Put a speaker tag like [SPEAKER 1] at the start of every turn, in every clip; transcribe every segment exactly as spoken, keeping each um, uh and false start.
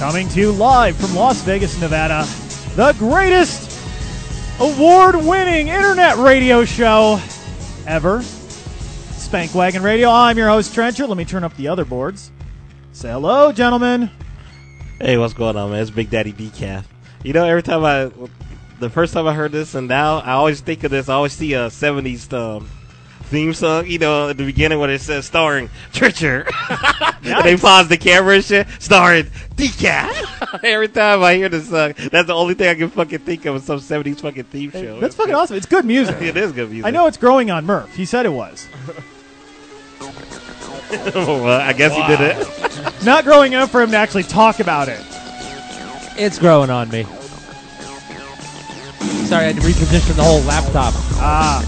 [SPEAKER 1] Coming to you live from Las Vegas, Nevada, the greatest award-winning internet radio show ever, Spank Wagon Radio. I'm your host, Trencher. Let me turn up the other boards. Say hello, gentlemen.
[SPEAKER 2] Hey, what's going on, man? It's Big Daddy Decaf. You know, every time I, the first time I heard this, and now I always think of this, I always see a seventies um, theme song, you know, at the beginning when it says starring Trencher. Nice. And they pause the camera and shit, starring Decaf. Every time I hear this song, that's the only thing I can fucking think of is some seventies fucking theme show.
[SPEAKER 1] That's fucking awesome. It's good music.
[SPEAKER 2] It is good music.
[SPEAKER 1] I know it's growing on Murph. He said it was.
[SPEAKER 2] Well, I guess wow. He did it.
[SPEAKER 1] Not growing enough for him to actually talk about it.
[SPEAKER 3] It's growing on me. Sorry, I had to reposition the whole laptop.
[SPEAKER 1] Ah.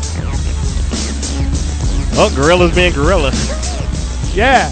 [SPEAKER 2] Oh, Gorilla's being Gorilla.
[SPEAKER 1] Yeah.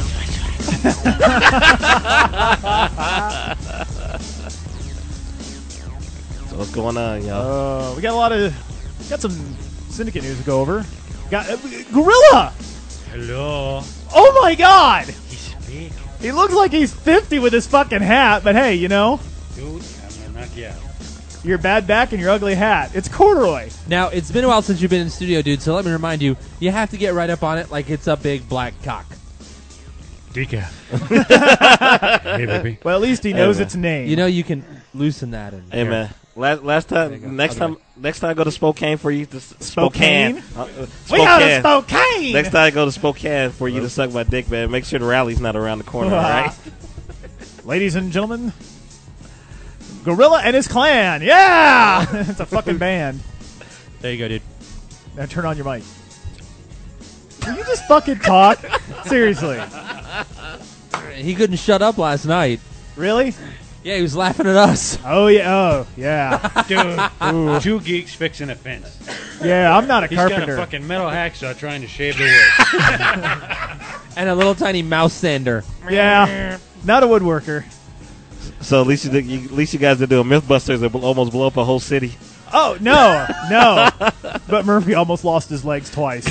[SPEAKER 2] So what's going on, y'all?
[SPEAKER 1] Uh, we got a lot of, got some Syndicate news to go over. Got uh, Gorilla.
[SPEAKER 4] Hello.
[SPEAKER 1] Oh my God.
[SPEAKER 4] He's big.
[SPEAKER 1] He looks like he's fifty with his fucking hat, but hey, you know.
[SPEAKER 4] Dude, I'm not yet.
[SPEAKER 1] Your bad back and your ugly hat. It's corduroy.
[SPEAKER 3] Now, it's been a while since you've been in the studio, dude, so let me remind you, you have to get right up on it like it's a big black cock.
[SPEAKER 4] Decaf. Hey, baby.
[SPEAKER 1] Well, at least he knows hey, its name.
[SPEAKER 3] You know you can loosen that. And
[SPEAKER 2] hey, here. Man. Last, last time, next time, next time I go to Spokane for you to Spokane.
[SPEAKER 1] Spokane?
[SPEAKER 2] Uh, uh,
[SPEAKER 1] we go to Spokane.
[SPEAKER 2] Next time I go to Spokane for you to suck my dick, man. Make sure the rally's not around the corner, all right?
[SPEAKER 1] Ladies and gentlemen, Gorilla and his clan. Yeah, it's a fucking band.
[SPEAKER 3] There you go, dude.
[SPEAKER 1] Now turn on your mic. Will you just fucking talk? Seriously.
[SPEAKER 3] He couldn't shut up last night.
[SPEAKER 1] Really?
[SPEAKER 3] Yeah, he was laughing at us.
[SPEAKER 1] Oh, yeah. Oh, yeah.
[SPEAKER 4] Dude, Ooh. Two geeks fixing a fence.
[SPEAKER 1] Yeah, I'm not a
[SPEAKER 4] He's
[SPEAKER 1] carpenter.
[SPEAKER 4] He's got a fucking metal hacksaw trying to shave the wood.
[SPEAKER 3] And a little tiny mouse sander.
[SPEAKER 1] Yeah, not a woodworker.
[SPEAKER 2] So at least you, you, at least you guys are doing Mythbusters that will almost blow up a whole city.
[SPEAKER 1] Oh, no, no. But Murphy almost lost his legs twice.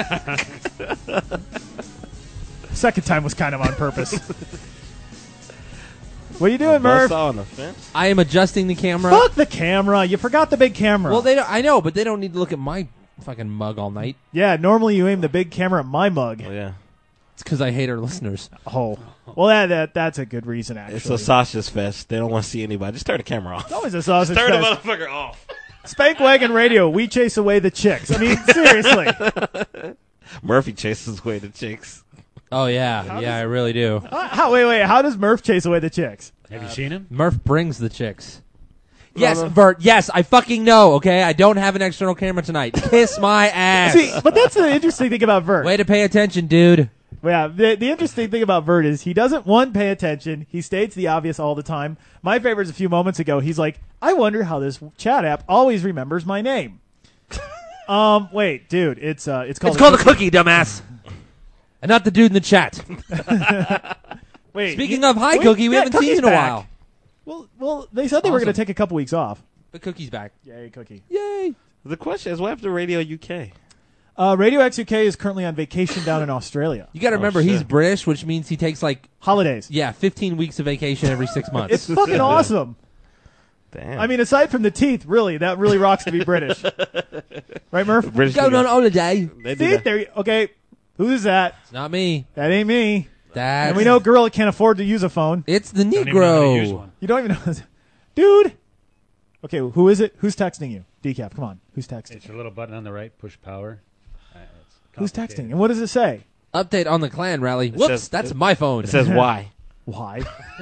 [SPEAKER 1] Second time was kind of on purpose. What are you doing, Murph?
[SPEAKER 2] On the fence?
[SPEAKER 3] I am adjusting the camera.
[SPEAKER 1] Fuck the camera. You forgot the big camera.
[SPEAKER 3] Well, they don't, I know, but they don't need to look at my fucking mug all night.
[SPEAKER 1] Yeah, normally you aim the big camera at my mug.
[SPEAKER 2] Oh, yeah.
[SPEAKER 3] It's because I hate our listeners.
[SPEAKER 1] Oh. Well, that, that that's a good reason, actually.
[SPEAKER 2] It's a sausage fest. They don't want to see anybody. Just turn the camera off.
[SPEAKER 1] It's always a sausage
[SPEAKER 2] turn
[SPEAKER 1] fest.
[SPEAKER 2] Turn the motherfucker off.
[SPEAKER 1] Spank Wagon Radio. We chase away the chicks. I mean, seriously.
[SPEAKER 2] Murphy chases away the chicks.
[SPEAKER 3] Oh, yeah.
[SPEAKER 1] How
[SPEAKER 3] yeah,
[SPEAKER 1] does,
[SPEAKER 3] I really do.
[SPEAKER 1] Uh, how, wait, wait. How does Murph chase away the chicks?
[SPEAKER 4] Have you seen him?
[SPEAKER 3] Murph brings the chicks. Yes, Bert. Yes, I fucking know, okay? I don't have an external camera tonight. Kiss my ass.
[SPEAKER 1] See, but that's the interesting thing about Vert.
[SPEAKER 3] Way to pay attention, dude.
[SPEAKER 1] Yeah, the, the interesting thing about Vert is he doesn't, one, pay attention. He states the obvious all the time. My favorite is a few moments ago. He's like, I wonder how this chat app always remembers my name. um, wait, dude, it's uh, it's called
[SPEAKER 3] It's called a cookie, dumbass. And not the dude in the chat.
[SPEAKER 1] Wait.
[SPEAKER 3] Speaking
[SPEAKER 1] you,
[SPEAKER 3] of, hi,
[SPEAKER 1] wait,
[SPEAKER 3] Cookie. We
[SPEAKER 1] yeah,
[SPEAKER 3] haven't seen you in a
[SPEAKER 1] back.
[SPEAKER 3] while.
[SPEAKER 1] Well, well, they said they
[SPEAKER 3] Awesome.
[SPEAKER 1] were going to take a couple weeks off.
[SPEAKER 3] But Cookie's back.
[SPEAKER 1] Yay, Cookie.
[SPEAKER 3] Yay.
[SPEAKER 2] The question is, what happened to Radio U K?
[SPEAKER 1] Uh, Radio X U K is currently on vacation down in Australia.
[SPEAKER 3] You got to remember,
[SPEAKER 2] oh,
[SPEAKER 3] he's British, which means he takes like
[SPEAKER 1] holidays.
[SPEAKER 3] Yeah, fifteen weeks of vacation every six months.
[SPEAKER 1] It's fucking awesome.
[SPEAKER 2] Damn.
[SPEAKER 1] I mean, aside from the teeth, really, that really rocks to be British. Right, Murph?
[SPEAKER 2] British
[SPEAKER 3] Going on holiday.
[SPEAKER 1] See, there you, okay, who's that?
[SPEAKER 3] It's not me.
[SPEAKER 1] That ain't me.
[SPEAKER 3] That's
[SPEAKER 1] and we know Gorilla can't afford to use a phone.
[SPEAKER 3] It's the
[SPEAKER 4] Don't even know how to use
[SPEAKER 3] Negro.
[SPEAKER 4] one.
[SPEAKER 1] You don't even know. Dude. Okay, who is it? Who's texting you? Decaf, come on. Who's texting?
[SPEAKER 4] It's a little button on the right, push power. Uh, it's
[SPEAKER 1] Who's
[SPEAKER 4] complicated.
[SPEAKER 1] texting? And what does it say?
[SPEAKER 3] Update on the clan rally. Whoops,
[SPEAKER 2] says-
[SPEAKER 3] that's
[SPEAKER 2] it-
[SPEAKER 3] my phone.
[SPEAKER 2] It says why.
[SPEAKER 1] Why?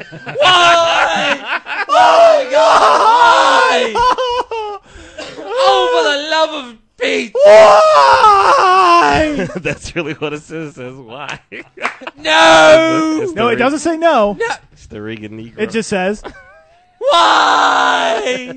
[SPEAKER 3] Why? Oh, God! Oh, for the love of Pete!
[SPEAKER 1] Why?
[SPEAKER 2] That's really what it says. It says why.
[SPEAKER 3] No!
[SPEAKER 2] It's the
[SPEAKER 1] No, it
[SPEAKER 2] Re-
[SPEAKER 1] doesn't say no.
[SPEAKER 3] No!
[SPEAKER 2] It's the Regan Negro.
[SPEAKER 1] It just says,
[SPEAKER 3] Why?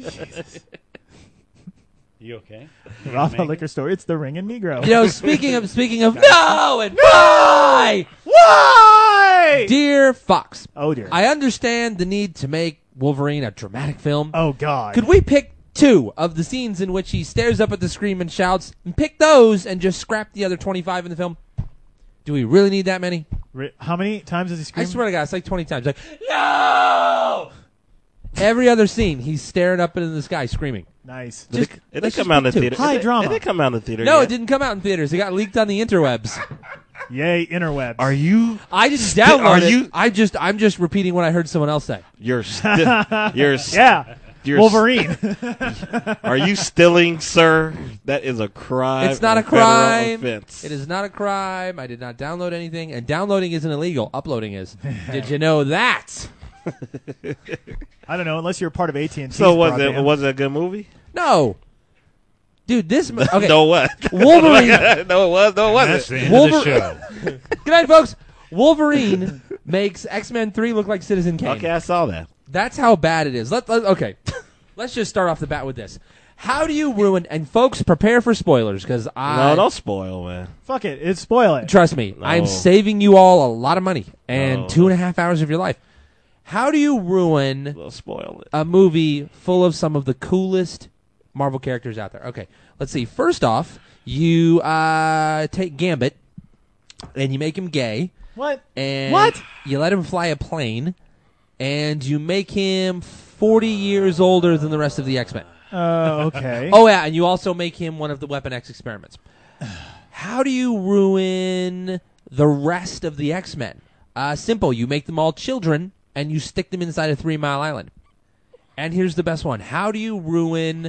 [SPEAKER 4] You okay?
[SPEAKER 1] Rafa Liquor Store. It's the Ring and Negro.
[SPEAKER 3] You know, speaking of speaking of no and why?
[SPEAKER 1] Why?
[SPEAKER 3] Dear Fox,
[SPEAKER 1] Oh, dear.
[SPEAKER 3] I understand the need to make Wolverine a dramatic film.
[SPEAKER 1] oh, God.
[SPEAKER 3] Could we pick two of the scenes in which he stares up at the screen and shouts, and pick those and just scrap the other twenty-five in the film? Do we really need that many?
[SPEAKER 1] How many times does he scream?
[SPEAKER 3] I swear to God, it's like twenty times. Like, no! Every other scene, he's staring up into the sky screaming.
[SPEAKER 1] Nice.
[SPEAKER 2] Did
[SPEAKER 3] Just-
[SPEAKER 2] it, it
[SPEAKER 3] let's
[SPEAKER 2] didn't come
[SPEAKER 3] just
[SPEAKER 2] out in the
[SPEAKER 3] pick two.
[SPEAKER 2] theater.
[SPEAKER 1] High
[SPEAKER 2] it, did-
[SPEAKER 1] drama.
[SPEAKER 2] It didn't come out in the theater.
[SPEAKER 3] No,
[SPEAKER 2] yet.
[SPEAKER 3] it didn't come out in theaters. It got leaked on the interwebs.
[SPEAKER 1] Yay, interwebs.
[SPEAKER 2] Are you?
[SPEAKER 3] I just
[SPEAKER 2] Sti-
[SPEAKER 3] downloaded
[SPEAKER 2] are
[SPEAKER 3] it.
[SPEAKER 2] you-
[SPEAKER 3] I just, I'm just repeating what I heard someone else say.
[SPEAKER 2] You're. Sti- you're. st-
[SPEAKER 1] Yeah.
[SPEAKER 2] You're
[SPEAKER 1] Wolverine.
[SPEAKER 2] Are you stealing, sir? That is a crime.
[SPEAKER 3] It's not a
[SPEAKER 2] and federal
[SPEAKER 3] crime.
[SPEAKER 2] offense.
[SPEAKER 3] It is not a crime. I did not download anything, and downloading isn't illegal. Uploading is. Did you know that?
[SPEAKER 1] I don't know, unless you're part of A T and T.
[SPEAKER 2] So was it? Was it a good movie?
[SPEAKER 3] No, dude. This mo- okay.
[SPEAKER 2] no, what?
[SPEAKER 3] Wolverine.
[SPEAKER 2] no, it was. No, it
[SPEAKER 4] That's
[SPEAKER 2] wasn't.
[SPEAKER 4] the end
[SPEAKER 3] Wolver-
[SPEAKER 4] of the show.
[SPEAKER 3] Good night, folks. Wolverine makes X-Men three look like Citizen Kane.
[SPEAKER 2] Okay, I saw that.
[SPEAKER 3] That's how bad it is. Let, let okay. Let's just start off the bat with this. How do you ruin? And folks, prepare for spoilers because I
[SPEAKER 2] No, don't spoil, man.
[SPEAKER 1] Fuck it. It's spoil it.
[SPEAKER 3] trust me.
[SPEAKER 2] No.
[SPEAKER 3] I'm saving you all a lot of money and
[SPEAKER 2] No.
[SPEAKER 3] two and a half hours of your life. How do you ruin
[SPEAKER 2] Don't spoil it.
[SPEAKER 3] a movie full of some of the coolest Marvel characters out there? Okay, let's see. First off, you uh, take Gambit and you make him gay.
[SPEAKER 1] What?
[SPEAKER 3] And
[SPEAKER 1] What?
[SPEAKER 3] You let him fly a plane, and you make him forty years older than the rest of the X-Men.
[SPEAKER 1] Uh, okay.
[SPEAKER 3] Oh, yeah, and you also make him one of the Weapon X experiments. How do you ruin the rest of the X-Men? Uh, simple. You make them all children, and you stick them inside a Three Mile Island. And here's the best one. How do you ruin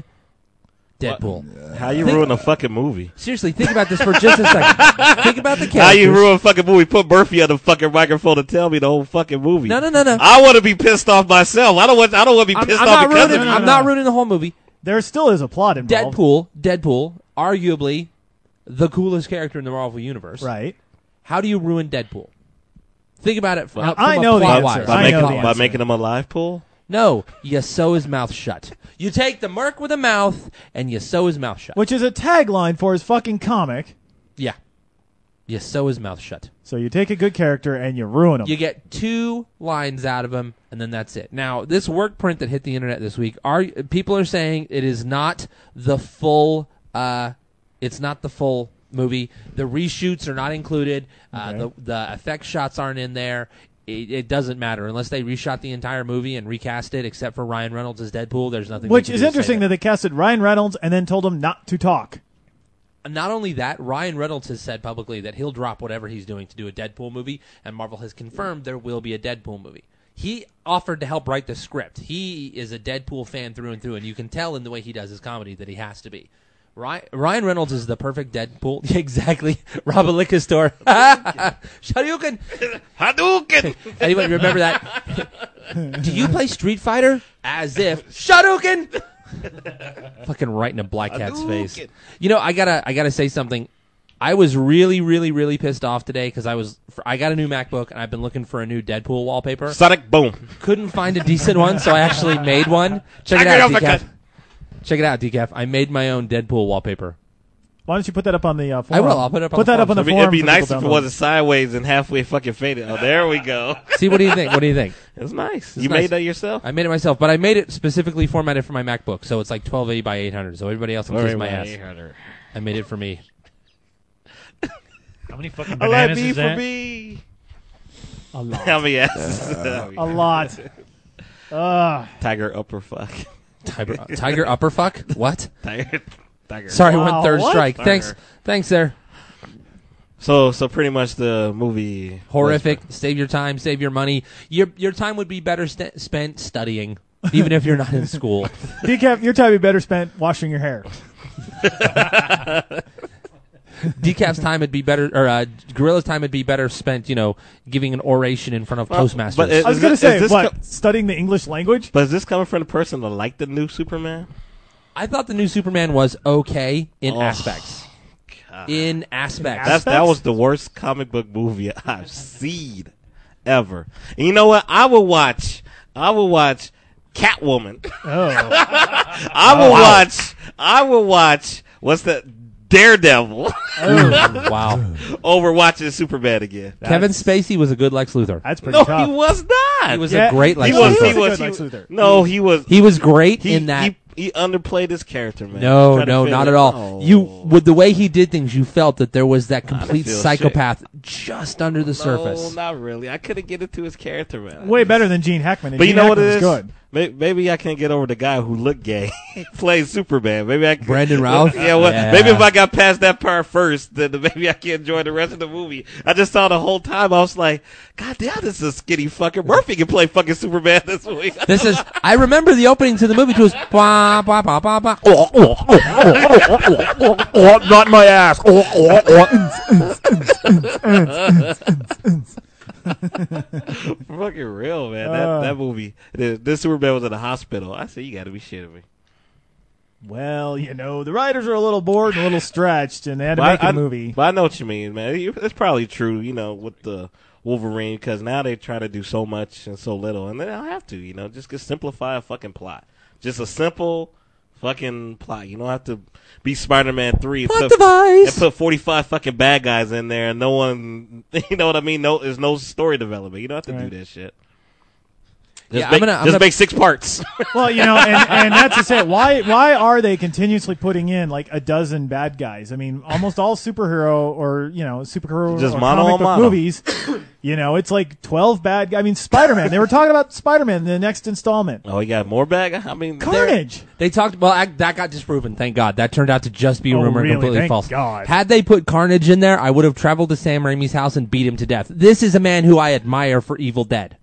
[SPEAKER 3] Deadpool?
[SPEAKER 2] How you
[SPEAKER 3] Think-
[SPEAKER 2] ruin a fucking movie?
[SPEAKER 3] Seriously, think about this for just a second. Think about the characters.
[SPEAKER 2] How you ruin a fucking movie? Put Murphy on the fucking microphone to tell me the whole fucking movie.
[SPEAKER 3] No, no, no, no.
[SPEAKER 2] I want to be pissed off myself. I don't want. I don't want to be
[SPEAKER 3] I'm,
[SPEAKER 2] pissed
[SPEAKER 3] I'm
[SPEAKER 2] off
[SPEAKER 3] not
[SPEAKER 2] because
[SPEAKER 3] ruining,
[SPEAKER 2] of you.
[SPEAKER 1] no,
[SPEAKER 3] I'm
[SPEAKER 1] no.
[SPEAKER 3] not ruining the whole movie.
[SPEAKER 1] There still is a plot involved.
[SPEAKER 3] Deadpool, Deadpool, arguably the coolest character in the Marvel universe.
[SPEAKER 1] Right.
[SPEAKER 3] How do you ruin Deadpool? Think about it from,
[SPEAKER 1] Well,
[SPEAKER 3] from
[SPEAKER 1] I
[SPEAKER 3] a
[SPEAKER 1] know the
[SPEAKER 3] plot
[SPEAKER 1] answer.
[SPEAKER 3] wise.
[SPEAKER 2] By
[SPEAKER 1] I
[SPEAKER 2] making
[SPEAKER 1] know the
[SPEAKER 2] by
[SPEAKER 1] answer.
[SPEAKER 2] making him a live pool.
[SPEAKER 3] No, you sew his mouth shut. You take the merc with a mouth and you sew his mouth shut.
[SPEAKER 1] Which is a tagline for his fucking comic.
[SPEAKER 3] Yeah. You sew his mouth shut.
[SPEAKER 1] So you take a good character and you ruin him.
[SPEAKER 3] You get two lines out of him, and then that's it. Now, this work print that hit the internet this week, are people are saying it is not the full. Uh, it's not the full movie. The reshoots are not included. Uh,
[SPEAKER 1] Okay.
[SPEAKER 3] the the effect shots aren't in there. It, it doesn't matter unless they reshot the entire movie and recast it, except for Ryan Reynolds as Deadpool. There's nothing.
[SPEAKER 1] Which
[SPEAKER 3] they can
[SPEAKER 1] is
[SPEAKER 3] do to
[SPEAKER 1] interesting
[SPEAKER 3] save
[SPEAKER 1] that
[SPEAKER 3] it.
[SPEAKER 1] they casted Ryan Reynolds and then told him not to talk.
[SPEAKER 3] Not only that, Ryan Reynolds has said publicly that he'll drop whatever he's doing to do a Deadpool movie, and Marvel has confirmed there will be a Deadpool movie. He offered to help write the script. He is a Deadpool fan through and through, and you can tell in the way he does his comedy that he has to be. Ryan, Ryan Reynolds is the perfect Deadpool. Exactly. Robert Lickestor. Shoryuken.
[SPEAKER 2] Hadouken.
[SPEAKER 3] Anybody remember that? Do you play Street Fighter? As if. Shoryuken! Fucking right in a black cat's face. You know, I gotta, I gotta say something. I was really, really, really pissed off today because I was, I got a new MacBook and I've been looking for a new Deadpool wallpaper.
[SPEAKER 2] Sonic boom.
[SPEAKER 3] Couldn't find a decent one, so I actually made one. Check it
[SPEAKER 2] I
[SPEAKER 3] out,
[SPEAKER 2] got
[SPEAKER 3] Decaf.
[SPEAKER 2] uppercut.
[SPEAKER 3] Check it out, Decaf. I made my own Deadpool wallpaper.
[SPEAKER 1] Why don't you put that up on the uh,
[SPEAKER 3] I
[SPEAKER 1] forum?
[SPEAKER 3] will. I'll put it up on
[SPEAKER 1] Put
[SPEAKER 3] the
[SPEAKER 1] that up
[SPEAKER 3] forum.
[SPEAKER 1] on the
[SPEAKER 2] It'd be,
[SPEAKER 1] forum.
[SPEAKER 2] it'd be
[SPEAKER 1] for
[SPEAKER 2] nice
[SPEAKER 1] people
[SPEAKER 2] if it
[SPEAKER 1] to download.
[SPEAKER 2] wasn't sideways and halfway fucking faded. Oh, there we go.
[SPEAKER 3] See, what do you think? What do you think?
[SPEAKER 2] It's nice.
[SPEAKER 3] It's
[SPEAKER 2] you
[SPEAKER 3] nice.
[SPEAKER 2] made that yourself?
[SPEAKER 3] I made it myself, but I made it specifically formatted for my MacBook, so it's like twelve eighty by eight hundred. So everybody else can kiss my ass. I made it for me.
[SPEAKER 4] How many fucking
[SPEAKER 2] I like
[SPEAKER 4] bananas
[SPEAKER 2] me
[SPEAKER 4] is
[SPEAKER 2] for
[SPEAKER 4] that?
[SPEAKER 2] me.
[SPEAKER 1] A lot.
[SPEAKER 2] How many asses?
[SPEAKER 1] A lot. Ugh.
[SPEAKER 2] Tiger upper fuck.
[SPEAKER 3] Tiger, tiger upper fuck? What?
[SPEAKER 2] Tiger. Tiger.
[SPEAKER 3] Sorry,
[SPEAKER 1] Wow,
[SPEAKER 3] one third
[SPEAKER 1] what?
[SPEAKER 3] strike.
[SPEAKER 2] Tiger.
[SPEAKER 3] Thanks, thanks there.
[SPEAKER 2] So, so pretty much the movie
[SPEAKER 3] Horrific. Save your time. Save your money. Your your time would be better st- spent studying, even if you're not in school.
[SPEAKER 1] Decaf, your time would be better spent washing your hair.
[SPEAKER 3] Decaf's time would be better, or uh, Gorilla's time would be better spent, you know, giving an oration in front of
[SPEAKER 2] Well,
[SPEAKER 3] Toastmasters.
[SPEAKER 2] but it-
[SPEAKER 1] I was
[SPEAKER 2] Is
[SPEAKER 1] going to
[SPEAKER 2] this-
[SPEAKER 1] say,
[SPEAKER 2] is this
[SPEAKER 1] what,
[SPEAKER 2] co-
[SPEAKER 1] studying the English language?
[SPEAKER 2] But is this coming from the person that liked the new Superman?
[SPEAKER 3] I thought the new Superman was okay in
[SPEAKER 2] Oh,
[SPEAKER 3] aspects.
[SPEAKER 2] God.
[SPEAKER 3] In aspects.
[SPEAKER 2] That's that
[SPEAKER 1] Aspects?
[SPEAKER 2] was the worst comic book movie I've seen ever. And you know what? I will watch. I will watch Catwoman.
[SPEAKER 1] Oh.
[SPEAKER 2] I will watch. I will watch. What's that? Daredevil.
[SPEAKER 1] Oh.
[SPEAKER 3] Wow.
[SPEAKER 2] Over watching Superman again.
[SPEAKER 3] Kevin Spacey was a good Lex Luthor.
[SPEAKER 1] That's pretty
[SPEAKER 2] No,
[SPEAKER 1] tough.
[SPEAKER 2] he was not.
[SPEAKER 3] He was
[SPEAKER 1] Yeah,
[SPEAKER 3] a great Lex
[SPEAKER 2] He was.
[SPEAKER 3] Luthor.
[SPEAKER 2] He was.
[SPEAKER 1] Lex
[SPEAKER 2] he-
[SPEAKER 1] Luthor.
[SPEAKER 2] No, he was.
[SPEAKER 3] He was great
[SPEAKER 2] He,
[SPEAKER 3] in that.
[SPEAKER 2] he, he underplayed his character, man.
[SPEAKER 3] No,
[SPEAKER 2] Tried to
[SPEAKER 3] no,
[SPEAKER 2] fit
[SPEAKER 3] not
[SPEAKER 2] in.
[SPEAKER 3] at all.
[SPEAKER 2] Oh.
[SPEAKER 3] You with the way he did things, you felt that there was that
[SPEAKER 2] I didn't
[SPEAKER 3] complete
[SPEAKER 2] feel
[SPEAKER 3] psychopath just under the
[SPEAKER 2] No,
[SPEAKER 3] surface.
[SPEAKER 2] not really. I couldn't get into his character, man.
[SPEAKER 1] Way better than Gene Hackman. And
[SPEAKER 2] But you
[SPEAKER 1] Gene
[SPEAKER 2] know what
[SPEAKER 1] Hackman
[SPEAKER 2] it
[SPEAKER 1] was
[SPEAKER 2] is?
[SPEAKER 1] good.
[SPEAKER 2] May- Maybe I can't get over the guy who looked gay. Plays Superman. Maybe I can,
[SPEAKER 3] Brandon Routh?
[SPEAKER 2] Yeah, well,
[SPEAKER 3] Yeah.
[SPEAKER 2] maybe if I got past that part first, then maybe I can enjoy the rest of the movie. I just saw the whole time. I was like, God damn, this is a skinny fucker. Murphy can play fucking Superman this week.
[SPEAKER 3] This is. I remember the opening to the movie. It was bah, bah, bah, bah, bah. Oh, oh, oh, oh, oh, oh, oh, not my ass. Oh, oh, oh.
[SPEAKER 2] Fucking real, man. That
[SPEAKER 1] Uh.
[SPEAKER 2] that movie. This, this Superman was in the hospital. I said, you got to be shitting me.
[SPEAKER 1] Well, you know, the writers are a little bored and a little stretched, and they had to
[SPEAKER 2] But
[SPEAKER 1] make
[SPEAKER 2] I,
[SPEAKER 1] a
[SPEAKER 2] I-
[SPEAKER 1] movie.
[SPEAKER 2] But I know what you mean, man. You- It's probably true, you know, with the Wolverine, because now they try to do so much and so little, and they don't have to, you know. Just get simplify a fucking plot. Just a simple fucking plot. You don't have to be Spider-Man three and
[SPEAKER 3] Plot
[SPEAKER 2] put,
[SPEAKER 3] device.
[SPEAKER 2] and put forty-five fucking bad guys in there, and no one, you know what I mean? No, there's no story development. You don't have to
[SPEAKER 1] Right.
[SPEAKER 2] do that shit. Just,
[SPEAKER 3] Yeah, I'm
[SPEAKER 2] make,
[SPEAKER 3] gonna- I'm
[SPEAKER 2] just
[SPEAKER 3] gonna-
[SPEAKER 2] make six parts.
[SPEAKER 1] Well, you know, and, and that's just it. Why why are they continuously putting in like a dozen bad guys? I mean, almost all superhero or you know superhero
[SPEAKER 2] Just
[SPEAKER 1] or
[SPEAKER 2] mono
[SPEAKER 1] comic
[SPEAKER 2] on
[SPEAKER 1] book
[SPEAKER 2] mono.
[SPEAKER 1] movies. You know, it's like twelve bad guys. I mean, Spider-Man. They were talking about Spider-Man in the next installment.
[SPEAKER 2] Oh, you got more bad guys? I mean,
[SPEAKER 1] Carnage.
[SPEAKER 3] They talked. Well, I, that got disproven. Thank God. That turned out to just be a
[SPEAKER 1] Oh,
[SPEAKER 3] rumor, and
[SPEAKER 1] really?
[SPEAKER 3] completely
[SPEAKER 1] Thank
[SPEAKER 3] false.
[SPEAKER 1] God.
[SPEAKER 3] Had they put Carnage in there, I would have traveled to Sam Raimi's house and beat him to death. This is a man who I admire for Evil Dead.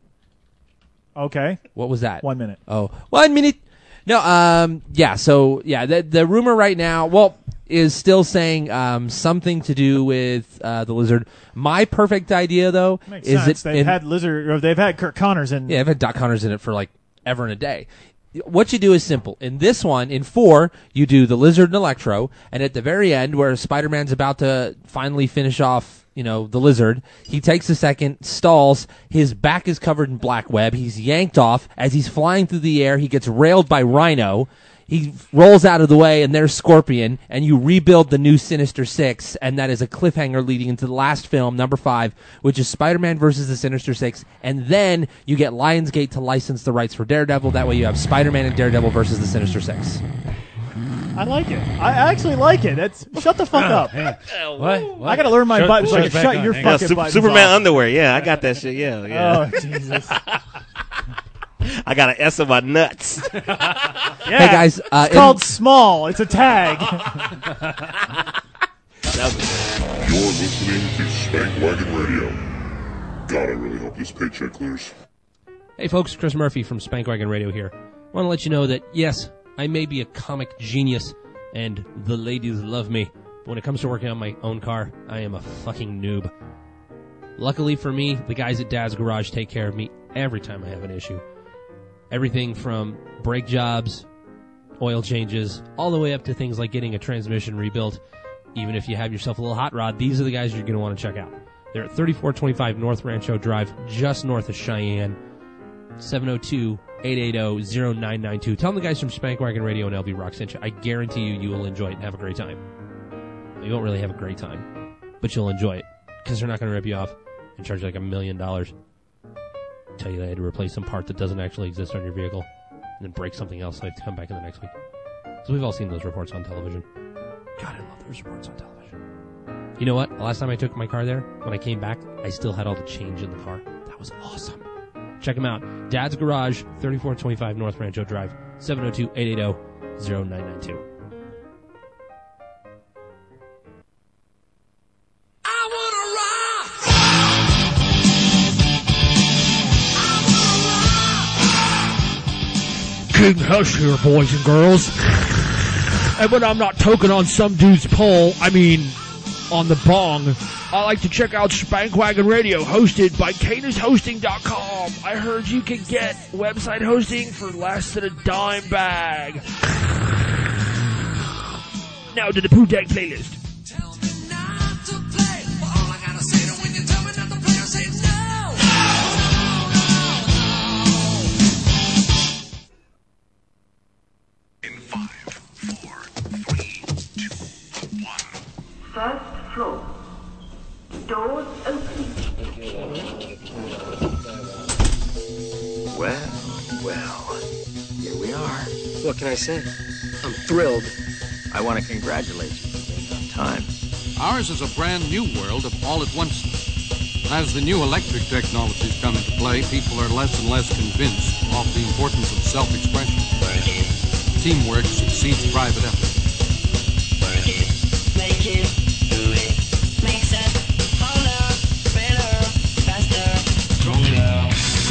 [SPEAKER 1] Okay,
[SPEAKER 3] What was that?
[SPEAKER 1] one minute.
[SPEAKER 3] Oh, one minute. No, um, yeah. So yeah, the the rumor right now, well, is still saying um something to do with uh the Lizard. My perfect idea though
[SPEAKER 1] Makes
[SPEAKER 3] is
[SPEAKER 1] sense.
[SPEAKER 3] it
[SPEAKER 1] They've
[SPEAKER 3] in-
[SPEAKER 1] had Lizard, or they've had Kirk Connors in.
[SPEAKER 3] Yeah, I've had Doc Connors in it for like ever and a day. What you do is simple. In this one, in four, you do the Lizard and Electro, and at the very end, where Spider-Man's about to finally finish off, you know, the Lizard, he takes a second, stalls, his back is covered in black web, he's yanked off. As he's flying through the air, he gets railed by Rhino. He rolls out of the way, and there's Scorpion, and you rebuild the new Sinister Six, and that is a cliffhanger leading into the last film, number five, which is Spider-Man versus the Sinister Six, and then you get Lionsgate to license the rights for Daredevil. That way you have Spider-Man and Daredevil versus the Sinister Six.
[SPEAKER 1] I like it. I actually like it. That's shut the fuck up.
[SPEAKER 4] What? what?
[SPEAKER 1] I gotta learn my
[SPEAKER 4] Shut-
[SPEAKER 1] buttons.
[SPEAKER 4] shut
[SPEAKER 1] Like,
[SPEAKER 4] it back
[SPEAKER 1] shut
[SPEAKER 4] on.
[SPEAKER 1] your
[SPEAKER 4] Hang
[SPEAKER 2] Yeah,
[SPEAKER 4] on.
[SPEAKER 1] fucking
[SPEAKER 2] Sup-
[SPEAKER 1] buttons
[SPEAKER 2] Superman
[SPEAKER 1] off.
[SPEAKER 2] underwear. Yeah, I got that shit. Yeah, yeah.
[SPEAKER 1] Oh Jesus!
[SPEAKER 2] I got an S in my nuts.
[SPEAKER 1] Yeah.
[SPEAKER 3] Hey guys, uh,
[SPEAKER 1] it's
[SPEAKER 3] in-
[SPEAKER 1] called small. It's a tag.
[SPEAKER 5] You're listening to Spank Wagon Radio. God, I really hope this paycheck clears.
[SPEAKER 6] Hey folks, Chris Murphy from Spankwagon Radio here. Want to let you know that, yes, I may be a comic genius, and the ladies love me, but when it comes to working on my own car, I am a fucking noob. Luckily for me, the guys at Dad's Garage take care of me every time I have an issue. Everything from brake jobs, oil changes, all the way up to things like getting a transmission rebuilt. Even if you have yourself a little hot rod, these are the guys you're going to want to check out. They're at thirty-four twenty-five North Rancho Drive, just north of Cheyenne. seven oh two, eight eight oh, oh nine nine two. Tell them the guys from Spankwagon Radio and L B Rock sent you. I guarantee you, you will enjoy it and have a great time. You won't really have a great time, but you'll enjoy it because they're not going to rip you off and charge you like a million dollars. Tell you they had to replace some part that doesn't actually exist on your vehicle and then break something else so they have to come back in the next week. So we've all seen those reports on television. God, I love those reports on television. You know what? The last time I took my car there, when I came back, I still had all the change in the car. That was awesome. Check them out. Dad's Garage, thirty-four twenty-five North Rancho Drive, seven oh two, eight eight oh, oh nine nine two. King Hush here, boys and girls. And when I'm not toking on some dude's pole, I mean on the bong, I like to check out Spankwagon Radio, hosted by Canis Hosting dot com. I heard you can get website hosting for less than a dime bag. Now to the Poo Tang playlist.
[SPEAKER 7] First floor. Doors open.
[SPEAKER 8] Well, well, here we are. What can I say? I'm thrilled.
[SPEAKER 9] I want to congratulate you for being on time.
[SPEAKER 10] Ours is a brand new world of all at once. As the new electric technologies come into play, people are less and less convinced of the importance of self-expression. Teamwork succeeds private effort.
[SPEAKER 11] Work it, make it, do it, makes it harder, better, faster, stronger.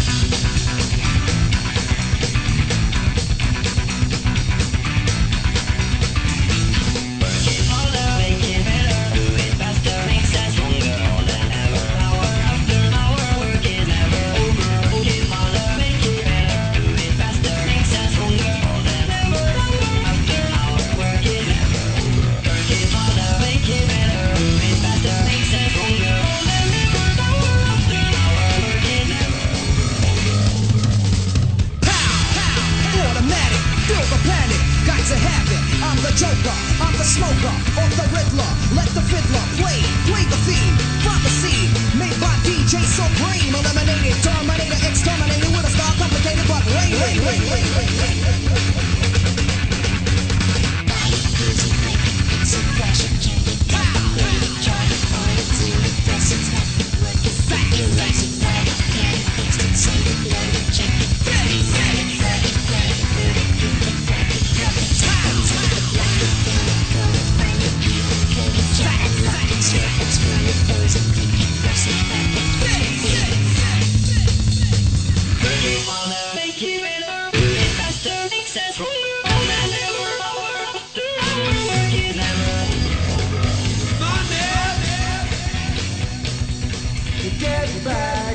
[SPEAKER 11] Work it harder, make it better, do it faster, makes us stronger more than ever. Hour after hour, work is never over. Work it harder, make it better, do it faster, makes us stronger more than ever. Hour after hour, work is never over. Work it harder, make it better, do it faster, makes us stronger more than ever. Hour after hour, work is never
[SPEAKER 12] Automatic, feel the panic, got to have it. I'm the Joker, I'm the smoker, or the Riddler. Let the fiddler play, play the theme, prophecy made by D J Supreme. Eliminated, terminated, exterminated with a style complicated but rain, rain, rain, rain, rain, rain.
[SPEAKER 11] make it better, do it faster, makes us stronger more than ever. Hour after hour, work is never over.
[SPEAKER 12] Get back.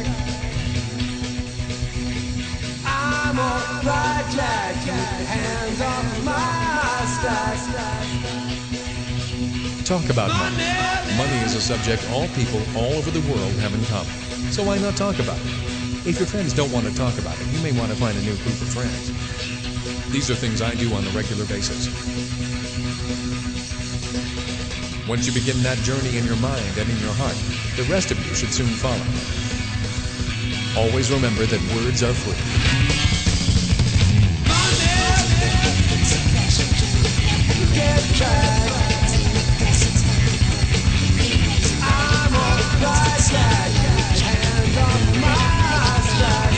[SPEAKER 12] I'm on project. Keep hands off my stack.
[SPEAKER 13] Talk about money. Money is a subject all people all over the world have in common. So why not talk about it? If your friends don't want to talk about it, you may want to find a new group of friends. These are things I do on a regular basis. Once you begin that journey in your mind and in your heart, the rest of you should soon follow. Always remember that words are free.
[SPEAKER 12] Get back. I'm on project. Hands off my stack.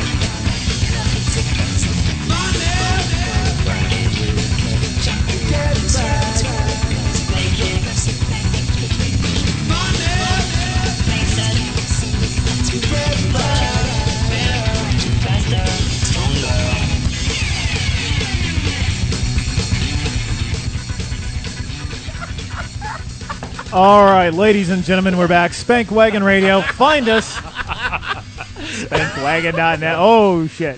[SPEAKER 12] Get back.
[SPEAKER 1] All right, ladies and gentlemen, we're back. Spank Wagon Radio. Find us. spank wagon dot net. Oh, shit.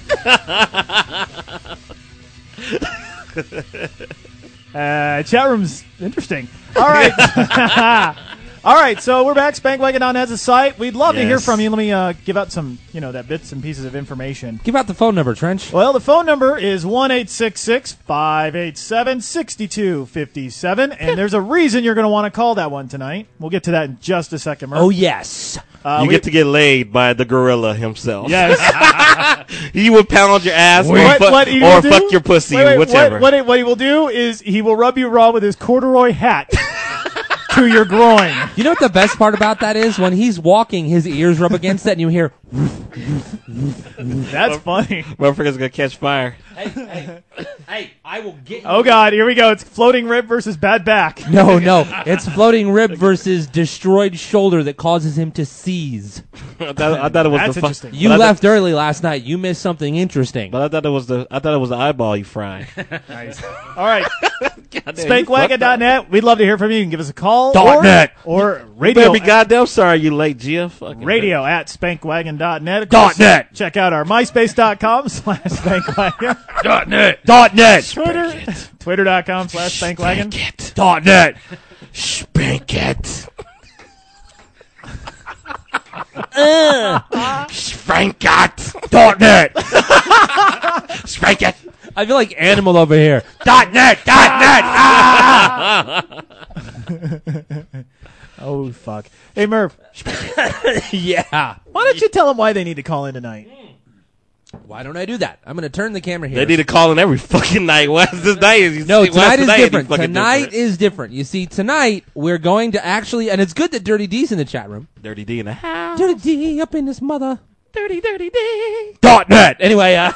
[SPEAKER 1] uh, chat room's interesting. All right. All right, so we're back. Spank Wagon dot net is a site. We'd love
[SPEAKER 3] Yes.
[SPEAKER 1] to hear from you. Let me uh, give out some, you know, that bits and pieces of information.
[SPEAKER 3] Give out the phone number, Trench.
[SPEAKER 1] Well, the phone number is one eight six six, five eight seven, six two five seven, and there's a reason you're going to want to call that one tonight. We'll get to that in just a second, Murph.
[SPEAKER 3] Oh, yes.
[SPEAKER 1] Uh,
[SPEAKER 2] you
[SPEAKER 1] we-
[SPEAKER 2] get to get laid by the gorilla himself.
[SPEAKER 1] Yes.
[SPEAKER 2] He will pound your ass or,
[SPEAKER 1] What-
[SPEAKER 2] fuck,
[SPEAKER 1] what he
[SPEAKER 2] or
[SPEAKER 1] will
[SPEAKER 2] fuck
[SPEAKER 1] do-
[SPEAKER 2] your pussy,
[SPEAKER 1] wait, wait,
[SPEAKER 2] whichever.
[SPEAKER 1] What, what, he, what he will do is he will rub you raw with his corduroy hat to your groin.
[SPEAKER 3] You know what the best part about that is? When he's walking, his ears rub against that, and you hear...
[SPEAKER 1] That's funny.
[SPEAKER 2] Motherfucker's going to catch fire.
[SPEAKER 3] Hey, hey, hey, I will get you.
[SPEAKER 1] Oh, God, here we go. It's floating rib versus bad back.
[SPEAKER 3] No, no. It's floating rib versus destroyed shoulder that causes him to seize.
[SPEAKER 2] I, thought, I thought it was
[SPEAKER 1] That's
[SPEAKER 2] the fu-
[SPEAKER 1] interesting.
[SPEAKER 3] You
[SPEAKER 2] but I
[SPEAKER 3] left
[SPEAKER 2] thought-
[SPEAKER 3] early last night. You missed something interesting.
[SPEAKER 2] But I thought it was the I thought it was the eyeball you fried.
[SPEAKER 1] Nice. All right.
[SPEAKER 2] Goddamn,
[SPEAKER 1] spank
[SPEAKER 2] you
[SPEAKER 1] wagon
[SPEAKER 2] fucked
[SPEAKER 1] dot
[SPEAKER 2] up.
[SPEAKER 1] net. We'd love to hear from you. You can give us a call.
[SPEAKER 3] Dot
[SPEAKER 1] or,
[SPEAKER 3] net.
[SPEAKER 1] Or
[SPEAKER 2] You
[SPEAKER 1] radio.
[SPEAKER 2] better be goddamn sorry you late, Gia. Fucking
[SPEAKER 1] Radio at spank wagon dot net. Of
[SPEAKER 3] Dot
[SPEAKER 1] course,
[SPEAKER 3] net.
[SPEAKER 1] Check out our myspace dot com slash spankwagon.
[SPEAKER 3] Dot net. Dot net.
[SPEAKER 1] Twitter. Twitter dot com slash spankwagon.
[SPEAKER 3] Dot net.
[SPEAKER 2] Spank it.
[SPEAKER 3] Uh,
[SPEAKER 2] Spank it.
[SPEAKER 3] dot net.
[SPEAKER 2] Spank it.
[SPEAKER 3] I feel like Animal over here.
[SPEAKER 2] Dot net. Dot net. Ah!
[SPEAKER 1] Oh, fuck. Hey, Murph.
[SPEAKER 3] Yeah.
[SPEAKER 1] Why don't you tell them why they need to call in tonight?
[SPEAKER 3] Why don't I do that? I'm going to turn the camera here.
[SPEAKER 2] They need to call in every fucking night. Why is this night? You
[SPEAKER 3] No,
[SPEAKER 2] see, why
[SPEAKER 3] tonight is
[SPEAKER 2] any
[SPEAKER 3] different.
[SPEAKER 2] fucking
[SPEAKER 3] Tonight
[SPEAKER 2] different?
[SPEAKER 3] is different. You see, tonight we're going to actually, and it's good that Dirty D's in the chat room.
[SPEAKER 2] Dirty D in the house.
[SPEAKER 3] Dirty D up in this mother.
[SPEAKER 2] Dirty, dirty D.
[SPEAKER 3] Dot net. Anyway, uh,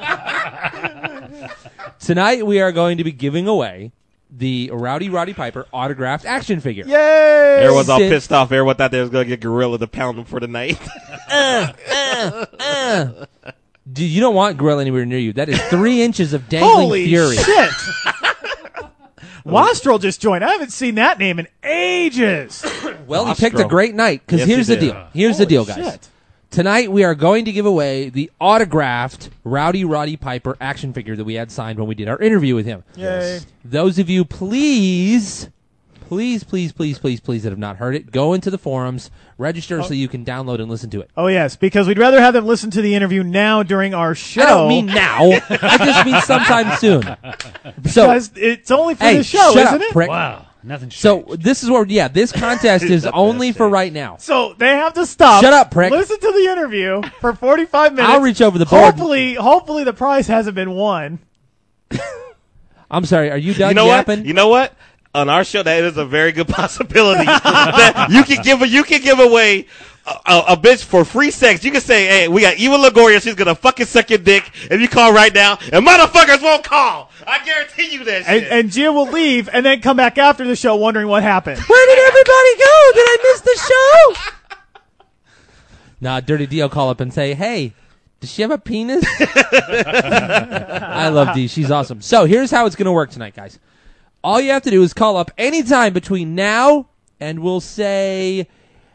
[SPEAKER 3] tonight we are going to be giving away the Rowdy Roddy Piper autographed action figure.
[SPEAKER 1] Yay!
[SPEAKER 2] Everyone's all
[SPEAKER 3] Sid-
[SPEAKER 2] pissed off. Everyone thought they was going to get Gorilla to pound them for the night.
[SPEAKER 3] uh, uh, uh. Dude, you don't want Gorilla anywhere near you. That is three inches of dangling
[SPEAKER 1] Holy
[SPEAKER 3] fury.
[SPEAKER 1] shit! Wastrel just joined. I haven't seen that name in ages.
[SPEAKER 3] Well, he picked a great night because
[SPEAKER 2] Yes,
[SPEAKER 3] here's
[SPEAKER 2] he
[SPEAKER 3] the
[SPEAKER 2] did.
[SPEAKER 3] deal. Here's
[SPEAKER 1] Holy
[SPEAKER 3] the deal, guys.
[SPEAKER 1] shit.
[SPEAKER 3] Tonight we are going to give away the autographed Rowdy Roddy Piper action figure that we had signed when we did our interview with him.
[SPEAKER 1] Yay.
[SPEAKER 3] Those of you, please, please, please, please, please, please, that have not heard it, go into the forums, register so you can download and listen to it.
[SPEAKER 1] Oh, yes, because we'd rather have them listen to the interview now during our show.
[SPEAKER 3] I don't mean now. I just mean sometime soon. So,
[SPEAKER 1] because it's only for
[SPEAKER 3] hey,
[SPEAKER 1] the show,
[SPEAKER 3] shut
[SPEAKER 1] isn't
[SPEAKER 3] up,
[SPEAKER 1] it?
[SPEAKER 3] prick.
[SPEAKER 4] Wow, nothing.
[SPEAKER 3] So this is where, yeah, this contest is only for right now.
[SPEAKER 1] So they have to stop.
[SPEAKER 3] Shut up, prick.
[SPEAKER 1] Listen to the interview for forty-five minutes.
[SPEAKER 3] I'll reach over the board.
[SPEAKER 1] Hopefully, hopefully the prize hasn't been won.
[SPEAKER 3] I'm sorry, are you done
[SPEAKER 2] You know
[SPEAKER 3] yapping?
[SPEAKER 2] what? You know what? On our show, that is a very good possibility that you can give a, you can give away a, a, a bitch for free sex. You can say, "Hey, we got Eva Longoria. She's gonna fucking suck your dick." If you call right now, and motherfuckers won't call. I guarantee you that
[SPEAKER 1] And,
[SPEAKER 2] shit.
[SPEAKER 1] and Gia will leave and then come back after the show wondering what happened.
[SPEAKER 3] Where did everybody go? Did I miss the show? Nah, Dirty D will call up and say, hey, does she have a penis? I love D. She's awesome. So here's how it's going to work tonight, guys. All you have to do is call up anytime between now and we'll say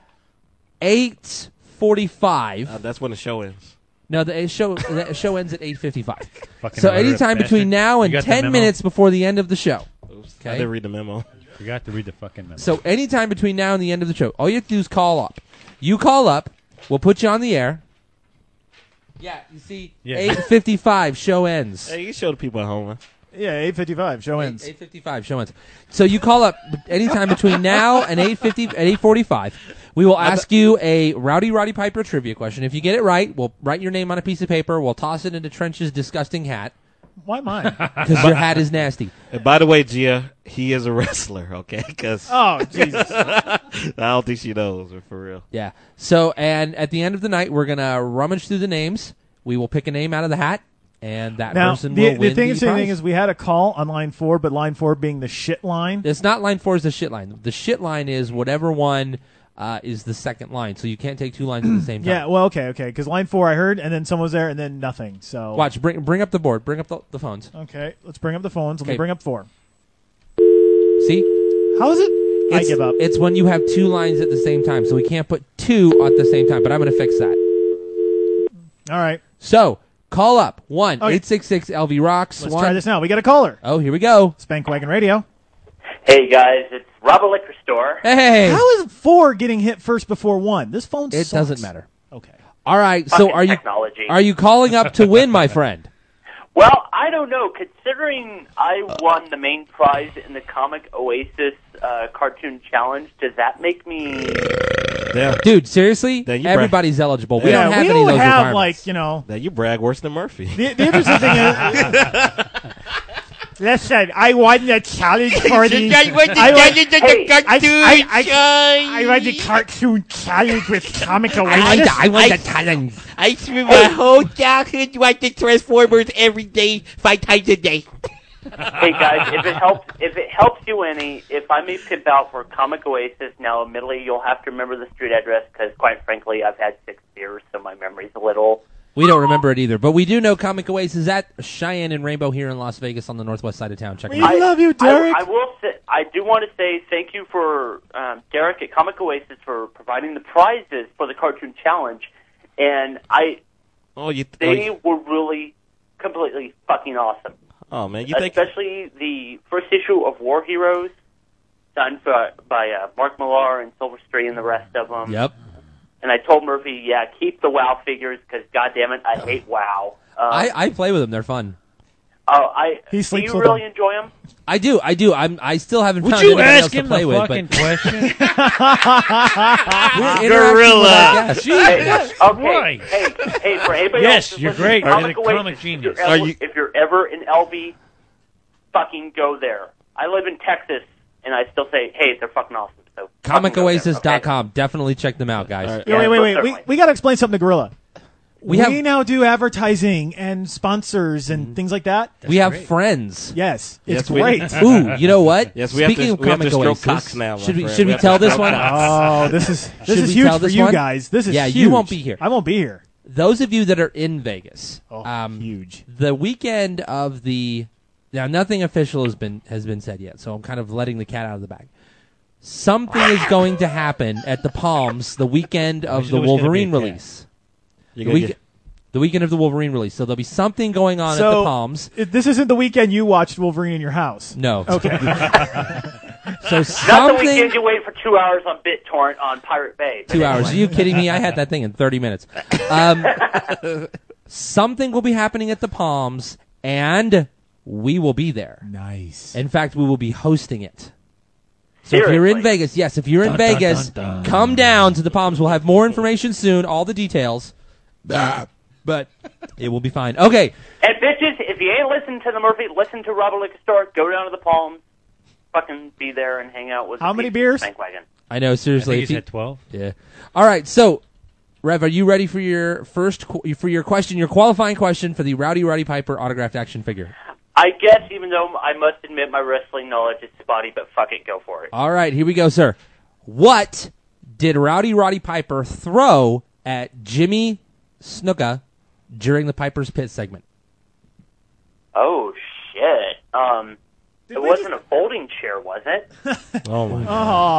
[SPEAKER 3] eight forty-five.
[SPEAKER 2] Uh, that's when the show ends.
[SPEAKER 3] No, the show the show ends at eight fifty-five.
[SPEAKER 4] Fucking
[SPEAKER 3] So
[SPEAKER 4] illiterate
[SPEAKER 3] anytime
[SPEAKER 4] bastard.
[SPEAKER 3] between now
[SPEAKER 4] You
[SPEAKER 3] and
[SPEAKER 4] got the
[SPEAKER 3] ten
[SPEAKER 4] memo?
[SPEAKER 3] minutes before the end of the show.
[SPEAKER 2] Oops,
[SPEAKER 3] Okay.
[SPEAKER 2] I didn't read the memo.
[SPEAKER 4] Forgot to read the fucking memo.
[SPEAKER 3] So anytime between now and the end of the show, all you have to do is call up. You call up, we'll put you on the air. Yeah, you see,
[SPEAKER 4] Yeah.
[SPEAKER 3] eight fifty-five, show ends.
[SPEAKER 2] Hey, you can show the people at home. Huh?
[SPEAKER 1] Yeah, eight fifty-five, show ends.
[SPEAKER 3] eight fifty-five, show ends. So you call up anytime between now and eight fifty, at eight forty-five. We will ask you a Rowdy Roddy Piper trivia question. If you get it right, we'll write your name on a piece of paper. We'll toss it into Trench's disgusting hat
[SPEAKER 1] Why mine?
[SPEAKER 3] because your hat is nasty.
[SPEAKER 2] And by the way, Gia, he is a wrestler. Okay, because
[SPEAKER 1] Oh, Jesus.
[SPEAKER 2] I don't think she knows, but for real.
[SPEAKER 3] Yeah. So, and at the end of the night, we're going to rummage through the names. We will pick a name out of the hat, and that
[SPEAKER 1] Now,
[SPEAKER 3] person
[SPEAKER 1] the,
[SPEAKER 3] will
[SPEAKER 1] the
[SPEAKER 3] win
[SPEAKER 1] thing,
[SPEAKER 3] the
[SPEAKER 1] is, the thing
[SPEAKER 3] prize.
[SPEAKER 1] is, we had a call on line four, but line four being the shit line.
[SPEAKER 3] It's not line four is the shit line. The shit line is whatever one uh, is the second line. So you can't take two lines at the same time.
[SPEAKER 1] Yeah, well, okay, okay. Because line four I heard, and then someone was there, and then nothing. So
[SPEAKER 3] Watch. Bring bring up the board. Bring up the, the phones.
[SPEAKER 1] Okay, let's bring up the phones. Let
[SPEAKER 3] Okay.
[SPEAKER 1] me bring up four.
[SPEAKER 3] See?
[SPEAKER 1] How is it? I
[SPEAKER 3] It's,
[SPEAKER 1] give up.
[SPEAKER 3] It's when you have two lines at the same time. So we can't put two at the same time. But I'm going to fix that.
[SPEAKER 1] All right.
[SPEAKER 3] So call up one
[SPEAKER 1] Okay.
[SPEAKER 3] eight six six L V rocks.
[SPEAKER 1] Let's
[SPEAKER 3] one.
[SPEAKER 1] try this now. We got a caller.
[SPEAKER 3] Oh, here we go.
[SPEAKER 1] Spank Wagon Radio.
[SPEAKER 14] Hey guys, it's Rob Liquor Store.
[SPEAKER 3] Hey.
[SPEAKER 1] How is four getting hit first before one? This phone
[SPEAKER 3] It
[SPEAKER 1] sucks.
[SPEAKER 3] doesn't matter.
[SPEAKER 1] Okay.
[SPEAKER 3] All right. So
[SPEAKER 14] Fucking
[SPEAKER 3] are you
[SPEAKER 14] technology.
[SPEAKER 3] are you calling up to win, my friend?
[SPEAKER 14] Well, I don't know. Considering I won the main prize in the Comic Oasis uh, cartoon challenge, does that make me?
[SPEAKER 2] Yeah.
[SPEAKER 3] Dude, seriously?
[SPEAKER 2] Then you brag.
[SPEAKER 3] Everybody's eligible. We
[SPEAKER 1] yeah,
[SPEAKER 3] don't have
[SPEAKER 1] we
[SPEAKER 3] any
[SPEAKER 1] don't
[SPEAKER 3] of those
[SPEAKER 1] have
[SPEAKER 3] requirements.
[SPEAKER 1] like you know.
[SPEAKER 2] Now you brag worse than Murphy.
[SPEAKER 1] The, the interesting thing is. Listen, I won the challenge for the.
[SPEAKER 2] I won the
[SPEAKER 1] I won-
[SPEAKER 2] challenge of the
[SPEAKER 1] Hey, I-
[SPEAKER 2] cartoon
[SPEAKER 1] I- I-
[SPEAKER 2] challenge.
[SPEAKER 1] I won the cartoon challenge with Comic
[SPEAKER 2] I
[SPEAKER 1] Oasis.
[SPEAKER 2] won the- I won the
[SPEAKER 3] challenge.
[SPEAKER 2] I spent my whole childhood watching Transformers every day, five times a day.
[SPEAKER 14] Hey guys, if it helps, if it helps you any, if I may pimp out for Comic Oasis, now admittedly you'll have to remember the street address because, quite frankly, I've had six beers, so my memory's a little.
[SPEAKER 3] We don't remember it either, but we do know Comic Oasis is at Cheyenne and Rainbow here in Las Vegas on the northwest side of town. Check it out.
[SPEAKER 1] We love you, Derek.
[SPEAKER 14] I, I will say, I do want to say thank you for um, Derek at Comic Oasis for providing the prizes for the cartoon challenge, and I
[SPEAKER 2] Oh, you. oh,
[SPEAKER 14] they
[SPEAKER 2] you-
[SPEAKER 14] were really completely fucking awesome.
[SPEAKER 2] oh man, you think?
[SPEAKER 14] Especially the first issue of War Heroes, done for, by uh, Mark Millar and Silver Street and the rest of them.
[SPEAKER 3] Yep.
[SPEAKER 14] And I told Murphy, yeah, keep the WoW figures because, goddamn it, I hate WoW. Um,
[SPEAKER 3] I, I play with them. They're fun.
[SPEAKER 14] Oh, I.
[SPEAKER 1] He
[SPEAKER 14] do
[SPEAKER 1] sleeps
[SPEAKER 14] you
[SPEAKER 1] with
[SPEAKER 14] really
[SPEAKER 1] them.
[SPEAKER 14] enjoy them?
[SPEAKER 3] I do, I do. I'm. I still haven't
[SPEAKER 4] Would
[SPEAKER 3] found
[SPEAKER 4] you
[SPEAKER 3] anybody
[SPEAKER 4] ask
[SPEAKER 3] else to
[SPEAKER 4] him
[SPEAKER 3] play
[SPEAKER 4] the
[SPEAKER 3] with.
[SPEAKER 4] fucking
[SPEAKER 3] But
[SPEAKER 4] question?
[SPEAKER 3] we're interacting with our guests.
[SPEAKER 14] Hey, okay.
[SPEAKER 4] Right.
[SPEAKER 14] Hey, hey, for anybody
[SPEAKER 4] Yes,
[SPEAKER 14] else
[SPEAKER 4] you're
[SPEAKER 14] listening,
[SPEAKER 4] great.
[SPEAKER 14] Comic
[SPEAKER 4] You're the
[SPEAKER 14] Oasis,
[SPEAKER 4] comic
[SPEAKER 14] if
[SPEAKER 4] genius.
[SPEAKER 14] you're
[SPEAKER 2] Are
[SPEAKER 14] ever-
[SPEAKER 2] you-
[SPEAKER 14] If you're ever in L V, fucking go there. I live in Texas, and I still say, hey, they're fucking awesome. So
[SPEAKER 3] comic oasis dot
[SPEAKER 14] com.
[SPEAKER 3] com. Definitely check them out, guys.
[SPEAKER 2] All right.
[SPEAKER 1] Yeah, wait, wait, wait. We, we got to explain something to Gorilla.
[SPEAKER 3] We
[SPEAKER 1] We,
[SPEAKER 3] have-
[SPEAKER 1] now do advertising and sponsors and things like that.
[SPEAKER 3] we have friends.
[SPEAKER 1] Yes, it's
[SPEAKER 2] Yes, we-
[SPEAKER 1] great.
[SPEAKER 3] Ooh, you know what?
[SPEAKER 2] Yes, we have
[SPEAKER 3] Speaking
[SPEAKER 2] to-
[SPEAKER 3] of
[SPEAKER 2] we have
[SPEAKER 3] comic
[SPEAKER 2] to stroke
[SPEAKER 3] oasis,
[SPEAKER 2] cocks now, my
[SPEAKER 3] should we
[SPEAKER 2] friend.
[SPEAKER 3] should
[SPEAKER 2] We
[SPEAKER 3] we
[SPEAKER 2] have
[SPEAKER 3] tell
[SPEAKER 2] to
[SPEAKER 3] this
[SPEAKER 2] stroke
[SPEAKER 3] one?
[SPEAKER 1] Oh, this is this
[SPEAKER 3] Should
[SPEAKER 1] is
[SPEAKER 3] we
[SPEAKER 1] huge
[SPEAKER 3] tell
[SPEAKER 1] for
[SPEAKER 3] this
[SPEAKER 1] you
[SPEAKER 3] one?
[SPEAKER 1] guys. This is
[SPEAKER 3] Yeah,
[SPEAKER 1] huge.
[SPEAKER 3] you won't be here.
[SPEAKER 1] I won't be here.
[SPEAKER 3] Those of you that are in Vegas,
[SPEAKER 1] Oh,
[SPEAKER 3] um,
[SPEAKER 1] huge.
[SPEAKER 3] the weekend of the now nothing official has been has been said yet, so I'm kind of letting the cat out of the bag. Something is going to happen at the Palms the weekend of
[SPEAKER 4] Wish
[SPEAKER 3] the
[SPEAKER 4] it was gonna
[SPEAKER 3] Wolverine
[SPEAKER 4] be a cat.
[SPEAKER 3] release.
[SPEAKER 2] You're
[SPEAKER 3] The,
[SPEAKER 2] gonna
[SPEAKER 3] week,
[SPEAKER 2] get-
[SPEAKER 3] the weekend of the Wolverine release, so there'll be something going on at
[SPEAKER 1] So
[SPEAKER 3] the Palms.
[SPEAKER 1] it- this isn't the weekend you watched Wolverine in your house.
[SPEAKER 3] No.
[SPEAKER 1] Okay.
[SPEAKER 3] So
[SPEAKER 14] Not the
[SPEAKER 3] something.
[SPEAKER 14] weekend you wait for two hours on BitTorrent on Pirate Bay.
[SPEAKER 3] Two hours. Are you kidding me? I had that thing in thirty minutes. Um, something will be happening at the Palms, and we will be there.
[SPEAKER 1] Nice.
[SPEAKER 3] In fact, we will be hosting it. So if you're in
[SPEAKER 14] Seriously?
[SPEAKER 3] Vegas, yes, if you're in
[SPEAKER 4] Dun, dun,
[SPEAKER 3] Vegas,
[SPEAKER 4] dun, dun.
[SPEAKER 3] come down to the Palms. We'll have more information soon, all the details. But it will be fine. Okay.
[SPEAKER 14] And bitches, if you ain't listening to the Murphy, listen to Robert Liquor Store. Go down to the Palms, fucking be there and hang out with.
[SPEAKER 1] How
[SPEAKER 14] the
[SPEAKER 1] many
[SPEAKER 14] people
[SPEAKER 1] beers?
[SPEAKER 14] at Spankwagon.
[SPEAKER 3] I know,
[SPEAKER 4] I
[SPEAKER 3] seriously.
[SPEAKER 4] think
[SPEAKER 3] if
[SPEAKER 4] he's
[SPEAKER 3] you-
[SPEAKER 4] at twelve.
[SPEAKER 3] Yeah. All right. So, Rev, are you ready for your first qu- for your question, your qualifying question for the Rowdy Roddy Piper autographed action figure?
[SPEAKER 14] I guess, even though I must admit my wrestling knowledge is spotty, but fuck it, go for it.
[SPEAKER 3] All right, here we go, sir. What did Rowdy Roddy Piper throw at Jimmy Snuka during the Piper's Pit segment?
[SPEAKER 14] Oh shit. Um, it wasn't a folding chair, was it?
[SPEAKER 2] Oh my.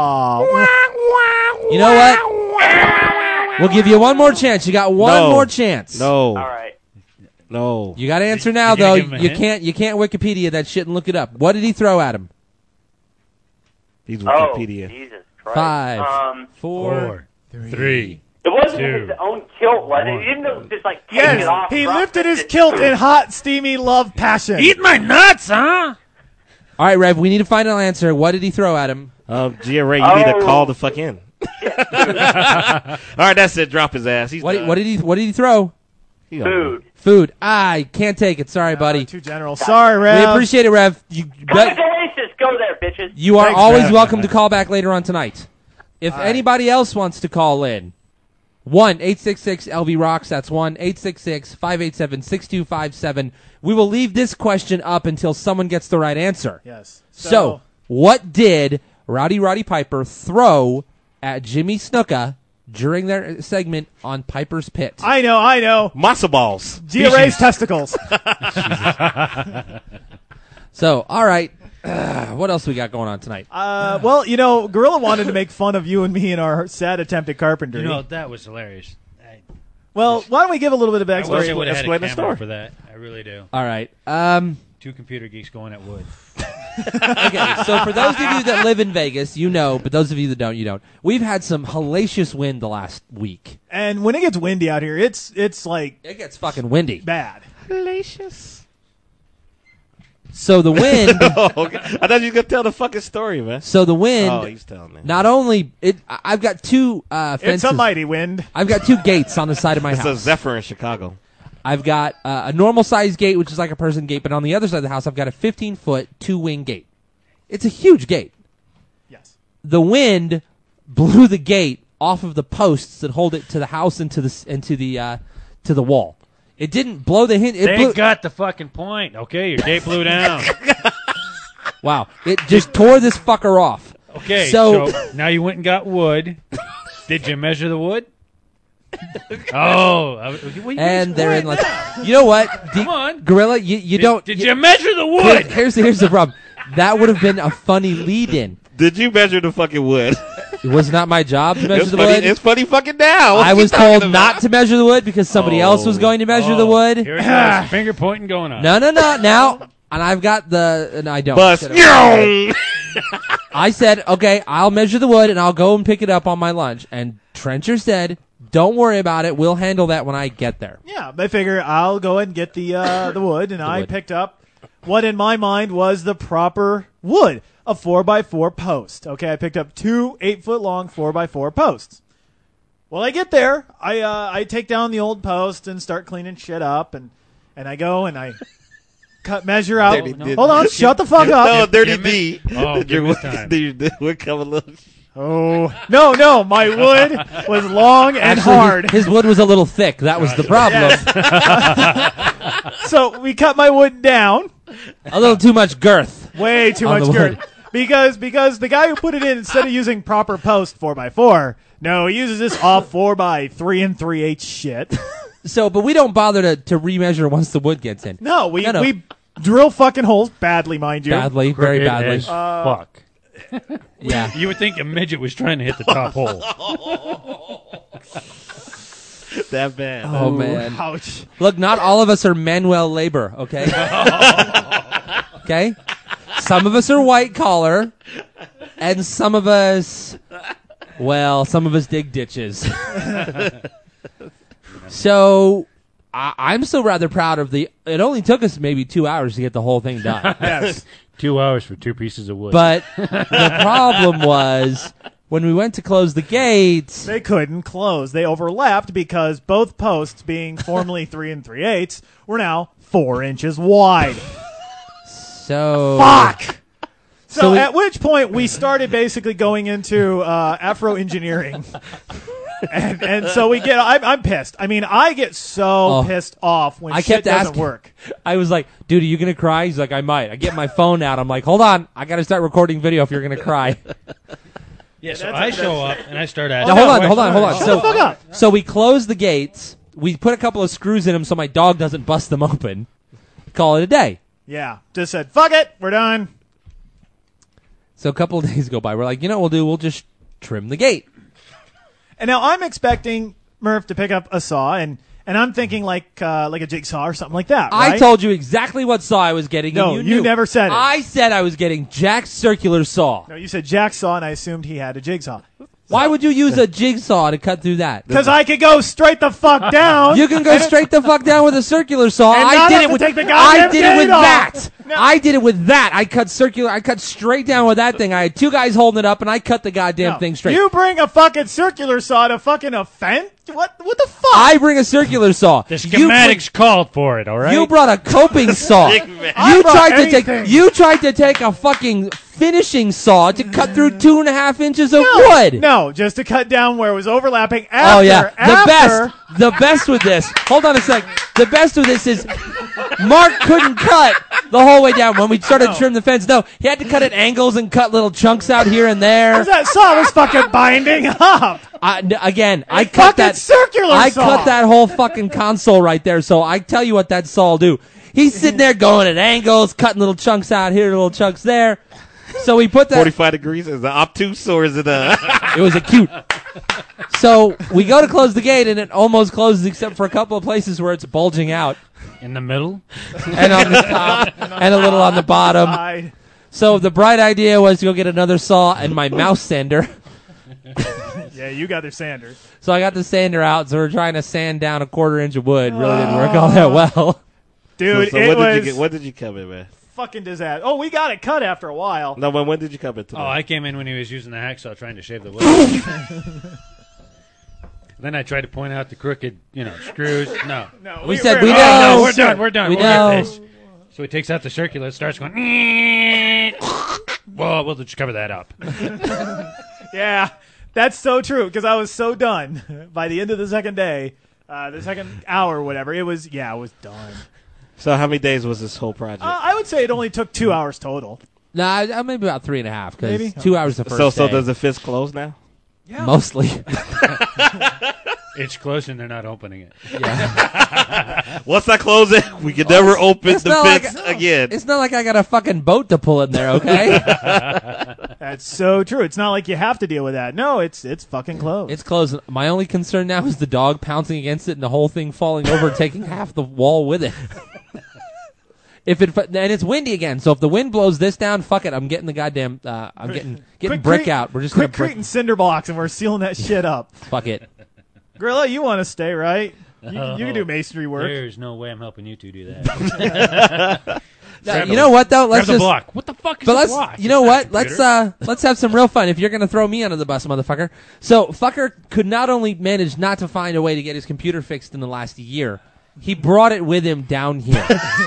[SPEAKER 1] Oh.
[SPEAKER 3] You know what? We'll give you one more chance. You got one
[SPEAKER 2] No.
[SPEAKER 3] more chance.
[SPEAKER 2] No.
[SPEAKER 14] All right.
[SPEAKER 2] No.
[SPEAKER 3] You got to answer now,
[SPEAKER 4] You gonna
[SPEAKER 3] though.
[SPEAKER 4] give him a
[SPEAKER 3] You
[SPEAKER 4] hint?
[SPEAKER 3] can't. You can't Wikipedia that shit and look it up. What did he throw at him?
[SPEAKER 2] He's
[SPEAKER 14] Oh,
[SPEAKER 2] Wikipedia.
[SPEAKER 14] Jesus Christ.
[SPEAKER 3] Five,
[SPEAKER 14] Um,
[SPEAKER 3] four,
[SPEAKER 4] Four, three.
[SPEAKER 14] it wasn't
[SPEAKER 4] Two.
[SPEAKER 14] his own kilt, was it?
[SPEAKER 4] One.
[SPEAKER 14] He didn't just like take it
[SPEAKER 1] Yes,
[SPEAKER 14] off.
[SPEAKER 1] he
[SPEAKER 14] drop
[SPEAKER 1] lifted
[SPEAKER 14] it,
[SPEAKER 1] his
[SPEAKER 14] just-
[SPEAKER 1] kilt in hot, steamy love passion.
[SPEAKER 4] Eat my nuts, huh?
[SPEAKER 3] All right, Rev. We need a final answer. What did he throw at him?
[SPEAKER 2] Um, Gia Ray, you need to
[SPEAKER 14] Oh.
[SPEAKER 2] call the fuck in. All right, that's it. Drop his ass. He's
[SPEAKER 3] What,
[SPEAKER 2] done.
[SPEAKER 3] what did he? What did he throw?
[SPEAKER 2] He don't know.
[SPEAKER 14] Food.
[SPEAKER 3] Food. I can't take it. Sorry, buddy.
[SPEAKER 1] Too general. Sorry, Rev.
[SPEAKER 3] We appreciate it, Rev. You,
[SPEAKER 14] Comic
[SPEAKER 3] but
[SPEAKER 14] Oasis, go there, bitches.
[SPEAKER 3] you are
[SPEAKER 1] Thanks,
[SPEAKER 3] always
[SPEAKER 1] Rev.
[SPEAKER 3] welcome to call back later on tonight. If anybody else wants to call in, one eight six six L V rocks. That's one eight six six five eight seven six two five seven. We will leave this question up until someone gets the right answer.
[SPEAKER 1] Yes.
[SPEAKER 3] So, what did Rowdy Roddy Piper throw at Jimmy Snuka during their segment on Piper's Pit?
[SPEAKER 1] I know, I know.
[SPEAKER 2] Matzo balls.
[SPEAKER 1] Gia Ray's testicles.
[SPEAKER 3] So, all right. Uh, what else we got going on tonight?
[SPEAKER 1] Uh, well, you know, Gorilla wanted to make fun of you and me in our sad attempt at carpentry.
[SPEAKER 4] You know, that was hilarious. I,
[SPEAKER 1] well, why don't we give a little bit of
[SPEAKER 4] I wish I
[SPEAKER 1] backstory?
[SPEAKER 4] would have had a
[SPEAKER 2] explain the
[SPEAKER 4] camera
[SPEAKER 2] story.
[SPEAKER 4] for that. I really do.
[SPEAKER 3] All right. Um,
[SPEAKER 4] Two computer geeks going at wood.
[SPEAKER 3] okay, so for those of you that live in Vegas, you know, but those of you that don't, you don't. We've had some hellacious wind the last week.
[SPEAKER 1] And when it gets windy out here, it's it's like
[SPEAKER 3] It gets fucking windy.
[SPEAKER 1] bad.
[SPEAKER 2] Hellacious.
[SPEAKER 3] So the wind,
[SPEAKER 2] Oh, okay. I thought you were gonna tell the fucking story, man.
[SPEAKER 3] so the wind,
[SPEAKER 2] Oh, he's telling me.
[SPEAKER 3] not only it, I- I've got two uh, fences.
[SPEAKER 1] It's a mighty wind.
[SPEAKER 3] I've got two gates on the side of my
[SPEAKER 2] It's a
[SPEAKER 3] house.
[SPEAKER 2] Zephyr in Chicago.
[SPEAKER 3] I've got uh, a normal size gate, which is like a person gate, but on the other side of the house, I've got a fifteen foot two wing gate. It's a huge gate.
[SPEAKER 1] Yes.
[SPEAKER 3] The wind blew the gate off of the posts that hold it to the house and to the s- and to the uh, to the wall. It didn't blow the hin. It
[SPEAKER 4] They
[SPEAKER 3] blew.
[SPEAKER 4] got the fucking point. Okay, your gate blew down.
[SPEAKER 3] Wow! It just tore this fucker off.
[SPEAKER 4] Okay,
[SPEAKER 3] So-
[SPEAKER 4] so, now you went and got wood. Did you measure the wood? Oh, I- what are you
[SPEAKER 3] And they're in like,
[SPEAKER 4] now?
[SPEAKER 3] you know what,
[SPEAKER 4] Come on.
[SPEAKER 3] Gorilla, you, you
[SPEAKER 4] Did-
[SPEAKER 3] don't.
[SPEAKER 4] did you measure the wood?
[SPEAKER 3] Here's, here's the here's the problem. That would have been a funny lead-in.
[SPEAKER 2] Did you measure the fucking wood?
[SPEAKER 3] It was not my job to measure
[SPEAKER 2] it's
[SPEAKER 3] the
[SPEAKER 2] funny,
[SPEAKER 3] wood.
[SPEAKER 2] It's funny fucking now. What
[SPEAKER 3] I
[SPEAKER 2] you
[SPEAKER 3] was
[SPEAKER 2] talking
[SPEAKER 3] told
[SPEAKER 2] about?
[SPEAKER 3] not to measure the wood because somebody else was
[SPEAKER 2] Oh.
[SPEAKER 3] going to measure
[SPEAKER 4] Oh,
[SPEAKER 3] the wood.
[SPEAKER 4] Here it goes. Finger pointing going on.
[SPEAKER 3] No, no, no. Now, and I've got the, and I don't.
[SPEAKER 2] Bust.
[SPEAKER 3] Shut up. I said, okay, I'll measure the wood and I'll go and pick it up on my lunch. And Trencher said, don't worry about it. We'll handle that when I get there.
[SPEAKER 1] Yeah, I figure I'll go ahead and get the uh, the wood, and I
[SPEAKER 3] wood.
[SPEAKER 1] picked up what in my mind was the proper wood, a four by four post. Okay, I picked up two eight-foot-long four by four posts. Well, I get there. I uh, I take down the old post and start cleaning shit up, and, and I go and I cut measure out.
[SPEAKER 2] Dirty D.
[SPEAKER 1] Hold on, shut the fuck
[SPEAKER 2] No,
[SPEAKER 1] up.
[SPEAKER 2] Dirty D.
[SPEAKER 4] Oh, give me time.
[SPEAKER 2] Your wood come a little.
[SPEAKER 1] Oh no, no, my wood was long and
[SPEAKER 3] Actually,
[SPEAKER 1] hard.
[SPEAKER 3] His, his wood was a little thick. That was the problem.
[SPEAKER 1] So we cut my wood down.
[SPEAKER 3] A little too much girth.
[SPEAKER 1] Way too
[SPEAKER 3] on
[SPEAKER 1] much
[SPEAKER 3] the
[SPEAKER 1] girth.
[SPEAKER 3] wood.
[SPEAKER 1] Because because the guy who put it in, instead of using proper post four by four, no, he uses this off four by three and three eighths shit.
[SPEAKER 3] So, but we don't bother to, to remeasure once the wood gets in.
[SPEAKER 1] No, we
[SPEAKER 3] No, no.
[SPEAKER 1] we drill fucking holes badly, mind you.
[SPEAKER 3] Badly, very
[SPEAKER 4] Crooked
[SPEAKER 3] badly.
[SPEAKER 4] as
[SPEAKER 1] Uh,
[SPEAKER 4] fuck.
[SPEAKER 3] Yeah.
[SPEAKER 4] You would think a midget was trying to hit the top hole.
[SPEAKER 2] That bad.
[SPEAKER 3] Oh, man.
[SPEAKER 1] Ouch.
[SPEAKER 3] Look, not all of us are manual labor, okay? Okay? Some of us are white collar, and some of us, well, some of us dig ditches. So, I, I'm still rather proud of the, it only took us maybe two hours to get the whole thing done.
[SPEAKER 1] Yes.
[SPEAKER 4] Two hours for two pieces of wood.
[SPEAKER 3] But the problem was, when we went to close the gates,
[SPEAKER 1] They couldn't close. They overlapped because both posts, being formerly three and three eighths, were now four inches wide.
[SPEAKER 3] so...
[SPEAKER 1] Fuck! So,
[SPEAKER 3] So we-
[SPEAKER 1] at which point we started basically going into uh, Afro engineering. and, and so we get, I'm, I'm pissed. I mean, I get so
[SPEAKER 3] Oh.
[SPEAKER 1] pissed off when
[SPEAKER 3] I
[SPEAKER 1] shit
[SPEAKER 3] kept
[SPEAKER 1] doesn't
[SPEAKER 3] asking.
[SPEAKER 1] work.
[SPEAKER 3] I was like, dude, are you going to cry? He's like, I might. I get my phone out. I'm like, hold on. I got to start recording video if you're going to cry.
[SPEAKER 4] yeah, so
[SPEAKER 1] That's-
[SPEAKER 4] I
[SPEAKER 1] that's-
[SPEAKER 4] show up and I start
[SPEAKER 3] Now,
[SPEAKER 4] asking.
[SPEAKER 3] hold on, hold on, hold on.
[SPEAKER 1] Shut the fuck
[SPEAKER 3] So,
[SPEAKER 1] up.
[SPEAKER 3] so we close the gates. We put a couple of screws in them so my dog doesn't bust them open. Call it a day.
[SPEAKER 1] Yeah. Just said, fuck it. We're done.
[SPEAKER 3] So a couple of days go by. We're like, you know what we'll do? We'll just trim the gate.
[SPEAKER 1] And now I'm expecting Murph to pick up a saw, and, and I'm thinking like uh, like a jigsaw or something like that.
[SPEAKER 3] I
[SPEAKER 1] right?
[SPEAKER 3] told you exactly what saw I was getting.
[SPEAKER 1] No,
[SPEAKER 3] and you,
[SPEAKER 1] you
[SPEAKER 3] knew.
[SPEAKER 1] never said it.
[SPEAKER 3] I said I was getting Jack's circular saw.
[SPEAKER 1] No, you said Jack saw, and I assumed he had a jigsaw.
[SPEAKER 3] Why would you use a jigsaw to cut through that?
[SPEAKER 1] Because I could go straight the fuck down.
[SPEAKER 3] You can go
[SPEAKER 1] and it-
[SPEAKER 3] straight the fuck down with a circular saw.
[SPEAKER 1] And
[SPEAKER 3] I
[SPEAKER 1] not
[SPEAKER 3] did
[SPEAKER 1] have
[SPEAKER 3] it
[SPEAKER 1] to
[SPEAKER 3] with
[SPEAKER 1] take the
[SPEAKER 3] I
[SPEAKER 1] goddamn
[SPEAKER 3] did it with
[SPEAKER 1] gate off.
[SPEAKER 3] that.
[SPEAKER 1] No.
[SPEAKER 3] I did it with that. I cut circular. I cut straight down with that thing. I had two guys holding it up, and I cut the goddamn
[SPEAKER 1] No.
[SPEAKER 3] thing straight.
[SPEAKER 1] You bring a fucking circular saw to fucking a fence? What? What the fuck?
[SPEAKER 3] I bring a circular saw.
[SPEAKER 4] The
[SPEAKER 3] You bring-
[SPEAKER 4] schematics called for it, all right?
[SPEAKER 3] You brought a coping saw.
[SPEAKER 2] Big man.
[SPEAKER 1] I
[SPEAKER 3] You
[SPEAKER 1] brought
[SPEAKER 3] tried to
[SPEAKER 1] anything.
[SPEAKER 3] take. You tried to take a fucking finishing saw to cut through two and a half inches of
[SPEAKER 1] no,
[SPEAKER 3] wood.
[SPEAKER 1] No, just to cut down where it was overlapping. After,
[SPEAKER 3] Oh yeah, the
[SPEAKER 1] after,
[SPEAKER 3] best. The best with this. Hold on a sec. The best with this is Mark couldn't cut the whole way down when we started to
[SPEAKER 1] No.
[SPEAKER 3] trim the fence. No, he had to cut at angles and cut little chunks out here and there.
[SPEAKER 1] Because that saw was fucking binding up.
[SPEAKER 3] I, n- again, I
[SPEAKER 1] A
[SPEAKER 3] cut
[SPEAKER 1] fucking
[SPEAKER 3] that
[SPEAKER 1] circular
[SPEAKER 3] I
[SPEAKER 1] saw.
[SPEAKER 3] cut that whole fucking console right there. So I tell you what that saw will do. He's sitting there going at angles, cutting little chunks out here, little chunks there. So we put that.
[SPEAKER 2] forty-five degrees. Is it obtuse or is it uh
[SPEAKER 3] It was acute. So we go to close the gate, and it almost closes except for a couple of places where it's bulging out,
[SPEAKER 4] In the middle?
[SPEAKER 3] and on the top, and a little on the bottom.
[SPEAKER 1] Side.
[SPEAKER 3] So the bright idea was to go get another saw and my mouse sander.
[SPEAKER 1] Yeah, you got their sander.
[SPEAKER 3] So I got the sander out, so we're trying to sand down a quarter inch of wood. Really didn't work all that well.
[SPEAKER 1] Dude,
[SPEAKER 2] so, so
[SPEAKER 1] it
[SPEAKER 2] what
[SPEAKER 1] was
[SPEAKER 2] did you get? What did you come in, man?
[SPEAKER 1] fucking disaster. Oh, we got it cut after a while.
[SPEAKER 2] No, but when did you come into?
[SPEAKER 4] Oh, I came in when he was using the hacksaw trying to shave the wood. Then I tried to point out the crooked, you know, screws. No.
[SPEAKER 1] No,
[SPEAKER 3] We said,
[SPEAKER 1] were-
[SPEAKER 3] we
[SPEAKER 1] oh,
[SPEAKER 3] know.
[SPEAKER 1] no,
[SPEAKER 4] We're done. We're done.
[SPEAKER 3] We
[SPEAKER 4] we'll
[SPEAKER 3] know.
[SPEAKER 4] get this. So he takes out the circular, starts going. Well, we'll just cover that up.
[SPEAKER 1] Yeah, that's so true. Because I was so done by the end of the second day, uh, the second hour, whatever. It was, yeah, it was done.
[SPEAKER 2] So how many days was this whole project?
[SPEAKER 1] Uh, I would say it only took two hours total.
[SPEAKER 3] Nah, uh, maybe about three and a half, because
[SPEAKER 1] Maybe?
[SPEAKER 3] two hours the first
[SPEAKER 2] so so
[SPEAKER 3] day.
[SPEAKER 2] does the fist close now?
[SPEAKER 1] Yeah.
[SPEAKER 3] Mostly.
[SPEAKER 4] It's closed and they're not opening it.
[SPEAKER 2] Once I close it, we can never open
[SPEAKER 3] It's
[SPEAKER 2] the
[SPEAKER 3] not like-
[SPEAKER 2] fist again.
[SPEAKER 3] It's not like I got a fucking boat to pull in there, okay?
[SPEAKER 1] That's so true. It's not like you have to deal with that. No, it's it's fucking closed.
[SPEAKER 3] It's closed. My only concern now is the dog pouncing against it and the whole thing falling over and taking half the wall with it. If it and it's windy again, so if the wind blows this down, fuck it. I'm getting the goddamn. Uh, I'm getting getting
[SPEAKER 1] Quick
[SPEAKER 3] brick
[SPEAKER 1] cre-
[SPEAKER 3] out. We're just
[SPEAKER 1] quick
[SPEAKER 3] gonna brick.
[SPEAKER 1] crate and cinder blocks, and we're sealing that shit up.
[SPEAKER 3] Fuck it.
[SPEAKER 1] Gorilla, you want to stay, right? You, you can do masonry work.
[SPEAKER 4] There's no way I'm helping you two do that.
[SPEAKER 3] No, you know what though? Let's
[SPEAKER 4] Grab the
[SPEAKER 3] just
[SPEAKER 4] block. What the fuck is
[SPEAKER 3] but
[SPEAKER 4] the
[SPEAKER 3] let's,
[SPEAKER 4] block?
[SPEAKER 3] You know
[SPEAKER 4] It's not
[SPEAKER 3] what?
[SPEAKER 4] a
[SPEAKER 3] Let's uh, let's have some real fun. If you're gonna throw me under the bus, motherfucker. So fucker could not only manage not to find a way to get his computer fixed in the last year, he brought it with him down here.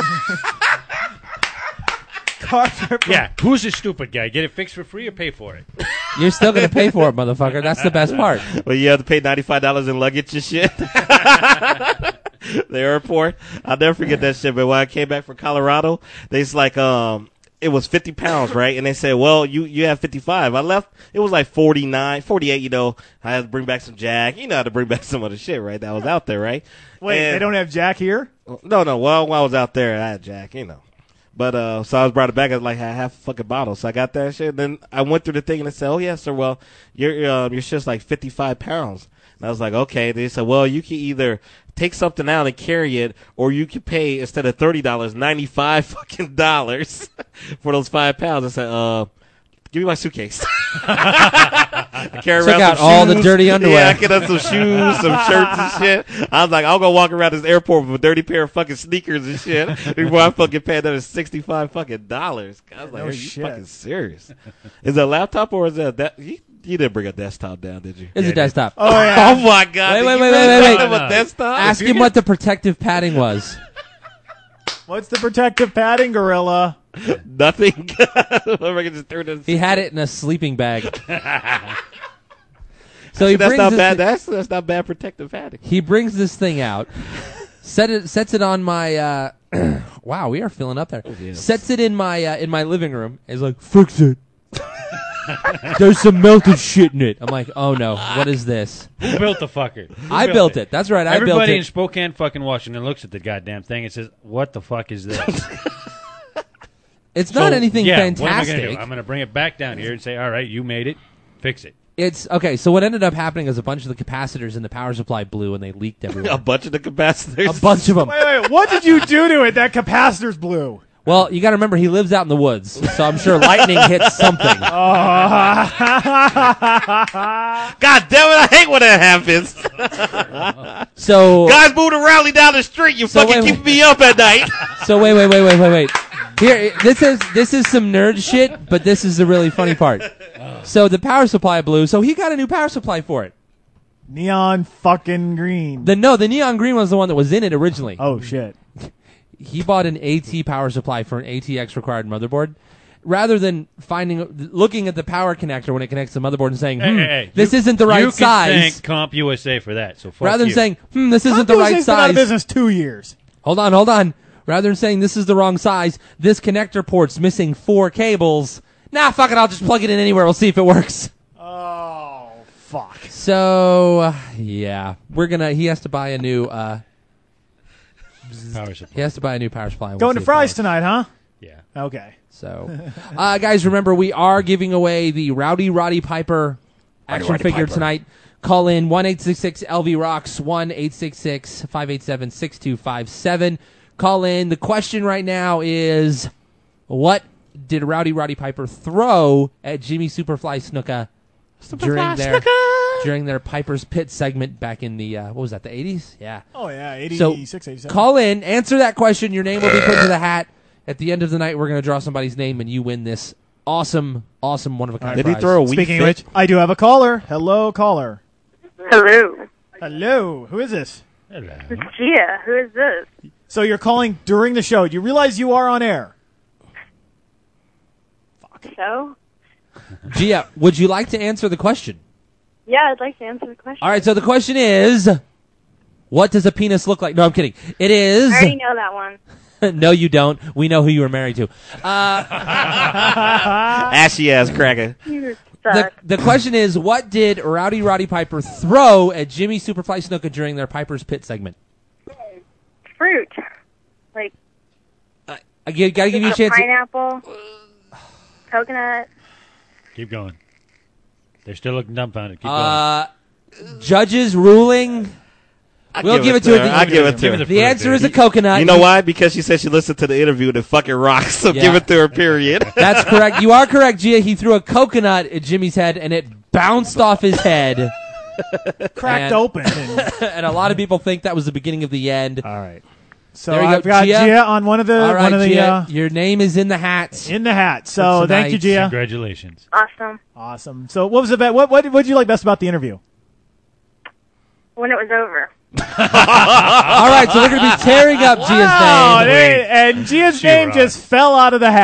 [SPEAKER 4] Yeah, who's this stupid guy? Get it fixed for free or pay for it?
[SPEAKER 3] You're still gonna pay for it, motherfucker. That's the best part.
[SPEAKER 2] Well, you have to pay ninety-five dollars in luggage and shit. The airport. I'll never forget that shit. But when I came back from Colorado, they's like, um, it was fifty pounds, right? And they said, well, you, you have fifty-five. I left, it was like forty-nine, forty-eight, you know. I had to bring back some Jack. You know how to bring back some other shit, right? That was out there, right?
[SPEAKER 1] Wait,
[SPEAKER 2] And-
[SPEAKER 1] they don't have Jack here?
[SPEAKER 2] No, no. Well, while I was out there, I had Jack, you know. But, uh, so I was brought it back. I was like, I half a fucking bottle. So I got that shit. Then I went through the thing and they said, oh, yeah, sir, well, your, uh, your shit's like fifty-five pounds. And I was like, okay. They said, well, you can either take something out and carry it, or you can pay, instead of thirty dollars, ninety-five fucking dollars for those five pounds. I said, uh, give me my suitcase. I carry
[SPEAKER 3] Took
[SPEAKER 2] around
[SPEAKER 3] out
[SPEAKER 2] some
[SPEAKER 3] all the
[SPEAKER 2] shoes.
[SPEAKER 3] dirty underwear.
[SPEAKER 2] Yeah, I get up some shoes, some shirts and shit. I was like, I'll go walk around this airport with a dirty pair of fucking sneakers and shit before I fucking pay another sixty-five fucking dollars. I was like,
[SPEAKER 1] No
[SPEAKER 2] are you
[SPEAKER 1] shit.
[SPEAKER 2] fucking serious? Is it a laptop or is that that? You, you didn't bring a desktop down, did you?
[SPEAKER 3] It's a desktop.
[SPEAKER 1] Oh, yeah.
[SPEAKER 2] Oh my god!
[SPEAKER 3] Wait,
[SPEAKER 2] Did
[SPEAKER 3] wait,
[SPEAKER 2] you
[SPEAKER 3] wait,
[SPEAKER 2] really
[SPEAKER 3] wait, wait,
[SPEAKER 2] send
[SPEAKER 3] wait.
[SPEAKER 2] him a desktop?
[SPEAKER 3] Ask him what the protective padding was.
[SPEAKER 1] What's the protective padding, Gorilla?
[SPEAKER 2] Nothing. I can just throw this.
[SPEAKER 3] He had it in a sleeping bag. So he
[SPEAKER 2] that's
[SPEAKER 3] brings
[SPEAKER 2] not
[SPEAKER 3] this
[SPEAKER 2] bad.
[SPEAKER 3] thi-
[SPEAKER 2] That's that's not bad protective padding.
[SPEAKER 3] He brings this thing out, set it, sets it on my. Uh, wow, we are filling up there.
[SPEAKER 2] yes.
[SPEAKER 3] Sets it in my uh, in my living room. Is like, fix it. There's some melted shit in it. I'm like, oh no, what is this?
[SPEAKER 4] Who built the fucker? Who
[SPEAKER 3] I built it. That's right, I built
[SPEAKER 4] Everybody
[SPEAKER 3] it.
[SPEAKER 4] in Spokane, fucking Washington, looks at the goddamn thing and says, "What the fuck is this?"
[SPEAKER 3] It's not
[SPEAKER 4] So,
[SPEAKER 3] anything
[SPEAKER 4] yeah, What am I
[SPEAKER 3] fantastic.
[SPEAKER 4] gonna do? I'm going to bring it back down here and say, "All right, you made it. Fix it."
[SPEAKER 3] It's okay. So what ended up happening is a bunch of the capacitors in the power supply blew and they leaked everywhere.
[SPEAKER 2] A bunch of the capacitors.
[SPEAKER 3] A bunch of them.
[SPEAKER 1] Wait, wait, what did you do to it? That capacitor's blue.
[SPEAKER 3] Well, you got to remember he lives out in the woods, so I'm sure lightning hits something.
[SPEAKER 2] God damn it! I hate when that happens.
[SPEAKER 3] So
[SPEAKER 2] guys move to rally down the street. You
[SPEAKER 3] So
[SPEAKER 2] fucking
[SPEAKER 3] wait,
[SPEAKER 2] keep me up at night.
[SPEAKER 3] So wait, wait, wait, wait, wait, wait. Here, this is this is some nerd shit, but this is the really funny part. So the power supply blew, so he got a new power supply for it.
[SPEAKER 1] Neon fucking green.
[SPEAKER 3] The no, the neon green was the one that was in it originally.
[SPEAKER 1] Oh shit.
[SPEAKER 3] He bought an AT power supply for an A T X required motherboard. Rather than finding, looking at the power connector when it connects to the motherboard and saying,
[SPEAKER 4] Hey,
[SPEAKER 3] hmm,
[SPEAKER 4] hey, hey,
[SPEAKER 3] this
[SPEAKER 4] you-
[SPEAKER 3] isn't the right
[SPEAKER 4] you can
[SPEAKER 3] size.
[SPEAKER 4] thank Comp U S A for that. So fuck
[SPEAKER 3] Rather than
[SPEAKER 4] you.
[SPEAKER 3] saying, hmm, this isn't the right
[SPEAKER 1] Computer's been out of
[SPEAKER 3] size.
[SPEAKER 1] business two years.
[SPEAKER 3] Hold on, hold on. Rather than saying this is the wrong size, this connector port's missing four cables. Nah, fuck it, I'll just plug it in anywhere. We'll see if it works.
[SPEAKER 1] Oh fuck.
[SPEAKER 3] So, uh, yeah, we're gonna. He has to buy a new. Uh,
[SPEAKER 4] power supply.
[SPEAKER 3] he has to buy a new power supply. and we'll
[SPEAKER 1] Going
[SPEAKER 3] see
[SPEAKER 1] to
[SPEAKER 3] if it
[SPEAKER 1] Fry's
[SPEAKER 3] works.
[SPEAKER 1] tonight, huh?
[SPEAKER 4] Yeah.
[SPEAKER 1] Okay.
[SPEAKER 3] So, uh, guys, remember we are giving away the Rowdy Roddy Piper action
[SPEAKER 8] Roddy
[SPEAKER 3] figure
[SPEAKER 8] Piper.
[SPEAKER 3] tonight. Call in one eight six six L V rocks one eight six six five eight seven six two five seven. Call in. The question right now is, what did Rowdy Roddy Piper throw at Jimmy Superfly Snuka during their during their Piper's Pit segment back in the uh, what was that, the eighties? Yeah.
[SPEAKER 1] Oh yeah,
[SPEAKER 3] So
[SPEAKER 1] eighty-six, eighty-seven.
[SPEAKER 3] call in, answer that question. Your name will be put into the hat. At the end of the night, we're going to draw somebody's name, and you win this awesome, awesome one of a kind
[SPEAKER 2] Did
[SPEAKER 3] prize.
[SPEAKER 2] he throw a weak
[SPEAKER 1] Speaking of
[SPEAKER 2] fit?
[SPEAKER 1] which, I do have a caller. Hello, caller.
[SPEAKER 7] Hello.
[SPEAKER 1] Hello. Who is this?
[SPEAKER 4] Hello.
[SPEAKER 7] It's Gia. Who is this?
[SPEAKER 1] So you're calling during the show. Do you realize you are on air?
[SPEAKER 7] So?
[SPEAKER 3] Gia, would you like to answer the question?
[SPEAKER 7] Yeah, I'd like to answer the question.
[SPEAKER 3] All right, so the question is, what does a penis look like? No, I'm kidding. It is...
[SPEAKER 7] I already know that one.
[SPEAKER 3] No, you don't. We know who you were married to. Uh,
[SPEAKER 2] Ashy ass cracker.
[SPEAKER 7] You
[SPEAKER 3] the,
[SPEAKER 7] suck.
[SPEAKER 3] the question is, what did Rowdy Roddy Piper throw at Jimmy Superfly Snuka during their Piper's Pit segment?
[SPEAKER 7] Fruit. Like,
[SPEAKER 3] I g- gotta give you a
[SPEAKER 7] a
[SPEAKER 3] chance.
[SPEAKER 7] pineapple, coconut.
[SPEAKER 4] Keep going. They're still looking dumbfounded. Keep
[SPEAKER 3] Uh, judges ruling. We'll give, it to her.
[SPEAKER 2] I give it to her.
[SPEAKER 3] The answer is a coconut.
[SPEAKER 2] You know why? Because she said she listened to the interview and it fucking rocks. So
[SPEAKER 3] Yeah.
[SPEAKER 2] give it to her. Period.
[SPEAKER 3] That's correct. You are correct, Gia. He threw a coconut at Jimmy's head, and it bounced off his head.
[SPEAKER 1] Cracked
[SPEAKER 3] And-
[SPEAKER 1] open. And,
[SPEAKER 3] and a lot of people think that was the beginning of the end.
[SPEAKER 1] all right. So
[SPEAKER 3] There you go,
[SPEAKER 1] I've got
[SPEAKER 3] Gia.
[SPEAKER 1] Gia on one of the
[SPEAKER 3] All right,
[SPEAKER 1] one of the
[SPEAKER 3] Gia,
[SPEAKER 1] uh,
[SPEAKER 3] your name is in the hat.
[SPEAKER 1] in the hat. So
[SPEAKER 3] For
[SPEAKER 1] thank you,
[SPEAKER 3] tonight.
[SPEAKER 1] Gia.
[SPEAKER 4] Congratulations.
[SPEAKER 7] Awesome.
[SPEAKER 1] Awesome. So what was the be- what what what did you like best about the interview?
[SPEAKER 7] When it was over.
[SPEAKER 3] All right, so we're going to be tearing up Gia's
[SPEAKER 1] Wow,
[SPEAKER 3] name.
[SPEAKER 1] they- and Gia's
[SPEAKER 4] She
[SPEAKER 1] name
[SPEAKER 4] rocked.
[SPEAKER 1] just fell out of the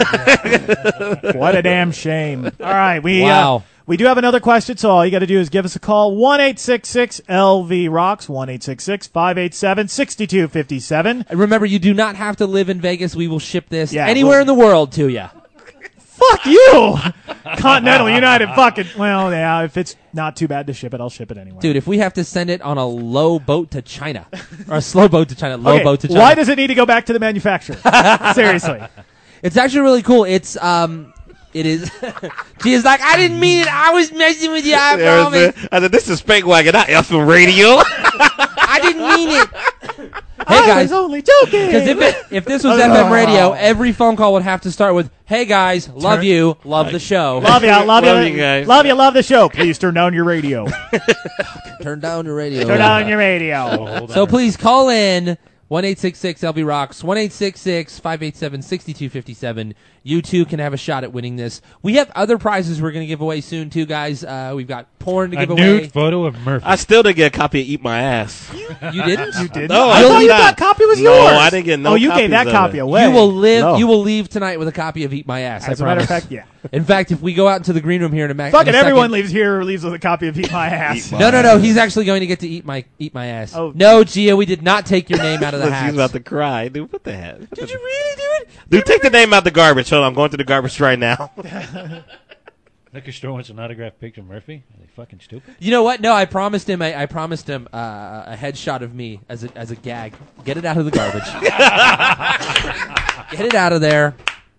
[SPEAKER 1] hat. What a damn shame. All right, we
[SPEAKER 3] Wow.
[SPEAKER 1] uh, we do have another question, so all you got to do is give us a call, one eight six six L V rocks, one eight six six five eight seven six two five seven.
[SPEAKER 3] Remember, you do not have to live in Vegas. We will ship this
[SPEAKER 1] Yeah,
[SPEAKER 3] anywhere
[SPEAKER 1] we'll-
[SPEAKER 3] in the world to you.
[SPEAKER 1] Fuck you! Continental United fucking, well, yeah, if it's not too bad to ship it, I'll ship it anyway.
[SPEAKER 3] Dude, if we have to send it on a low boat to China, or a slow boat to China, low
[SPEAKER 1] Okay,
[SPEAKER 3] boat to China.
[SPEAKER 1] why does it need to go back to the manufacturer? Seriously.
[SPEAKER 3] It's actually really cool. It's, um, it is. Gia's like, I didn't mean it. I was messing with you. I
[SPEAKER 2] There was
[SPEAKER 3] promise.
[SPEAKER 2] the- I said, this is Spank Wagon, not F M Radio.
[SPEAKER 3] I didn't mean it. Hey
[SPEAKER 1] I
[SPEAKER 3] guys,
[SPEAKER 1] was only joking!
[SPEAKER 3] because if it, if this was F M radio, every phone call would have to start with, "Hey guys, love
[SPEAKER 1] Turn-
[SPEAKER 3] you, love the show."
[SPEAKER 1] Love you, love,
[SPEAKER 2] Love
[SPEAKER 1] you,
[SPEAKER 2] you guys.
[SPEAKER 1] Love you, love the show. Please turn down your radio.
[SPEAKER 3] Turn down your radio.
[SPEAKER 1] Turn down your radio.
[SPEAKER 4] Oh, hold
[SPEAKER 3] So
[SPEAKER 4] on.
[SPEAKER 3] please call in one eight six six L B Rocks, one eight six six five eight seven six two five seven. You too can have a shot at winning this. We have other prizes we're going to give away soon too, guys. Uh, we've got porn to
[SPEAKER 4] a
[SPEAKER 3] give away.
[SPEAKER 4] nude photo of Murphy.
[SPEAKER 2] I still didn't get a copy of Eat My Ass.
[SPEAKER 3] You didn't?
[SPEAKER 1] You did?
[SPEAKER 2] No,
[SPEAKER 1] I
[SPEAKER 2] I
[SPEAKER 1] thought
[SPEAKER 2] did
[SPEAKER 1] you
[SPEAKER 2] not.
[SPEAKER 1] thought copy was
[SPEAKER 2] No,
[SPEAKER 1] yours.
[SPEAKER 2] I didn't get no
[SPEAKER 1] Oh, you gave
[SPEAKER 2] copies
[SPEAKER 1] that
[SPEAKER 2] of
[SPEAKER 1] copy
[SPEAKER 2] it.
[SPEAKER 1] away.
[SPEAKER 3] You will live.
[SPEAKER 2] No.
[SPEAKER 3] You will leave tonight with a copy of Eat My Ass.
[SPEAKER 1] As
[SPEAKER 3] I
[SPEAKER 1] a matter of
[SPEAKER 3] promise.
[SPEAKER 1] fact, yeah.
[SPEAKER 3] In fact, if we go out into the green room here in a, ma-
[SPEAKER 1] Fuck
[SPEAKER 3] in
[SPEAKER 1] it,
[SPEAKER 3] a
[SPEAKER 1] everyone
[SPEAKER 3] second-
[SPEAKER 1] leaves here leaves with a copy of Eat My Ass.
[SPEAKER 2] Eat
[SPEAKER 3] No, no, no. He's actually going to get to eat my eat my ass.
[SPEAKER 1] Oh.
[SPEAKER 3] No, Gia, we did not take your name out of the
[SPEAKER 2] She's
[SPEAKER 3] hat.
[SPEAKER 2] about to cry. Dude, what the heck?
[SPEAKER 3] Did you really do it?
[SPEAKER 2] Dude, take the name out the garbage. Hold on, I'm going to the garbage right now.
[SPEAKER 4] Liquor store wants an autographed picture of Murphy. Are they fucking stupid?
[SPEAKER 3] You know what? No, I promised him. I, I promised him uh, a headshot of me as a as a gag. Get it out of the garbage. Get it out of there.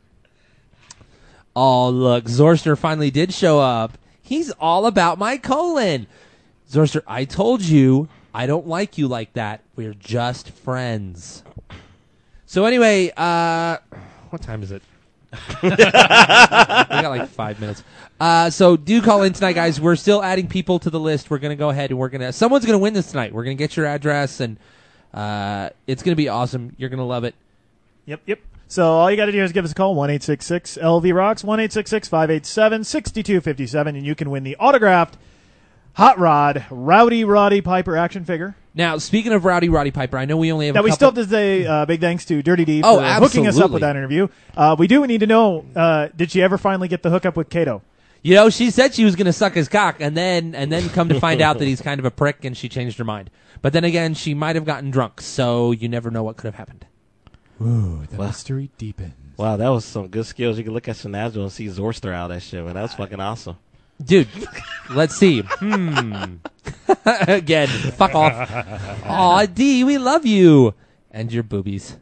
[SPEAKER 3] Oh, look, Zorster finally did show up. He's all about my colon. Zorster, I told you I don't like you like that. We're just friends. So anyway, uh, what time is it? We got like five minutes. Uh, so do call in tonight, guys. We're still adding people to the list. We're gonna go ahead and we're gonna. Someone's gonna win this tonight. We're gonna get your address, and uh, it's gonna be awesome. You're gonna love it.
[SPEAKER 1] Yep, yep. So all you got to do is give us a call, one eight six six L V rocks, one eight six six five eight seven six two five seven, and you can win the autographed Hot Rod Rowdy Roddy Piper action figure.
[SPEAKER 3] Now, speaking of Rowdy Roddy Piper, I know we only have.
[SPEAKER 1] Now,
[SPEAKER 3] a
[SPEAKER 1] we
[SPEAKER 3] couple-
[SPEAKER 1] still have to say uh, big thanks to Dirty D
[SPEAKER 3] Oh,
[SPEAKER 1] for hooking us up
[SPEAKER 3] absolutely.
[SPEAKER 1] with that interview. Uh, we do need to know, uh, did she ever finally get the hookup with Kato?
[SPEAKER 3] You know, she said she was going to suck his cock, and then and then come to find out that he's kind of a prick, and she changed her mind. But then again, she might have gotten drunk, so you never know what could have happened.
[SPEAKER 1] Ooh, the
[SPEAKER 2] Wow.
[SPEAKER 1] mystery deepens.
[SPEAKER 2] Wow, that was some good skills. You can look at Sinazzo and see Zorster out that shit, man. That was fucking awesome.
[SPEAKER 3] Dude, let's see. Hmm. Again, fuck off. Aw, D, we love you. And your boobies.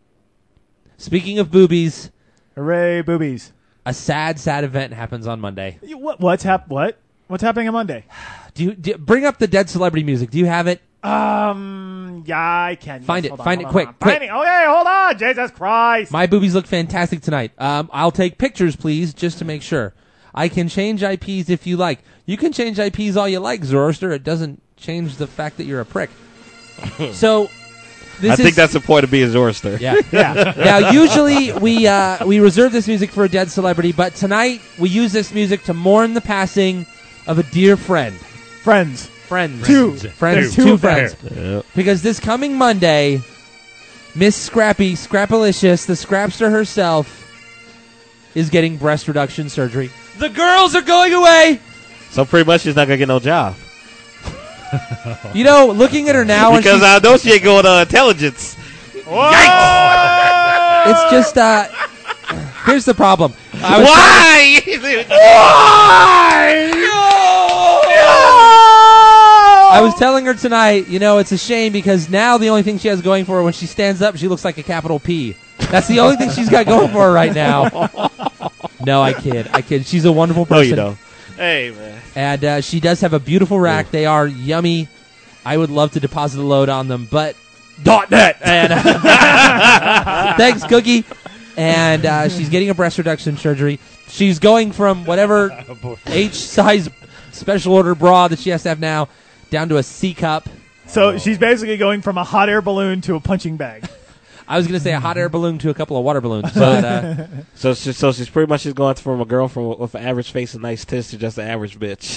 [SPEAKER 3] Speaking of boobies,
[SPEAKER 1] Hooray, boobies.
[SPEAKER 3] a sad, sad event happens on Monday.
[SPEAKER 1] You- What, what's hap- What? What's happening on Monday?
[SPEAKER 3] Do you do, bring up the dead celebrity music? Do you have it?
[SPEAKER 1] Um, yeah, I can.
[SPEAKER 3] Find
[SPEAKER 1] Yes,
[SPEAKER 3] it.
[SPEAKER 1] hold on,
[SPEAKER 3] Find
[SPEAKER 1] hold
[SPEAKER 3] it
[SPEAKER 1] on,
[SPEAKER 3] quick,
[SPEAKER 1] hold on.
[SPEAKER 3] quick.
[SPEAKER 1] Find it. Okay, hold on. Jesus Christ.
[SPEAKER 3] My boobies look fantastic tonight. Um, I'll take pictures, please, just to make sure. I can change I Ps if you like. You can change I Ps all you like, Zoroaster. It doesn't change the fact that you're a prick. So, this
[SPEAKER 2] I
[SPEAKER 3] is,
[SPEAKER 2] think that's the point of being Zorster.
[SPEAKER 3] Yeah. yeah. Now, usually we uh, we reserve this music for a dead celebrity, but tonight we use this music to mourn the passing of a dear friend.
[SPEAKER 1] Friends.
[SPEAKER 3] Friends.
[SPEAKER 1] Two.
[SPEAKER 3] Friends.
[SPEAKER 1] There's two
[SPEAKER 3] Two
[SPEAKER 1] of them.
[SPEAKER 3] friends.
[SPEAKER 2] Yep.
[SPEAKER 3] Because this coming Monday, Miss Scrappy, Scrappalicious, the Scrapster herself, is getting breast reduction surgery. The girls are going away!
[SPEAKER 2] So pretty much she's not going to get no job.
[SPEAKER 3] You know, looking at her now, and
[SPEAKER 2] Because
[SPEAKER 3] she's,
[SPEAKER 2] I know she ain't going to intelligence. Yikes!
[SPEAKER 3] it's just, uh, here's the problem. I was
[SPEAKER 2] Why?
[SPEAKER 3] I was telling her tonight, you know, it's a shame because now the only thing she has going for her when she stands up, she looks like a capital P. That's the only thing she's got going for her right now. No, I kid. I kid. She's a wonderful person.
[SPEAKER 2] No, you don't. Hey, man.
[SPEAKER 3] And uh, she does have a beautiful rack. They are yummy. I would love to deposit a load on them, but dot net. And thanks, Cookie. And uh, she's getting a breast reduction surgery. She's going from whatever H size special order bra that she has to have now down to a C cup.
[SPEAKER 1] So she's basically going from a hot air balloon to a punching bag.
[SPEAKER 3] I was going to say a hot air balloon to a couple of water balloons. But, uh,
[SPEAKER 2] So, she, so she's pretty much just going from a girl from with an average face and nice tits to just an average bitch.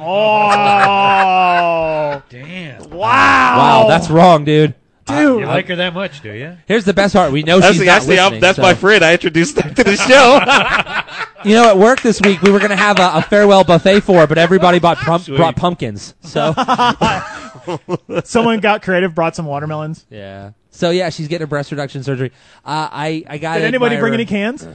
[SPEAKER 1] Oh,
[SPEAKER 4] damn!
[SPEAKER 1] Wow,
[SPEAKER 3] wow, that's wrong, dude.
[SPEAKER 1] Dude,
[SPEAKER 4] You like her that much, do you?
[SPEAKER 3] Here's the best part. We know
[SPEAKER 2] Actually,
[SPEAKER 3] she's not
[SPEAKER 2] actually, I'm-
[SPEAKER 3] listening.
[SPEAKER 2] that's
[SPEAKER 3] so-
[SPEAKER 2] my friend. I introduced her to the show.
[SPEAKER 3] You know, at work this week, we were going to have a, a farewell buffet for her, but everybody bought prum- brought pumpkins. So,
[SPEAKER 1] someone got creative, brought some watermelons.
[SPEAKER 3] yeah. So yeah, she's getting a breast reduction surgery. Uh, I I got.
[SPEAKER 1] Did anybody bring any cans?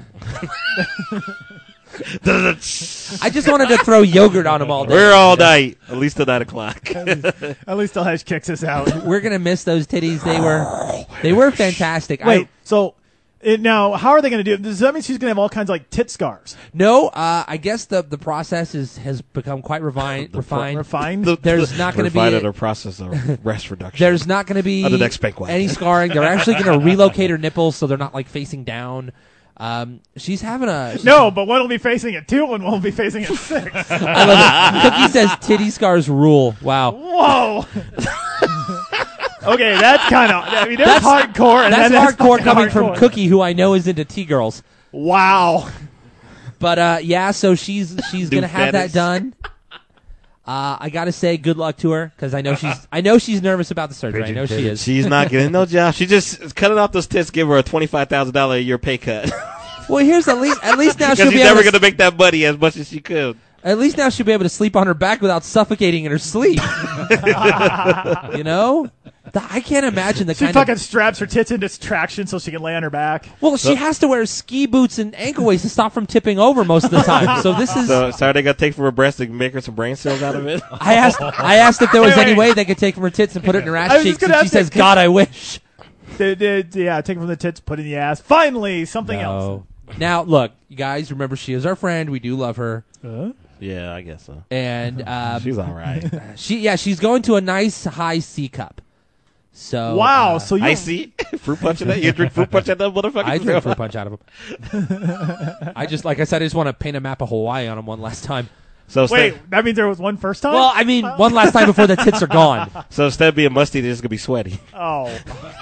[SPEAKER 3] I just wanted to throw yogurt on them all day.
[SPEAKER 2] We're all night, at least till nine o'clock.
[SPEAKER 1] At least Elhesh kicks us out.
[SPEAKER 3] We're gonna miss those titties. They were, they were fantastic.
[SPEAKER 1] Wait,
[SPEAKER 3] I,
[SPEAKER 1] so it, now how are they going to do it? Does that mean she's going to have all kinds of like tit scars?
[SPEAKER 3] no, uh, I guess the the process is has become quite refined. refined.
[SPEAKER 1] Refined?
[SPEAKER 3] There's not going to be.
[SPEAKER 2] Refined
[SPEAKER 3] a-
[SPEAKER 2] a process of breast reduction.
[SPEAKER 3] There's not going to be
[SPEAKER 2] On the next Spank Wagon.
[SPEAKER 3] any scarring. They're actually going to relocate her nipples so they're not like facing down. Um, she's having a she's-
[SPEAKER 1] No, but one will be facing at two, one won't be facing at six.
[SPEAKER 3] I love it. Cookie says titty scars rule. Wow.
[SPEAKER 1] Whoa. Okay, that's kind of. I mean, there's
[SPEAKER 3] That's-
[SPEAKER 1] hardcore. And
[SPEAKER 3] That's
[SPEAKER 1] then there's
[SPEAKER 3] hardcore
[SPEAKER 1] fucking
[SPEAKER 3] coming from
[SPEAKER 1] hardcore.
[SPEAKER 3] Cookie, who I know is into T-girls.
[SPEAKER 1] Wow.
[SPEAKER 3] But uh, yeah, so she's she's
[SPEAKER 2] Do
[SPEAKER 3] gonna have that
[SPEAKER 2] fetish.
[SPEAKER 3] done. Uh, I gotta say, good luck to her because I know she's I know she's nervous about the surgery. I know she is.
[SPEAKER 2] She's not getting no job. She just cutting off those tits. Give her a twenty five thousand dollar a year pay cut.
[SPEAKER 3] Well, here's at least at least now
[SPEAKER 2] Because
[SPEAKER 3] she'll
[SPEAKER 2] she's
[SPEAKER 3] be
[SPEAKER 2] never
[SPEAKER 3] able to,
[SPEAKER 2] going to make that money as much as she could.
[SPEAKER 3] at least now she'll be able to sleep on her back without suffocating in her sleep. You know, The- I can't imagine the
[SPEAKER 1] She
[SPEAKER 3] kind
[SPEAKER 1] fucking
[SPEAKER 3] of.
[SPEAKER 1] straps her tits into traction so she can lay on her back.
[SPEAKER 3] Well, she has to wear ski boots and ankle weights to stop from tipping over most of the time. So this is.
[SPEAKER 2] So, so are they going to take from her breast and make her some brain cells out of it?
[SPEAKER 3] I asked. I asked if there was
[SPEAKER 1] Wait,
[SPEAKER 3] any
[SPEAKER 1] wait.
[SPEAKER 3] way they could take from her tits and put it in her
[SPEAKER 1] I
[SPEAKER 3] ass
[SPEAKER 1] was just
[SPEAKER 3] cheeks,
[SPEAKER 1] gonna
[SPEAKER 3] and she
[SPEAKER 1] ask
[SPEAKER 3] says,
[SPEAKER 1] that-
[SPEAKER 3] "God, I wish."
[SPEAKER 1] They did, yeah, take it from the tits, put it in the ass. Finally, something else.
[SPEAKER 3] No. Now, look, you guys, remember she is our friend. We do love her,
[SPEAKER 1] Huh?
[SPEAKER 2] Yeah, I guess so.
[SPEAKER 3] and um,
[SPEAKER 2] She's all right.
[SPEAKER 3] she yeah, she's going to a nice high C cup. So
[SPEAKER 1] Wow,
[SPEAKER 3] uh,
[SPEAKER 1] so you
[SPEAKER 2] Icy? Fruit punch in that? You drink fruit punch at that motherfucker?
[SPEAKER 3] I drink fruit punch out of them. I just, like I said, I just want to paint a map of Hawaii on them one last time.
[SPEAKER 2] So
[SPEAKER 1] wait,
[SPEAKER 2] instead,
[SPEAKER 1] that means there was one first time?
[SPEAKER 3] Well, I mean, one last time before the tits are gone.
[SPEAKER 2] so instead of being musty, they're just going to be sweaty.
[SPEAKER 1] Oh.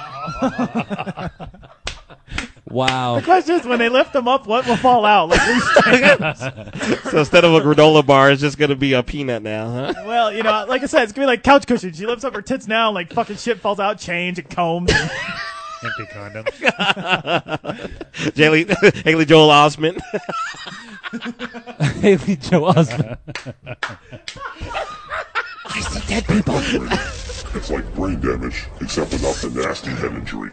[SPEAKER 3] Wow.
[SPEAKER 1] The question is, when they lift them up, what will fall out? Like loose stones?
[SPEAKER 2] So instead of a granola bar, it's just going to be a peanut now, huh?
[SPEAKER 1] Well, you know, like I said, it's gonna be like couch cushions. She lifts up her tits now, and like fucking shit falls out, change and combs. And
[SPEAKER 4] Empty condoms.
[SPEAKER 2] Haley, Haley Joel Osment.
[SPEAKER 3] Haley Joel Osment. I see dead people.
[SPEAKER 5] It's like brain damage, except without the nasty head injury.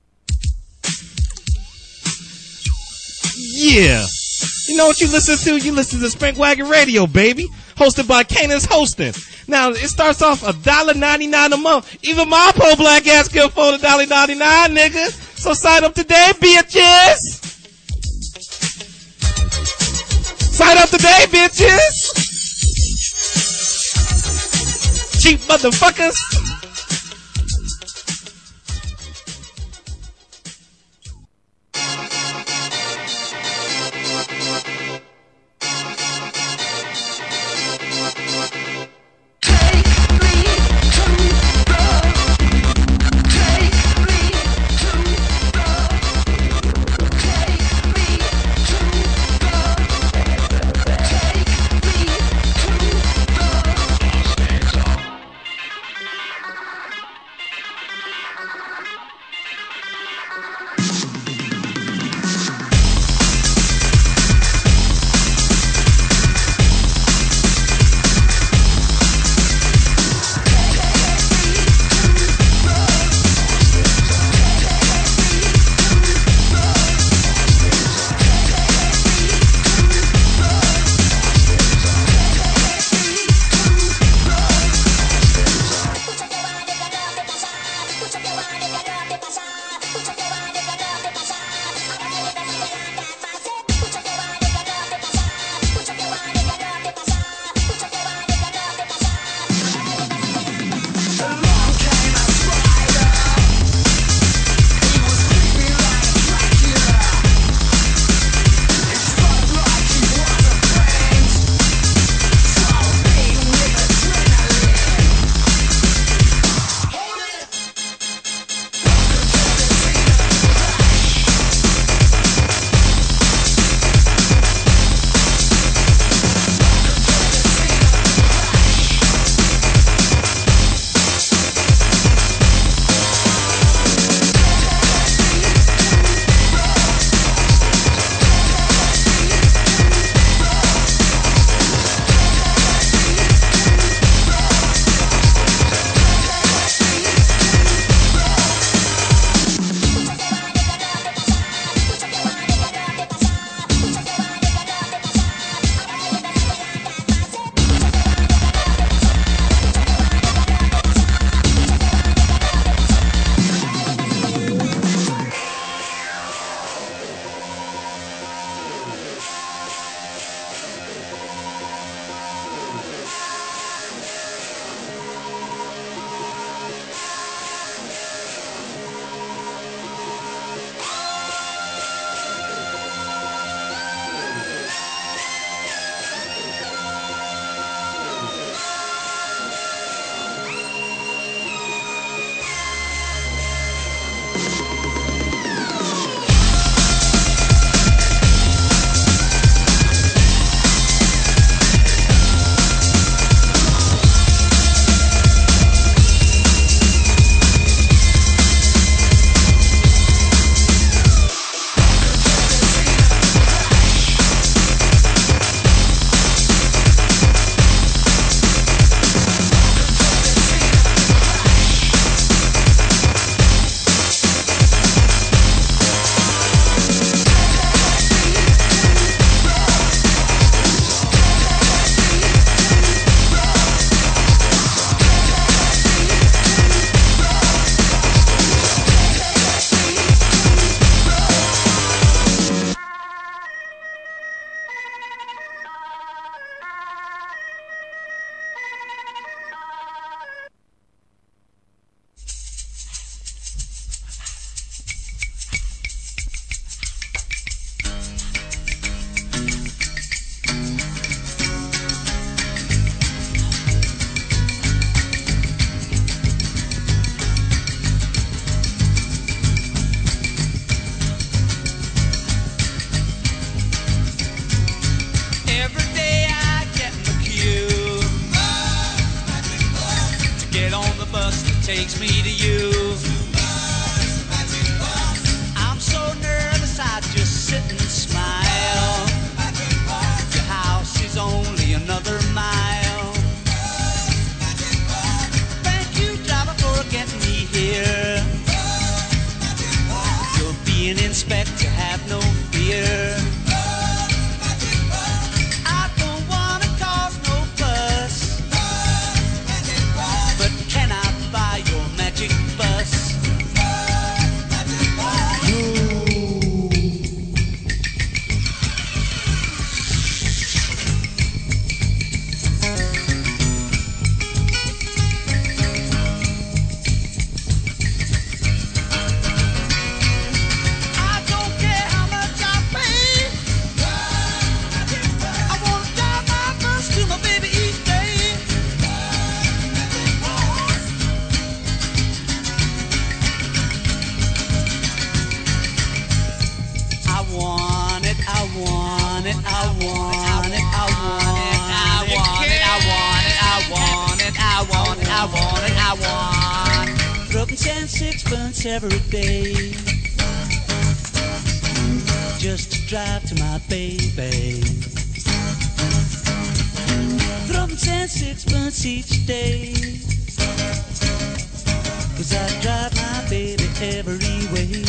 [SPEAKER 15] Yeah. You know what you listen to? You listen to Spank Wagon Radio, baby. Hosted by Kanan's Hosting. Now, it starts off a dollar ninety-nine a month. Even my poor black ass can afford a dollar ninety-nine, nigga. So sign up today, bitches. Sign up today, bitches. Cheap motherfuckers.
[SPEAKER 11] takes me to you. I'm so nervous I just sit and smile. Your house is only another mile. Thank you, driver, for getting me here. You'll be an inspector, have no fear. I don't want to cause no fuss, but can I buy your magic bus? I don't care how much I pay. I want to drive my bus to my baby each day. I want it, I want it, I want it, I want it, I want it, I want it, I want it, I want it, I want it, I want. Broken ten sixpence every day, just to drive to my baby. Broken ten sixpence each day, 'cause I drive my baby every way.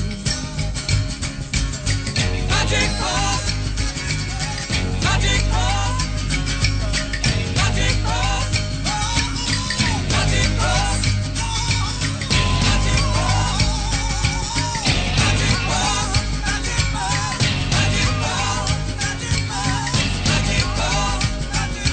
[SPEAKER 11] Magic bus, magic bus, magic bus, magic bus, magic bus, magic bus, magic bus, magic bus, magic bus, magic bus, magic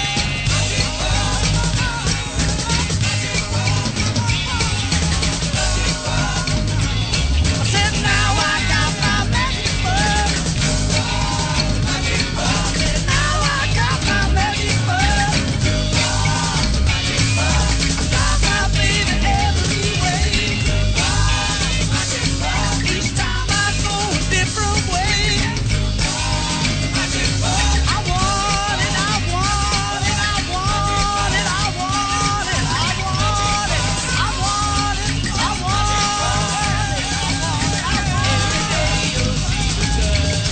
[SPEAKER 11] bus. I said now I got my magic bus. Magic bus. I said now I got my magic bus. Magic bus. I drive my baby every way. Magic bus. Each time I go a different way. Magic bus. I want it, I want it, I want it, I want it, I want it, I want it, I want it, I want it. Every day you'll see the touch.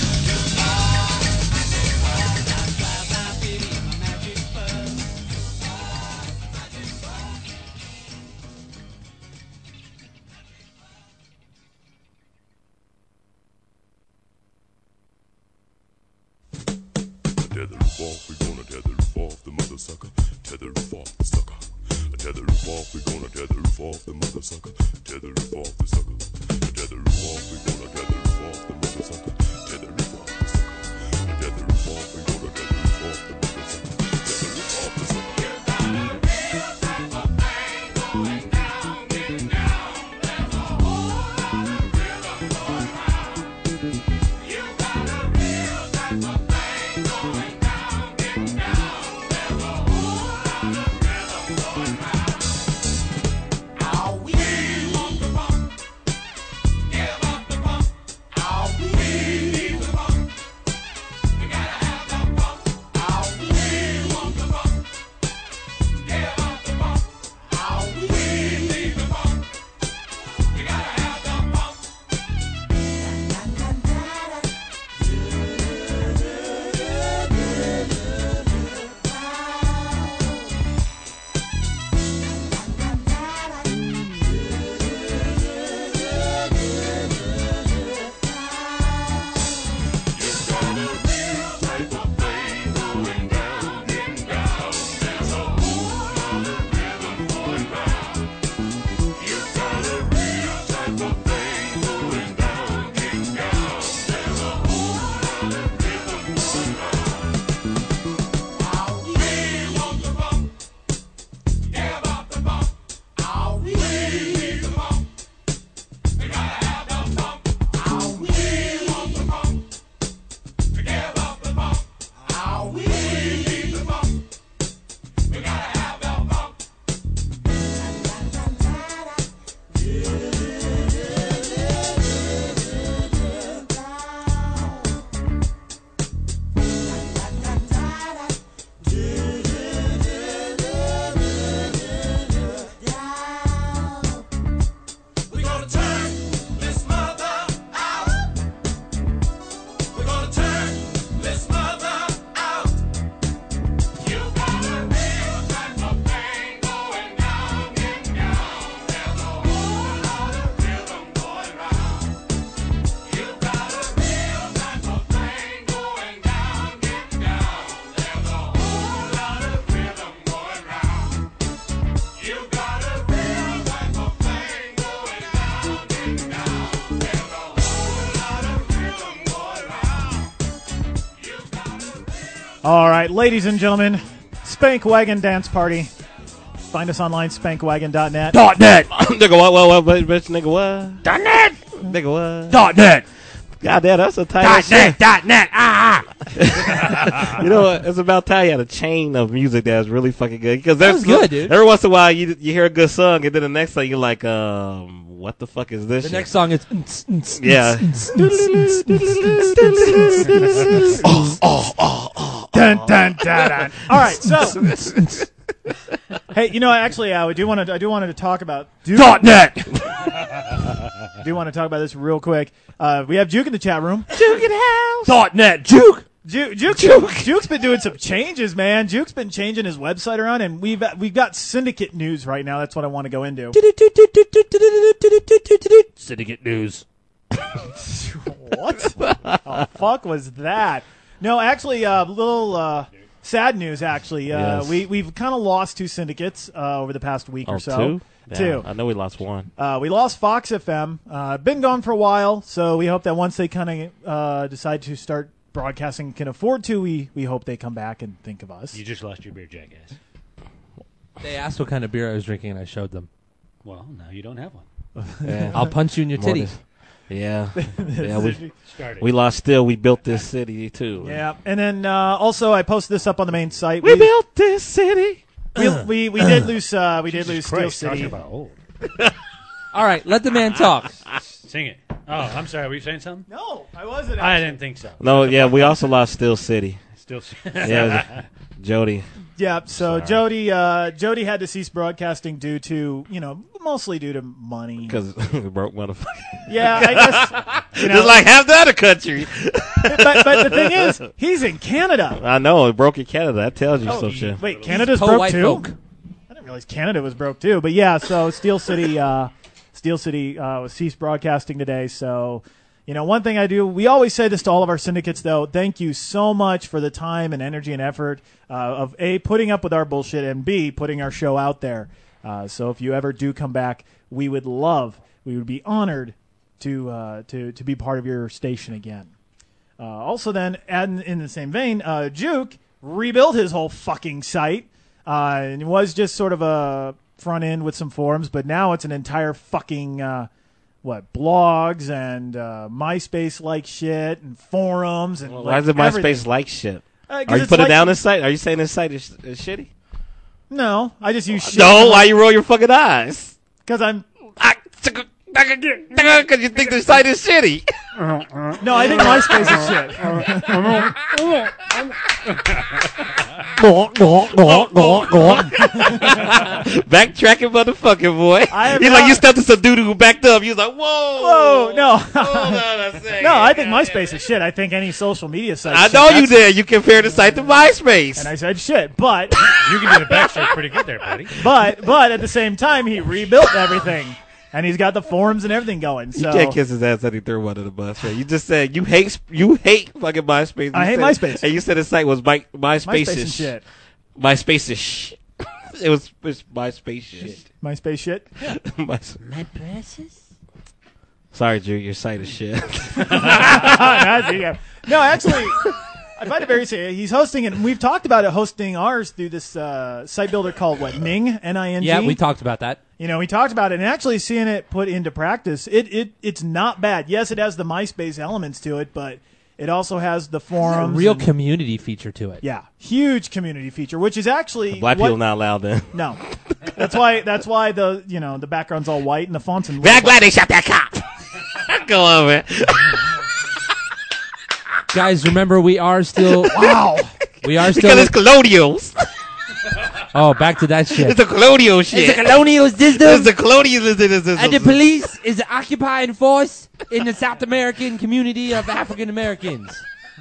[SPEAKER 11] I drive my baby in my magic bus.
[SPEAKER 5] Tether roof off, we gonna tether roof off the mother sucker. Tether roof off the sucker. Tether roof off, we gonna tether roof off the mother sucker. Tether roof off the sucker. Tether roof off, we gonna tether roof off the mother sucker. Tether roof off the sucker. Tether roof off, we gonna tether roof off the mother sucker. Tether roof off the sucker.
[SPEAKER 11] Give up the pump. I'll be
[SPEAKER 1] All right, ladies and gentlemen, Spank Wagon Dance Party. Find us online, spankwagon dot net.
[SPEAKER 2] Dot net. Nigga, what, what, what, bitch, nigga, what? Dot net. Nigga, what?
[SPEAKER 1] Dot net.
[SPEAKER 2] God damn, that's a title.
[SPEAKER 1] Dot
[SPEAKER 2] shit.
[SPEAKER 1] net. Dot net. Ah. ah.
[SPEAKER 2] You know what? It's about time you had a chain of music that's really fucking good. Because
[SPEAKER 3] That was good, dude.
[SPEAKER 2] Every once in a while, you you hear a good song, and then the next song, you're like, um, what the fuck is this
[SPEAKER 3] The
[SPEAKER 2] shit?
[SPEAKER 3] next song is.
[SPEAKER 2] Yeah.
[SPEAKER 1] oh, oh, oh, oh. Dun, dun, dun, dun. All right, so. Hey, you know, actually, uh, we do want to. I do wanted to talk about Duke.
[SPEAKER 2] Dot net.
[SPEAKER 1] I do want to talk about this real quick. Uh, we have Juke in the chat room.
[SPEAKER 2] Juke in the house.
[SPEAKER 1] Dot net. Juke. Juke. Juke. Juke. Juke's been doing some changes, man. Juke's been changing his website around, and we've we've got Syndicate news right now. That's what I want to go into.
[SPEAKER 6] Syndicate news.
[SPEAKER 1] What the fuck was that? No, actually, a uh, little uh, sad news. Actually, uh,
[SPEAKER 2] Yes.
[SPEAKER 1] we we've kind of lost two syndicates uh, over the past week
[SPEAKER 2] Oh,
[SPEAKER 1] or so.
[SPEAKER 2] two? Yeah,
[SPEAKER 1] Two.
[SPEAKER 2] I know we lost one.
[SPEAKER 1] Uh, we lost Fox F M. Uh, been gone for a while, so we hope that once they kind of uh, decide to start broadcasting, can afford to, we we hope they come back and think of us.
[SPEAKER 4] You just lost your beer, jackass.
[SPEAKER 3] They asked what kind of beer I was drinking, and I showed them.
[SPEAKER 4] Well, now you don't have one.
[SPEAKER 2] Yeah.
[SPEAKER 3] I'll punch you in your
[SPEAKER 2] More
[SPEAKER 3] titties.
[SPEAKER 2] than- Yeah. yeah, we,
[SPEAKER 4] Started.
[SPEAKER 2] we lost still. We built this city, too.
[SPEAKER 1] Yeah, and then uh, also I posted this up on the main site.
[SPEAKER 2] We built this city.
[SPEAKER 1] We we, we did lose uh, we did lose Steel
[SPEAKER 4] Christ, talking
[SPEAKER 1] City.
[SPEAKER 4] about old.
[SPEAKER 3] All right, let the man talk.
[SPEAKER 4] Sing it. Oh, I'm sorry. Were you saying something?
[SPEAKER 1] No, I wasn't.
[SPEAKER 4] I
[SPEAKER 1] actually.
[SPEAKER 4] didn't think so.
[SPEAKER 2] No, yeah, we also lost Steel City.
[SPEAKER 4] Still.
[SPEAKER 2] Yeah, Jody.
[SPEAKER 1] Yeah, so
[SPEAKER 2] Sorry.
[SPEAKER 1] Jody uh, Jody had to cease broadcasting due to, you know, mostly due to money.
[SPEAKER 2] Because we broke motherfucker.
[SPEAKER 1] Yeah, I guess. You know,
[SPEAKER 2] Just like half the other country.
[SPEAKER 1] but, but the thing is, he's in Canada.
[SPEAKER 2] I know, it broke in Canada. That tells you
[SPEAKER 1] Oh,
[SPEAKER 2] some shit.
[SPEAKER 1] Wait, Canada's
[SPEAKER 3] po
[SPEAKER 1] broke
[SPEAKER 3] white
[SPEAKER 1] too?
[SPEAKER 3] folk.
[SPEAKER 1] I didn't realize Canada was broke too. But yeah, so Steel City, uh, Steel City uh, was ceased broadcasting today. So, you know, one thing I do, we always say this to all of our syndicates, though. Thank you so much for the time and energy and effort uh, of A, putting up with our bullshit, and B, putting our show out there. Uh, so if you ever do come back, we would love, we would be honored to uh, to to be part of your station again. Uh, also, then, add in the same vein, uh, Juke rebuilt his whole fucking site. Uh, and it was just sort of a front end with some forums, but now it's an entire fucking uh, what blogs and uh, MySpace like shit and forums and
[SPEAKER 2] Why
[SPEAKER 1] like
[SPEAKER 2] is it
[SPEAKER 1] everything.
[SPEAKER 2] MySpace like shit?
[SPEAKER 1] Uh, 'cause
[SPEAKER 2] Are you
[SPEAKER 1] it's
[SPEAKER 2] putting
[SPEAKER 1] like-
[SPEAKER 2] down this site? Are you saying this site is, is shitty?
[SPEAKER 1] No, I just use shit.
[SPEAKER 2] No, why you roll your fucking eyes?
[SPEAKER 1] Because I'm.
[SPEAKER 2] Because you think the site is shitty.
[SPEAKER 1] No, I think MySpace is shit.
[SPEAKER 2] Backtracking motherfucking boy.
[SPEAKER 1] I am
[SPEAKER 2] He's like,
[SPEAKER 1] not-
[SPEAKER 2] you stepped to some dude who backed up. You was like, whoa.
[SPEAKER 1] Whoa, no.
[SPEAKER 2] Hold on a second.
[SPEAKER 1] No, I think MySpace is shit. I think any social media site.
[SPEAKER 2] I
[SPEAKER 1] is
[SPEAKER 2] know
[SPEAKER 1] shit.
[SPEAKER 2] you
[SPEAKER 1] That's-
[SPEAKER 2] did. You compared the site to MySpace.
[SPEAKER 1] And I said shit, but
[SPEAKER 4] You can do the backstroke pretty good there, buddy.
[SPEAKER 1] but but at the same time, he rebuilt everything, and he's got the forums and everything going. So
[SPEAKER 2] You can't kiss his ass that he threw one of the bus. Right? You just said you hate you hate fucking MySpace.
[SPEAKER 1] I
[SPEAKER 2] You
[SPEAKER 1] hate
[SPEAKER 2] said-
[SPEAKER 1] MySpace.
[SPEAKER 2] And you said his site was My, MySpace
[SPEAKER 1] MySpace and shit.
[SPEAKER 2] MySpace is shit. It was, it was MySpace shit.
[SPEAKER 1] MySpace shit.
[SPEAKER 2] My,
[SPEAKER 11] My precious?
[SPEAKER 2] sorry, Drew, your site is shit.
[SPEAKER 1] That's- yeah. No, actually, I find it very serious. He's hosting it, and we've talked about it hosting ours through this uh, site builder called what Ning N I N G.
[SPEAKER 3] Yeah, we talked about that.
[SPEAKER 1] You know, we talked about it, and actually seeing it put into practice, it, it it's not bad. Yes, it has the MySpace elements to it, but it also has the
[SPEAKER 3] A
[SPEAKER 1] forums.
[SPEAKER 3] real
[SPEAKER 1] and-
[SPEAKER 3] community feature to it.
[SPEAKER 1] yeah, huge community feature, which is actually
[SPEAKER 2] Black
[SPEAKER 1] what-
[SPEAKER 2] people not allowed then.
[SPEAKER 1] No, that's why that's why the you know the background's all white and the fonts in.
[SPEAKER 2] Man, I'm glad they shot that cop. Go on, man.
[SPEAKER 3] Guys, remember we are still
[SPEAKER 1] wow.
[SPEAKER 3] We are
[SPEAKER 2] Because
[SPEAKER 3] still.
[SPEAKER 2] it's colonials.
[SPEAKER 3] Oh, back to that shit.
[SPEAKER 2] It's a colonial shit.
[SPEAKER 3] It's a colonial system.
[SPEAKER 2] It's a colonial system.
[SPEAKER 3] And the police is the occupying force in the South American community of African Americans.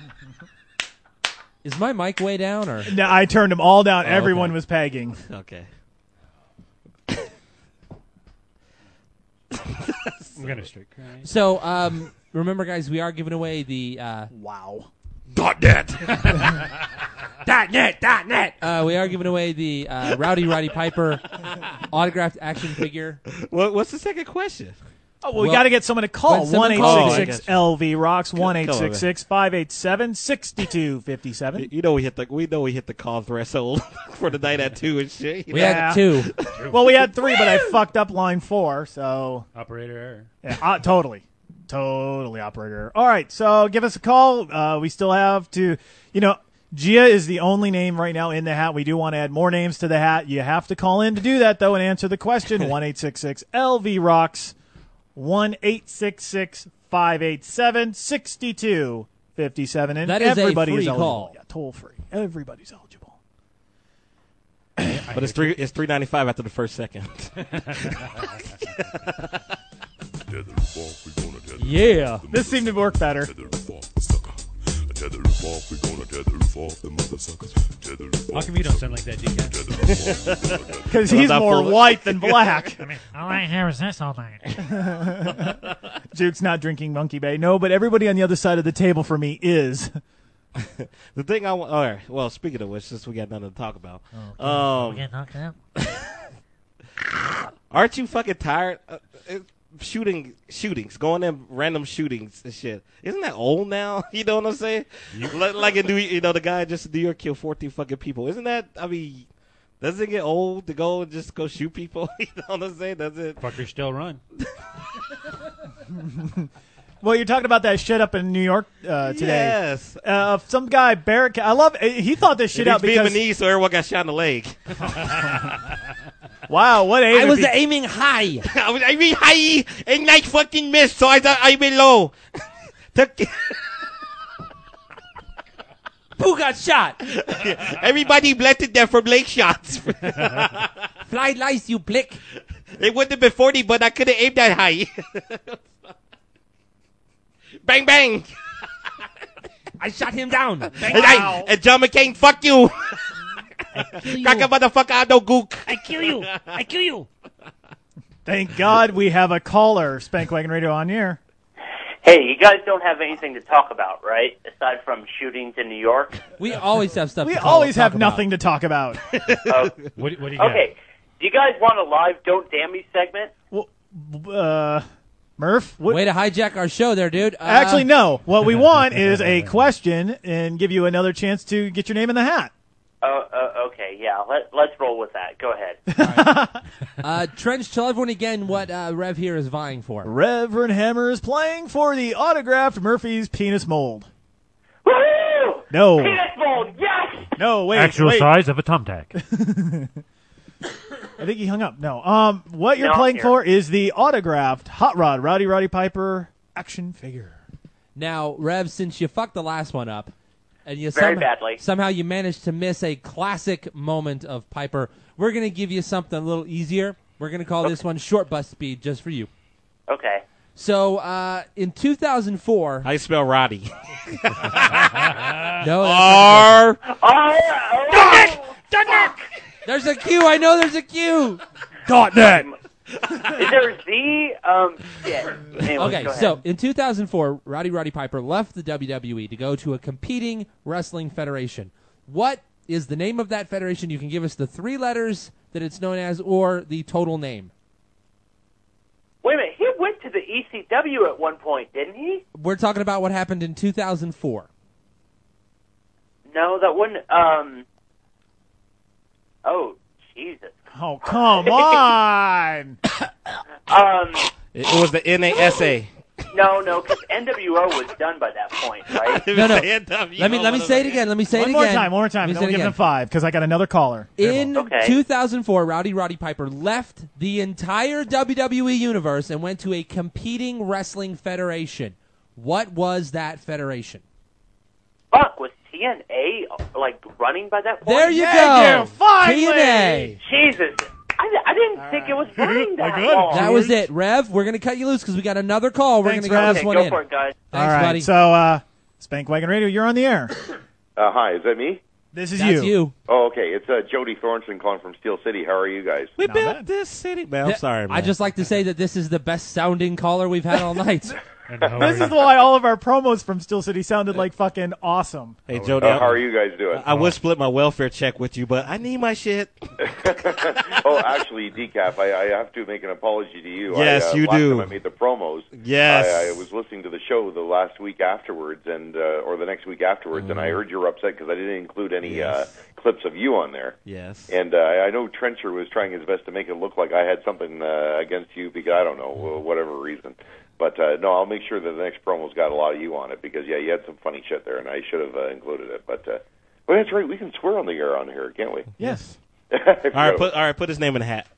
[SPEAKER 3] Is my mic way down or?
[SPEAKER 1] No, I turned them all down.
[SPEAKER 3] Oh,
[SPEAKER 1] Everyone
[SPEAKER 3] okay.
[SPEAKER 1] was pegging.
[SPEAKER 2] Okay.
[SPEAKER 4] I'm gonna start crying.
[SPEAKER 3] So, um, remember, guys, we are giving away the uh,
[SPEAKER 1] wow.
[SPEAKER 2] Dot net.
[SPEAKER 3] dot net dot net. Uh, we are giving away the uh, Rowdy Roddy Piper autographed action figure.
[SPEAKER 2] What, what's the second question?
[SPEAKER 1] Oh, well, we
[SPEAKER 3] Well,
[SPEAKER 1] got to get someone to call.
[SPEAKER 3] when someone
[SPEAKER 1] one eight
[SPEAKER 3] calls-
[SPEAKER 1] six six L V rocks, one eight
[SPEAKER 2] Come on,
[SPEAKER 1] six six five eight seven six two five seven.
[SPEAKER 2] You know we hit the we know we hit the call threshold for the night at two and shit. you
[SPEAKER 3] We
[SPEAKER 2] know?
[SPEAKER 3] had two.
[SPEAKER 1] Well, we had three, but I fucked up line four, so.
[SPEAKER 4] Operator error.
[SPEAKER 1] Yeah, uh, totally. Totally operator. All right, so give us a call. Uh, we still have to, you know, Gia is the only name right now in the hat. We do want to add more names to the hat. You have to call in to do that, though, and answer the question. one eight six six L V rocks, one eight six six five eight seven six two five seven. And
[SPEAKER 3] That is a
[SPEAKER 1] everybody
[SPEAKER 3] free
[SPEAKER 1] is eligible.
[SPEAKER 3] call.
[SPEAKER 1] Yeah, toll free. Everybody's eligible.
[SPEAKER 2] But it's three it's three ninety five after the first second.
[SPEAKER 3] Yeah.
[SPEAKER 1] This seemed to work better.
[SPEAKER 4] How come you don't sound like that, D K?
[SPEAKER 1] Because he's more white than black.
[SPEAKER 16] I mean, all I hear is this all night.
[SPEAKER 1] Juke's not drinking Monkey Bay. No, but everybody on the other side of the table for me is.
[SPEAKER 2] The thing I want. All right. Well, speaking of which, since we got nothing to talk about,
[SPEAKER 16] Okay.
[SPEAKER 2] um,
[SPEAKER 16] We get knocked out?
[SPEAKER 2] aren't you fucking tired? Uh, it, shooting shootings, going in random shootings and shit. Isn't that old now? You know what I'm saying? like, like in New, you know, the guy just in New York killed fourteen fucking people. Isn't that? I mean, doesn't it get old to go and just go shoot people? You know what I'm saying? Does it?
[SPEAKER 4] Fuckers still run.
[SPEAKER 1] Well, you're talking about that shit up in New York uh, today.
[SPEAKER 2] Yes.
[SPEAKER 1] Uh, some guy, Barrett. I love. He thought this shit
[SPEAKER 2] It
[SPEAKER 1] out
[SPEAKER 2] needs
[SPEAKER 1] because.
[SPEAKER 2] Vietnamese, so everyone got shot in the leg.
[SPEAKER 1] Wow, what aim?
[SPEAKER 3] I was
[SPEAKER 1] he-
[SPEAKER 3] aiming high.
[SPEAKER 2] I was aiming high and I fucking missed, so I thought I went low.
[SPEAKER 3] Who got shot?
[SPEAKER 2] Everybody blended there from lake shots.
[SPEAKER 3] Fly lice, you blick.
[SPEAKER 2] It wouldn't have been forty, but I could have aimed that high. Bang, bang.
[SPEAKER 3] I shot him down. Bang,
[SPEAKER 2] And, I, and John McCain, fuck you.
[SPEAKER 16] you.
[SPEAKER 2] Cock a motherfucker, I no gook.
[SPEAKER 16] I kill you. I kill you.
[SPEAKER 1] Thank God we have a caller, Spankwagon Radio on air.
[SPEAKER 14] Hey, you guys don't have anything to talk about, right? Aside from shootings in New York.
[SPEAKER 3] We always have stuff
[SPEAKER 1] We
[SPEAKER 3] to call,
[SPEAKER 1] always
[SPEAKER 3] talk
[SPEAKER 1] have
[SPEAKER 3] about.
[SPEAKER 1] nothing to talk about.
[SPEAKER 14] Oh,
[SPEAKER 4] What, what do you got?
[SPEAKER 14] okay. Do you guys want a live "Don't Damn Me" segment?
[SPEAKER 1] Well, uh, Murph? What?
[SPEAKER 3] Way to hijack our show there, dude. Uh,
[SPEAKER 1] Actually, no. What we want is a question and give you another chance to get your name in the hat.
[SPEAKER 14] Oh, uh, okay, yeah. Let, let's roll with that. Go ahead.
[SPEAKER 3] Uh, Trench, tell everyone again what uh, Rev here is vying for.
[SPEAKER 1] Reverend Hammer is playing for the autographed Murphy's penis mold.
[SPEAKER 14] Woo!
[SPEAKER 1] No.
[SPEAKER 14] Penis mold, yes!
[SPEAKER 1] No, wait.
[SPEAKER 16] Actual
[SPEAKER 1] wait.
[SPEAKER 16] size of a thumbtack.
[SPEAKER 1] I think he hung up. No. Um, what you're
[SPEAKER 14] No,
[SPEAKER 1] playing
[SPEAKER 14] here.
[SPEAKER 1] for is the autographed Hot Rod Rowdy Roddy Piper action figure.
[SPEAKER 3] Now, Rev, since you fucked the last one up, and you
[SPEAKER 14] Very
[SPEAKER 3] somehow,
[SPEAKER 14] badly.
[SPEAKER 3] somehow you managed to miss a classic moment of Piper, we're going to give you something a little easier. We're going to call this one Short Bus Speed just for you.
[SPEAKER 14] Okay.
[SPEAKER 3] So, uh, in two thousand four...
[SPEAKER 2] How you spell Roddy?
[SPEAKER 3] No,
[SPEAKER 2] R.
[SPEAKER 14] Oh, oh,
[SPEAKER 3] There's a Q. I know there's a Q.
[SPEAKER 1] Dot net.
[SPEAKER 14] Is there a Z? Um, shit. Anyways,
[SPEAKER 3] Okay,
[SPEAKER 14] go ahead.
[SPEAKER 3] so in two thousand four, Rowdy Roddy Piper left the W W E to go to a competing wrestling federation. What is the name of that federation? You can give us the three letters that it's known as or the total name.
[SPEAKER 14] Wait a minute. He went to the E C W at one point, didn't he?
[SPEAKER 3] We're talking about what happened in two thousand four.
[SPEAKER 14] No, that wouldn't. Um. Oh, Jesus.
[SPEAKER 1] Oh, come on.
[SPEAKER 14] Um.
[SPEAKER 2] It, it was the N A S A.
[SPEAKER 14] No, no, because N W O was done by that point, right?
[SPEAKER 3] No, no. Let me let me say it again. Let me say
[SPEAKER 1] One
[SPEAKER 3] it
[SPEAKER 1] more
[SPEAKER 3] again.
[SPEAKER 1] time, one more time.
[SPEAKER 3] Let me
[SPEAKER 1] Then
[SPEAKER 3] say
[SPEAKER 1] we'll
[SPEAKER 3] it
[SPEAKER 1] give
[SPEAKER 3] again.
[SPEAKER 1] them five because I got another caller.
[SPEAKER 3] In
[SPEAKER 14] Okay.
[SPEAKER 3] two thousand four, Rowdy Roddy Piper left the entire W W E universe and went to a competing wrestling federation. What was that federation?
[SPEAKER 14] Fuck, was T N A like running by that point?
[SPEAKER 3] There you
[SPEAKER 1] Yeah,
[SPEAKER 3] go.
[SPEAKER 1] you finally.
[SPEAKER 3] T N A.
[SPEAKER 14] Jesus, I, I didn't think it was running that long.
[SPEAKER 3] That was it. Rev, we're going to cut you loose because we got another call. We're going
[SPEAKER 1] Thanks,
[SPEAKER 3] to get
[SPEAKER 1] Rev.
[SPEAKER 3] this
[SPEAKER 14] Okay,
[SPEAKER 3] one
[SPEAKER 14] go
[SPEAKER 3] in.
[SPEAKER 14] for it, guys.
[SPEAKER 3] Thanks,
[SPEAKER 1] All right,
[SPEAKER 3] buddy.
[SPEAKER 1] so uh, Spankwagon Radio, you're on the air.
[SPEAKER 17] Uh, hi, is that me?
[SPEAKER 1] This is
[SPEAKER 3] That's you.
[SPEAKER 17] Oh, okay. It's uh, Jody Thornton calling from Steel City. How are you guys?
[SPEAKER 2] We
[SPEAKER 1] Not
[SPEAKER 2] built
[SPEAKER 1] bad.
[SPEAKER 2] this city. Man, I'm
[SPEAKER 3] Th-
[SPEAKER 2] sorry, man.
[SPEAKER 3] I just like to say that this is the best sounding caller we've had all night.
[SPEAKER 4] And how
[SPEAKER 1] This
[SPEAKER 4] are
[SPEAKER 1] is
[SPEAKER 4] you?
[SPEAKER 1] why all of our promos from Steel City sounded like fucking awesome.
[SPEAKER 2] Hey, Jody.
[SPEAKER 17] Uh, how are you guys doing?
[SPEAKER 2] I, I would split my welfare check with you, but I need my shit.
[SPEAKER 17] Oh, actually, Decaf, I, I have to make an apology to you.
[SPEAKER 2] Yes,
[SPEAKER 17] I, uh,
[SPEAKER 2] you
[SPEAKER 17] last
[SPEAKER 2] do.
[SPEAKER 17] Time I made the promos.
[SPEAKER 2] Yes.
[SPEAKER 17] I, I was listening to the show the last week afterwards, and uh, or the next week afterwards,
[SPEAKER 2] Mm.
[SPEAKER 17] and I heard you were upset because I didn't include any
[SPEAKER 2] Yes.
[SPEAKER 17] uh, clips of you on there.
[SPEAKER 2] Yes.
[SPEAKER 17] And uh, I know Trencher was trying his best to make it look like I had something uh, against you because I don't know uh, whatever reason. But uh, no, I'll make sure that the next promo's got a lot of you on it because yeah, you had some funny shit there, and I should have uh, included it. But uh, well, that's right, we can swear on the air on here, can't we?
[SPEAKER 1] Yes.
[SPEAKER 17] I
[SPEAKER 2] All
[SPEAKER 17] forgot
[SPEAKER 2] right,
[SPEAKER 17] about
[SPEAKER 2] put all right, put his name in the hat.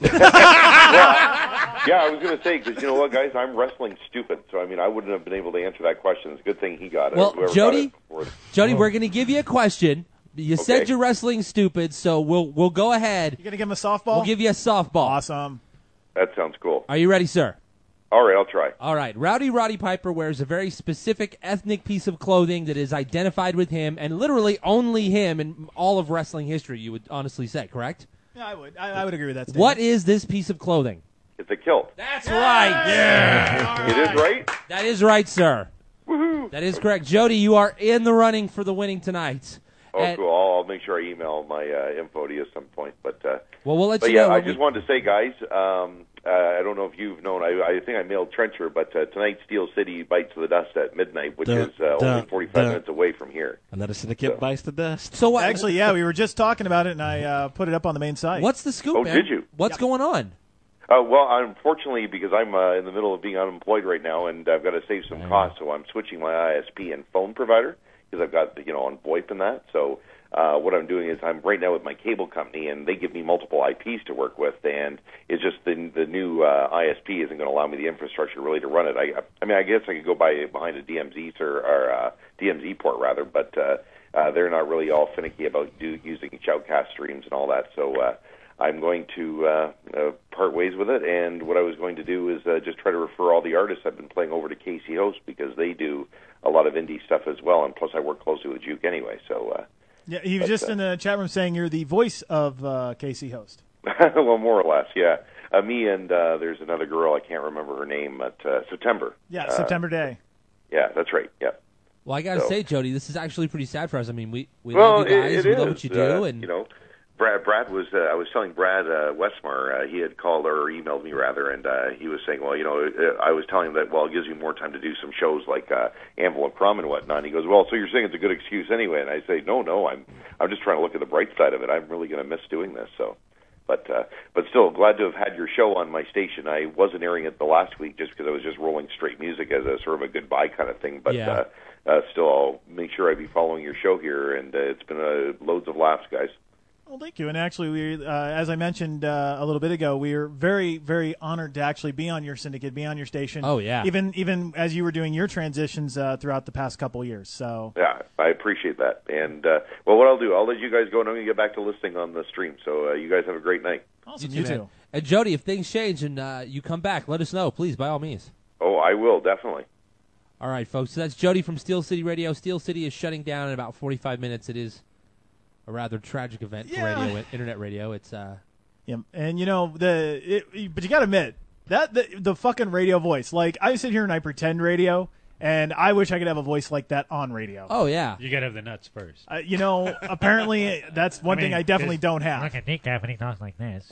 [SPEAKER 17] Yeah, I was going to say, because you know what, guys, I'm wrestling stupid, so I mean, I wouldn't have been able to answer that question. It's a good thing he got it.
[SPEAKER 3] Well,
[SPEAKER 17] whoever got
[SPEAKER 3] Jody,
[SPEAKER 17] it before.
[SPEAKER 3] Jody, we're going to give you a question. You said
[SPEAKER 17] Okay.
[SPEAKER 3] you're wrestling stupid, so we'll we'll go ahead.
[SPEAKER 1] You gonna give him a softball?
[SPEAKER 3] We'll give you a softball.
[SPEAKER 1] Awesome.
[SPEAKER 17] That sounds cool.
[SPEAKER 3] Are you ready, sir?
[SPEAKER 17] All right, I'll try.
[SPEAKER 3] All right. Rowdy Roddy Piper wears a very specific ethnic piece of clothing that is identified with him and literally only him in all of wrestling history, you would honestly say, correct?
[SPEAKER 1] Yeah, I would. I, I would agree with that statement.
[SPEAKER 3] What is this piece of clothing?
[SPEAKER 17] It's a kilt.
[SPEAKER 3] That's right.
[SPEAKER 17] Yeah. It is right?
[SPEAKER 3] That is right, sir.
[SPEAKER 17] Woohoo.
[SPEAKER 3] That is correct. Jody, you are in the running for the winning tonight.
[SPEAKER 17] Oh,
[SPEAKER 3] And-
[SPEAKER 17] cool. I'll, I'll make sure I email my uh, info to you at some point. But uh,
[SPEAKER 3] Well, we'll let
[SPEAKER 17] but
[SPEAKER 3] you
[SPEAKER 17] yeah,
[SPEAKER 3] know.
[SPEAKER 17] I
[SPEAKER 3] when
[SPEAKER 17] just
[SPEAKER 3] we-
[SPEAKER 17] wanted to say, guys, um, uh, I don't know if you've known. I, I think I mailed Trencher, but uh, tonight Steel City bites the dust at midnight, which
[SPEAKER 2] Dun,
[SPEAKER 17] is uh,
[SPEAKER 2] dun,
[SPEAKER 17] only forty-five
[SPEAKER 2] dun.
[SPEAKER 17] minutes away from here.
[SPEAKER 2] Another syndicate bites the dust.
[SPEAKER 3] So what?
[SPEAKER 1] Actually, yeah, we were just talking about it, and I uh, put it up on the main site.
[SPEAKER 3] What's the scoop,
[SPEAKER 17] Oh,
[SPEAKER 3] man?
[SPEAKER 17] did you?
[SPEAKER 3] What's going on?
[SPEAKER 17] Uh, well, unfortunately, because I'm uh, in the middle of being unemployed right now, and I've got to save some costs, so I'm switching my I S P and phone provider because I've got you know on VoIP and that. So uh, what I'm doing is I'm right now with my cable company, and they give me multiple I Ps to work with, and it's just the the new uh, I S P isn't going to allow me the infrastructure really to run it. I I mean, I guess I could go by behind a D M Z or, or uh, D M Z port rather, but uh, uh, they're not really all finicky about do, using shoutcast streams and all that. So. Uh, I'm going to uh, uh, part ways with it, and what I was going to do is uh, just try to refer all the artists I've been playing over to K C Host because they do a lot of indie stuff as well, and plus I work closely with Juke anyway. So, uh,
[SPEAKER 1] Yeah, he was
[SPEAKER 17] That's,
[SPEAKER 1] just
[SPEAKER 17] uh,
[SPEAKER 1] in the chat room saying you're the voice of uh, K C Host.
[SPEAKER 17] well, more or less, yeah. Uh, me and uh, there's another girl I can't remember her name, but uh, September.
[SPEAKER 1] Yeah,
[SPEAKER 17] Uh,
[SPEAKER 1] September Day.
[SPEAKER 17] Yeah, that's right. Yeah.
[SPEAKER 3] Well, I got to
[SPEAKER 17] So-
[SPEAKER 3] say, Jody, this is actually pretty sad for us. I mean, we, we
[SPEAKER 17] well,
[SPEAKER 3] love you guys.
[SPEAKER 17] it, it
[SPEAKER 3] we
[SPEAKER 17] is.
[SPEAKER 3] love what you do.
[SPEAKER 17] Uh,
[SPEAKER 3] and
[SPEAKER 17] you know, Brad, Brad was. Uh, I was telling Brad uh, Westmar. Uh, he had called or emailed me rather, and uh, he was saying, "Well, you know, uh, I was telling him that well, it gives you more time to do some shows like uh, Anvil and Crumb and whatnot." And he goes, "Well, so you're saying it's a good excuse anyway?" And I say, "No, no, I'm. I'm just trying to look at the bright side of it. I'm really going to miss doing this." So. But uh, but still, glad to have had your show on my station. I wasn't airing it the last week just because I was just rolling straight music as a sort of a goodbye kind of thing. But
[SPEAKER 3] Yeah.
[SPEAKER 17] uh, uh, still, I'll make sure I be following your show here, and uh, it's been uh, loads of laughs, guys.
[SPEAKER 1] Well, thank you. And actually, we, uh, as I mentioned uh, a little bit ago, we are very, very honored to actually be on your syndicate, be on your station.
[SPEAKER 3] Oh, yeah.
[SPEAKER 1] Even even as you were doing your transitions uh, throughout the past couple of years. So
[SPEAKER 17] Yeah, I appreciate that. And uh, well, what I'll do, I'll let you guys go, and I'm going to get back to listening on the stream. So uh, you guys have a great night.
[SPEAKER 1] awesome.
[SPEAKER 3] you,
[SPEAKER 1] You,
[SPEAKER 3] man.
[SPEAKER 1] too.
[SPEAKER 3] And Jody, if things change and uh, you come back, let us know, please, by all means.
[SPEAKER 17] Oh, I will definitely.
[SPEAKER 3] All right, folks. So that's Jody from Steel City Radio. Steel City is shutting down in about forty-five minutes. It is a rather tragic event for
[SPEAKER 1] Yeah.
[SPEAKER 3] radio, internet radio. It's uh,
[SPEAKER 1] Yeah, and you know the, it, but you got to admit that the the fucking radio voice. Like I sit here and I pretend radio, and I wish I could have a voice like that on radio.
[SPEAKER 3] oh yeah.
[SPEAKER 4] You got to have the nuts first.
[SPEAKER 1] Uh, you know, apparently that's one
[SPEAKER 16] I mean,
[SPEAKER 1] thing I definitely
[SPEAKER 16] just
[SPEAKER 1] don't have.
[SPEAKER 16] Look at Decaf when he talks like this.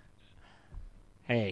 [SPEAKER 2] Hey.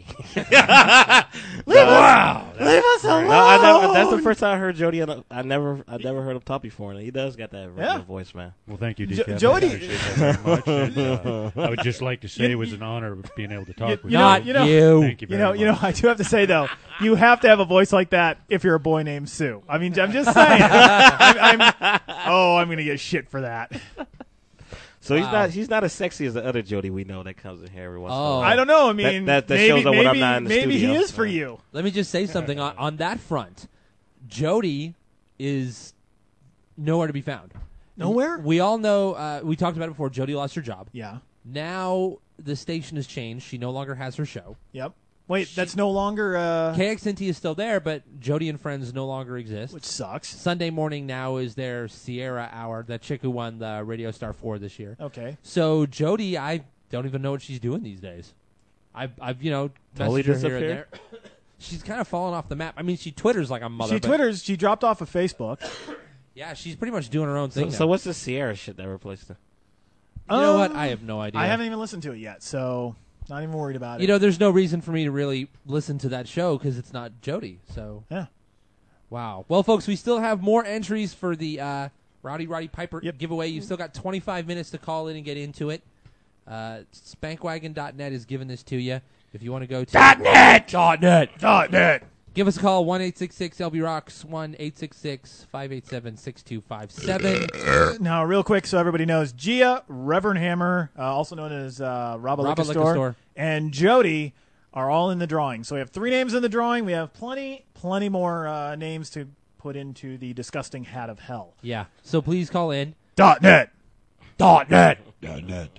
[SPEAKER 1] Wow, leave us alone.
[SPEAKER 2] No, I never, that's the first time I heard Jody. And I never, I never heard him talk before. And he does got that radio
[SPEAKER 1] Yeah.
[SPEAKER 2] voice, man.
[SPEAKER 4] Well, thank you,
[SPEAKER 1] Jo-
[SPEAKER 4] Decaf.
[SPEAKER 1] Jody-
[SPEAKER 4] I appreciate that very much. And, uh, I would just like to say it was an honor being able to talk
[SPEAKER 1] You,
[SPEAKER 4] with
[SPEAKER 1] you
[SPEAKER 4] you.
[SPEAKER 1] know,
[SPEAKER 3] Not
[SPEAKER 1] you know,
[SPEAKER 3] you.
[SPEAKER 4] Thank you
[SPEAKER 1] you
[SPEAKER 4] very
[SPEAKER 1] know,
[SPEAKER 4] much.
[SPEAKER 1] you know. I do have to say though, you have to have a voice like that if you're a boy named Sue. I mean, I'm just saying. I'm, I'm, oh, I'm gonna get shit for that.
[SPEAKER 2] So he's
[SPEAKER 3] Wow.
[SPEAKER 2] not, he's not as sexy as the other Jody we know that comes in here every once in a
[SPEAKER 3] Oh.
[SPEAKER 2] while.
[SPEAKER 1] I don't know. I mean,
[SPEAKER 2] that, that
[SPEAKER 1] maybe,
[SPEAKER 2] shows up
[SPEAKER 1] maybe,
[SPEAKER 2] when I'm not in the
[SPEAKER 1] maybe
[SPEAKER 2] studio.
[SPEAKER 1] he is for
[SPEAKER 2] Uh,
[SPEAKER 1] you.
[SPEAKER 3] Let me just say something on, on that front. Jody is nowhere to be found.
[SPEAKER 1] Nowhere?
[SPEAKER 3] We all know. Uh, we talked about it before. Jody lost her job.
[SPEAKER 1] Yeah.
[SPEAKER 3] Now the station has changed. She no longer has her show.
[SPEAKER 1] Yep. Wait, that's no longer uh,
[SPEAKER 3] K X N T is still there, but Jody and Friends no longer exist.
[SPEAKER 1] which sucks.
[SPEAKER 3] Sunday morning now is their Sierra Hour. That chick who won the Radio Star four this year.
[SPEAKER 1] Okay.
[SPEAKER 3] So Jody, I don't even know what she's doing these days. I've, I've you know,
[SPEAKER 2] Totally
[SPEAKER 3] messaged her here and
[SPEAKER 2] disappeared?
[SPEAKER 3] there. she's kind of fallen off the map. I mean, she twitters like a mother.
[SPEAKER 1] She
[SPEAKER 3] but
[SPEAKER 1] twitters. She dropped off of Facebook.
[SPEAKER 3] Yeah, she's pretty much doing her own
[SPEAKER 2] So,
[SPEAKER 3] thing.
[SPEAKER 2] so
[SPEAKER 3] now.
[SPEAKER 2] what's the Sierra shit that replaced her?
[SPEAKER 3] You know what?
[SPEAKER 1] Um,
[SPEAKER 3] I have no idea.
[SPEAKER 1] I haven't even listened to it yet, so not even worried about it.
[SPEAKER 3] You know, there's no reason for me to really listen to that show because it's not Jody. So
[SPEAKER 1] yeah.
[SPEAKER 3] Wow. Well, folks, we still have more entries for the uh, Rowdy Roddy Piper giveaway. You've still got twenty-five minutes to call in and get into it. Uh, Spankwagon dot net is giving this to you. If you want to go to
[SPEAKER 1] Dot net!
[SPEAKER 3] Dot net.
[SPEAKER 1] Dot net.
[SPEAKER 3] Give us a call, one eight six six L B Rocks, one eight six six five eight seven six two five seven.
[SPEAKER 1] Now, real quick, so everybody knows, Gia, Reverend Hammer, uh, also known as uh, Rabba
[SPEAKER 3] Rabba
[SPEAKER 1] Liquor
[SPEAKER 3] Liquor
[SPEAKER 1] Store,
[SPEAKER 3] Store.
[SPEAKER 1] and Jody are all in the drawing. So we have three names in the drawing. We have plenty, plenty more uh, names to put into the disgusting hat of hell.
[SPEAKER 3] Yeah. So please call in.
[SPEAKER 1] Dot net. Dot net.
[SPEAKER 3] Dot net.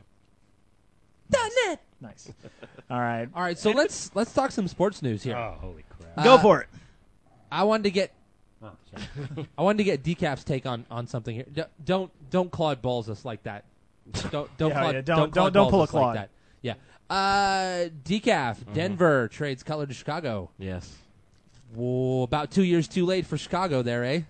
[SPEAKER 1] Dot net. Nice. All right.
[SPEAKER 3] All right, so let's let's talk some sports news here.
[SPEAKER 4] Oh, holy crap.
[SPEAKER 1] Go for it.
[SPEAKER 3] I wanted to get
[SPEAKER 4] Oh, sorry.
[SPEAKER 3] I wanted to get Decap's take on, on something here. D- don't don't Claude balls us like that. Don't don't
[SPEAKER 1] Yeah,
[SPEAKER 3] Claude,
[SPEAKER 1] yeah, don't-
[SPEAKER 3] don't,
[SPEAKER 1] don't-
[SPEAKER 3] Claude
[SPEAKER 1] don't
[SPEAKER 3] balls
[SPEAKER 1] pull a
[SPEAKER 3] us like
[SPEAKER 1] Claude.
[SPEAKER 3] that. Yeah. Uh, Decaf, Denver trades Cutler to Chicago.
[SPEAKER 2] Yes.
[SPEAKER 3] Whoa, about two years too late for Chicago there, eh?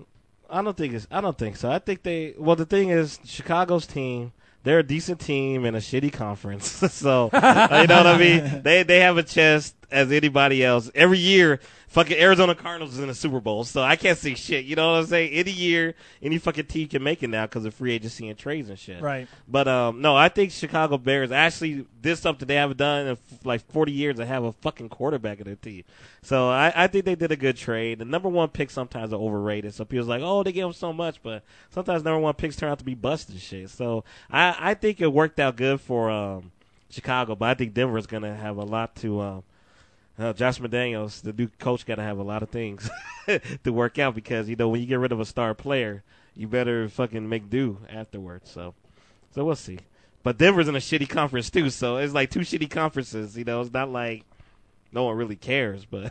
[SPEAKER 2] I don't think it's. I don't think so. I think they. Well, the thing is, Chicago's team. They're a decent team in a shitty conference. so uh, you know what I mean. They they have a chance as anybody else. Every year, fucking Arizona Cardinals is in the Super Bowl. So I can't see shit. You know what I'm saying? Any year, any fucking team can make it now because of free agency and trades and shit.
[SPEAKER 1] Right.
[SPEAKER 2] But um, no, I think Chicago Bears actually did something they haven't done in f- like forty years. They have a fucking quarterback in their team. So I, I think they did a good trade. The number one picks sometimes are overrated. So people's like, oh, they gave them so much, but sometimes number one picks turn out to be busted and shit. So I, I think it worked out good for um, Chicago, but I think Denver's gonna have a lot to. Um, uh, Josh McDaniels, the new coach, got to have a lot of things to work out because you know when you get rid of a star player, you better fucking make do afterwards. So, so we'll see. But Denver's in a shitty conference too, so it's like two shitty conferences. You know, it's not like no one really cares, but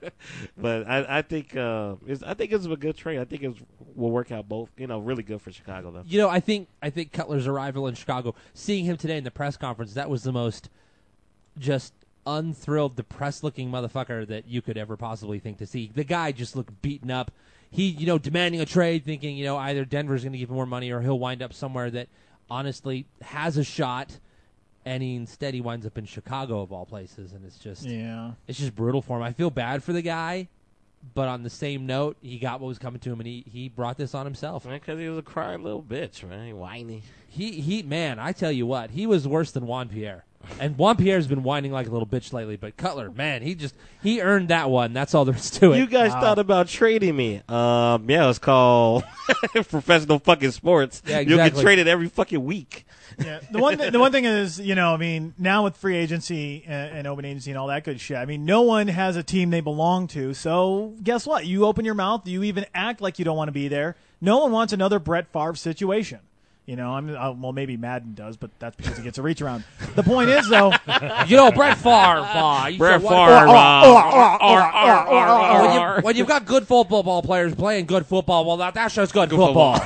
[SPEAKER 2] but I, I think uh, it's, I think it's a good trade. I think it will work out both. You know, really good for Chicago though.
[SPEAKER 3] You know, I think I think Cutler's arrival in Chicago, seeing him today in the press conference, that was the most just unthrilled, depressed-looking motherfucker that you could ever possibly think to see. The guy just looked beaten up. He, you know, demanding a trade, thinking, you know, either Denver's going to give him more money or he'll wind up somewhere that honestly has a shot. And he instead he winds up in Chicago of all places, and it's just
[SPEAKER 1] Yeah.
[SPEAKER 3] it's just brutal for him. I feel bad for the guy, but on the same note, he got what was coming to him, and he, he brought this on himself.
[SPEAKER 2] Because he was a crying little bitch, man, whiny.
[SPEAKER 3] He he man, I tell you what, he was worse than Juan Pierre. And Juan Pierre's been whining like a little bitch lately, but Cutler, man, he just he earned that one. That's all there is to it.
[SPEAKER 2] You guys thought about trading me? Um, yeah, it's called professional fucking sports.
[SPEAKER 3] Yeah,
[SPEAKER 2] You'll get
[SPEAKER 3] exactly.
[SPEAKER 2] traded every fucking week.
[SPEAKER 1] Yeah, the one th- the one thing is, you know, I mean, now with free agency and, and open agency and all that good shit, I mean, no one has a team they belong to. So guess what? You open your mouth, you even act like you don't want to be there. No one wants another Brett Favre situation. You know, I'm uh, well, maybe Madden does, but that's because he gets a reach around. The point is, though,
[SPEAKER 3] you know, Brett Favre, uh, you
[SPEAKER 2] Brett
[SPEAKER 3] said
[SPEAKER 2] Favre,
[SPEAKER 3] what-
[SPEAKER 2] uh,
[SPEAKER 3] when, you, when you've got good football players playing good football, well, that, that's just good, football.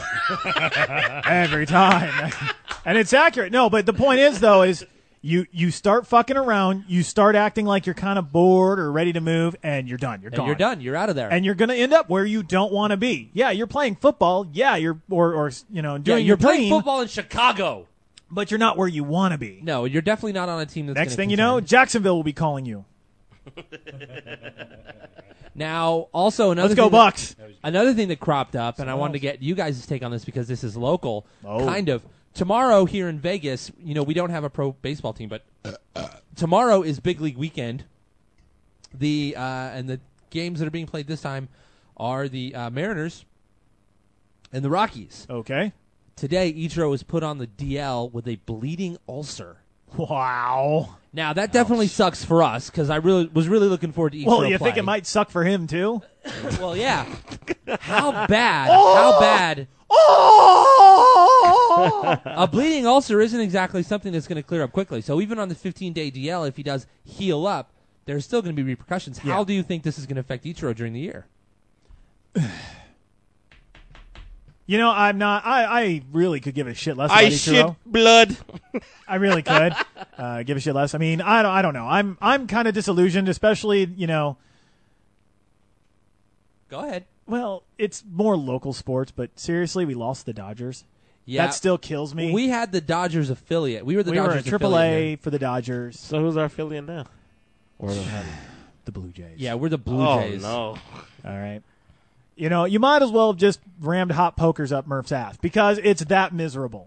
[SPEAKER 1] every time, and it's accurate. No, but the point is, though, is you you start fucking around, you start acting like you're kind of bored or ready to move, and you're done. You're
[SPEAKER 3] And
[SPEAKER 1] gone.
[SPEAKER 3] you're done. You're out of there.
[SPEAKER 1] And you're going to end up where you don't want to be. Yeah, you're playing football. Yeah, you're or or you know
[SPEAKER 3] Yeah,
[SPEAKER 1] doing
[SPEAKER 3] you're
[SPEAKER 1] your
[SPEAKER 3] playing
[SPEAKER 1] dream,
[SPEAKER 3] football in Chicago.
[SPEAKER 1] but you're not where you want to be.
[SPEAKER 3] No, you're definitely not on a team that's
[SPEAKER 1] Next
[SPEAKER 3] gonna
[SPEAKER 1] thing you
[SPEAKER 3] contend.
[SPEAKER 1] know, Jacksonville will be calling you.
[SPEAKER 3] Now, also another
[SPEAKER 1] Let's go
[SPEAKER 3] thing
[SPEAKER 1] Bucks.
[SPEAKER 3] That, another thing that cropped up, and I wanted to get you guys' take on this because this is local,
[SPEAKER 1] Oh.
[SPEAKER 3] kind of. Tomorrow here in Vegas, you know, we don't have a pro baseball team, but tomorrow is Big League weekend. The uh, and the games that are being played this time are the uh, Mariners and the Rockies.
[SPEAKER 1] Okay.
[SPEAKER 3] Today, Ichiro was put on the D L with a bleeding ulcer.
[SPEAKER 1] Wow.
[SPEAKER 3] Now that definitely sucks for us because I really was really looking forward to Ichiro
[SPEAKER 1] Well, you
[SPEAKER 3] play.
[SPEAKER 1] think it might suck for him too?
[SPEAKER 3] Well, yeah. How bad? How bad? A bleeding ulcer isn't exactly something that's going to clear up quickly. So even on the fifteen-day D L, if he does heal up, there's still going to be repercussions.
[SPEAKER 1] Yeah.
[SPEAKER 3] How do you think this is going to affect Ichiro during the year?
[SPEAKER 1] You know, I'm not. I, I really could give a shit less. About
[SPEAKER 2] I
[SPEAKER 1] Ichiro.
[SPEAKER 2] shit blood.
[SPEAKER 1] I really could uh, give a shit less. I mean, I don't. I don't know. I'm I'm kind of disillusioned, especially you know
[SPEAKER 3] Go ahead.
[SPEAKER 1] Well, it's more local sports, but seriously, we lost the Dodgers.
[SPEAKER 3] Yeah.
[SPEAKER 1] That still kills me.
[SPEAKER 3] We had the Dodgers affiliate. We were the
[SPEAKER 1] we
[SPEAKER 3] Dodgers
[SPEAKER 1] were a triple
[SPEAKER 3] affiliate.
[SPEAKER 1] A for the Dodgers.
[SPEAKER 2] So who's our affiliate now? Or
[SPEAKER 1] the Blue Jays.
[SPEAKER 3] Yeah, we're the Blue
[SPEAKER 2] oh,
[SPEAKER 3] Jays.
[SPEAKER 2] no.
[SPEAKER 1] All right. You know, you might as well have just rammed hot pokers up Murph's ass because it's that miserable.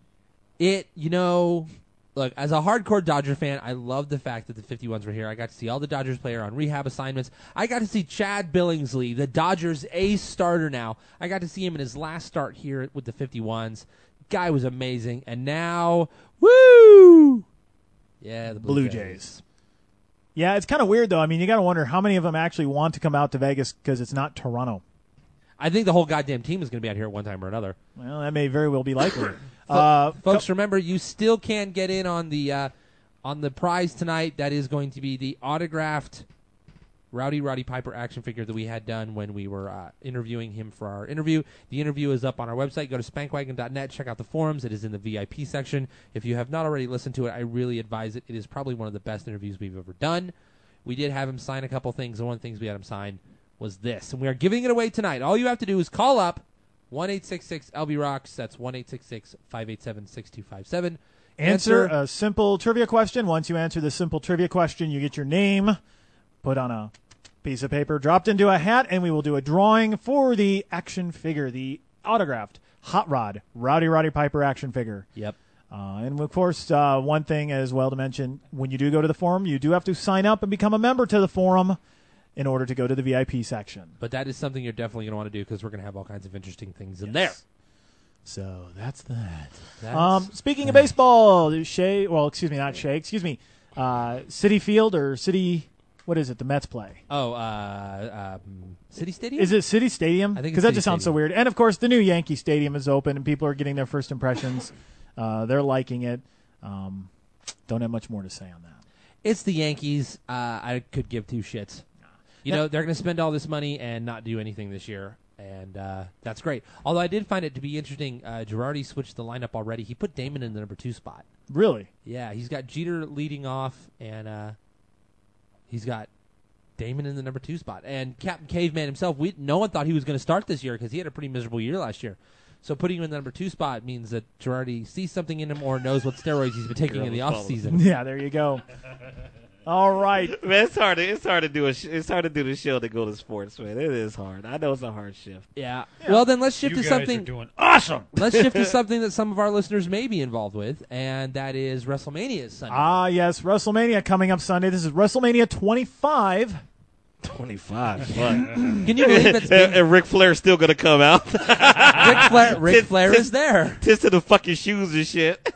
[SPEAKER 3] It, you know, look, as a hardcore Dodger fan, I love the fact that the fifty-ones were here. I got to see all the Dodgers player on rehab assignments. I got to see Chad Billingsley, the Dodgers ace starter now. I got to see him in his last start here with the fifty-ones. Guy was amazing. And now, woo! Yeah, the Blue,
[SPEAKER 1] Blue
[SPEAKER 3] Jays.
[SPEAKER 1] Jays. Yeah, it's kind of weird, though. I mean, you got to wonder how many of them actually want to come out to Vegas because it's not Toronto.
[SPEAKER 3] I think the whole goddamn team is going to be out here at one time or another.
[SPEAKER 1] Well, that may very well be likely.
[SPEAKER 3] Fo-
[SPEAKER 1] uh,
[SPEAKER 3] Folks, remember, you still can get in on the uh, on the prize tonight. That is going to be the autographed Rowdy Roddy Piper action figure that we had done when we were uh, interviewing him for our interview. The interview is up on our website. Go to spankwagon dot net. Check out the forums. It is in the V I P section. If you have not already listened to it, I really advise it. It is probably one of the best interviews we've ever done. We did have him sign a couple things, and one of the things we had him sign was this. And we are giving it away tonight. All you have to do is call up one eight six six L B rocks. That's one eight six six five eight seven six two five seven.
[SPEAKER 1] Answer a simple trivia question. Once you answer the simple trivia question, you get your name put on a piece of paper, dropped into a hat, and we will do a drawing for the action figure, the autographed Hot Rod Rowdy Roddy Piper action figure.
[SPEAKER 3] Yep.
[SPEAKER 1] Uh, and, of course, uh, one thing as well to mention, when you do go to the forum, you do have to sign up and become a member to the forum in order to go to the V I P section.
[SPEAKER 3] But that is something you're definitely going to want to do because we're going to have all kinds of interesting things in there.
[SPEAKER 1] So that's that.
[SPEAKER 3] That's
[SPEAKER 1] Um, speaking of baseball, Shea, well, excuse me, not Shea, excuse me, uh, City Field or City, what is it, the Mets play?
[SPEAKER 3] Oh, uh, um, City Stadium?
[SPEAKER 1] Is it City Stadium?
[SPEAKER 3] I think it's
[SPEAKER 1] Because that
[SPEAKER 3] City
[SPEAKER 1] just sounds so
[SPEAKER 3] Stadium.
[SPEAKER 1] weird. And, of course, the new Yankee Stadium is open, and people are getting their first impressions. Uh, they're liking it. Um, don't have much more to say on that.
[SPEAKER 3] It's the Yankees. Uh, I could give two shits. You
[SPEAKER 1] Yeah.
[SPEAKER 3] know, they're going to spend all this money and not do anything this year, and uh, that's great. Although I did find it to be interesting, uh, Girardi switched the lineup already. He put Damon in the number two spot.
[SPEAKER 1] Really?
[SPEAKER 3] Yeah, he's got Jeter leading off, and uh, he's got Damon in the number two spot. And Captain Caveman himself, we no one thought he was going to start this year because he had a pretty miserable year last year. So putting him in the number two spot means that Girardi sees something in him or knows what steroids he's been taking in the off season.
[SPEAKER 1] Yeah, there you go. All right.
[SPEAKER 2] Man, it's hard to it's hard to do a sh- it's hard to do the show to go to sports, man. It is hard. I know it's a hard shift.
[SPEAKER 3] Yeah. Well, then let's shift
[SPEAKER 4] You
[SPEAKER 3] to
[SPEAKER 4] guys
[SPEAKER 3] something
[SPEAKER 4] are doing awesome.
[SPEAKER 3] Let's shift to something that some of our listeners may be involved with, and that is WrestleMania is Sunday.
[SPEAKER 1] Ah, yes, WrestleMania coming up Sunday. This is WrestleMania twenty-five.
[SPEAKER 2] twenty-five. What?
[SPEAKER 3] Can you believe it's
[SPEAKER 2] and, and Ric Flair's still gonna come out.
[SPEAKER 3] Ric Flair, Ric Flair is there.
[SPEAKER 2] Tis to the fucking shoes and shit.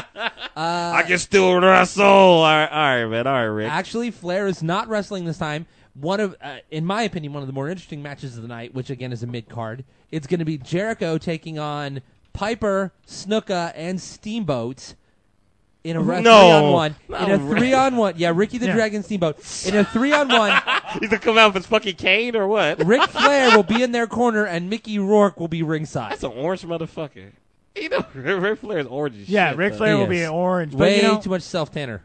[SPEAKER 3] Uh,
[SPEAKER 2] I can still wrestle. All right, all right, man. All right, Rick.
[SPEAKER 3] Actually, Flair is not wrestling this time. One of, uh, in my opinion, one of the more interesting matches of the night, which again is a mid card. It's going to be Jericho taking on Piper, Snuka, and Steamboat in a re-
[SPEAKER 2] No.
[SPEAKER 3] three on one. In a
[SPEAKER 2] No,
[SPEAKER 3] three on one, yeah, Ricky the
[SPEAKER 1] Yeah.
[SPEAKER 3] Dragon Steamboat in a three on one.
[SPEAKER 2] He's gonna come out with his fucking cane or what?
[SPEAKER 3] Ric Flair will be in their corner, and Mickey Rourke will be ringside.
[SPEAKER 2] That's an orange motherfucker. You know, Ric Flair's orange as
[SPEAKER 1] Yeah,
[SPEAKER 2] shit.
[SPEAKER 1] Ric
[SPEAKER 2] though.
[SPEAKER 1] Flair
[SPEAKER 3] He
[SPEAKER 1] will be
[SPEAKER 3] is.
[SPEAKER 1] orange. But,
[SPEAKER 3] Way
[SPEAKER 1] you know,
[SPEAKER 3] too much self tanner.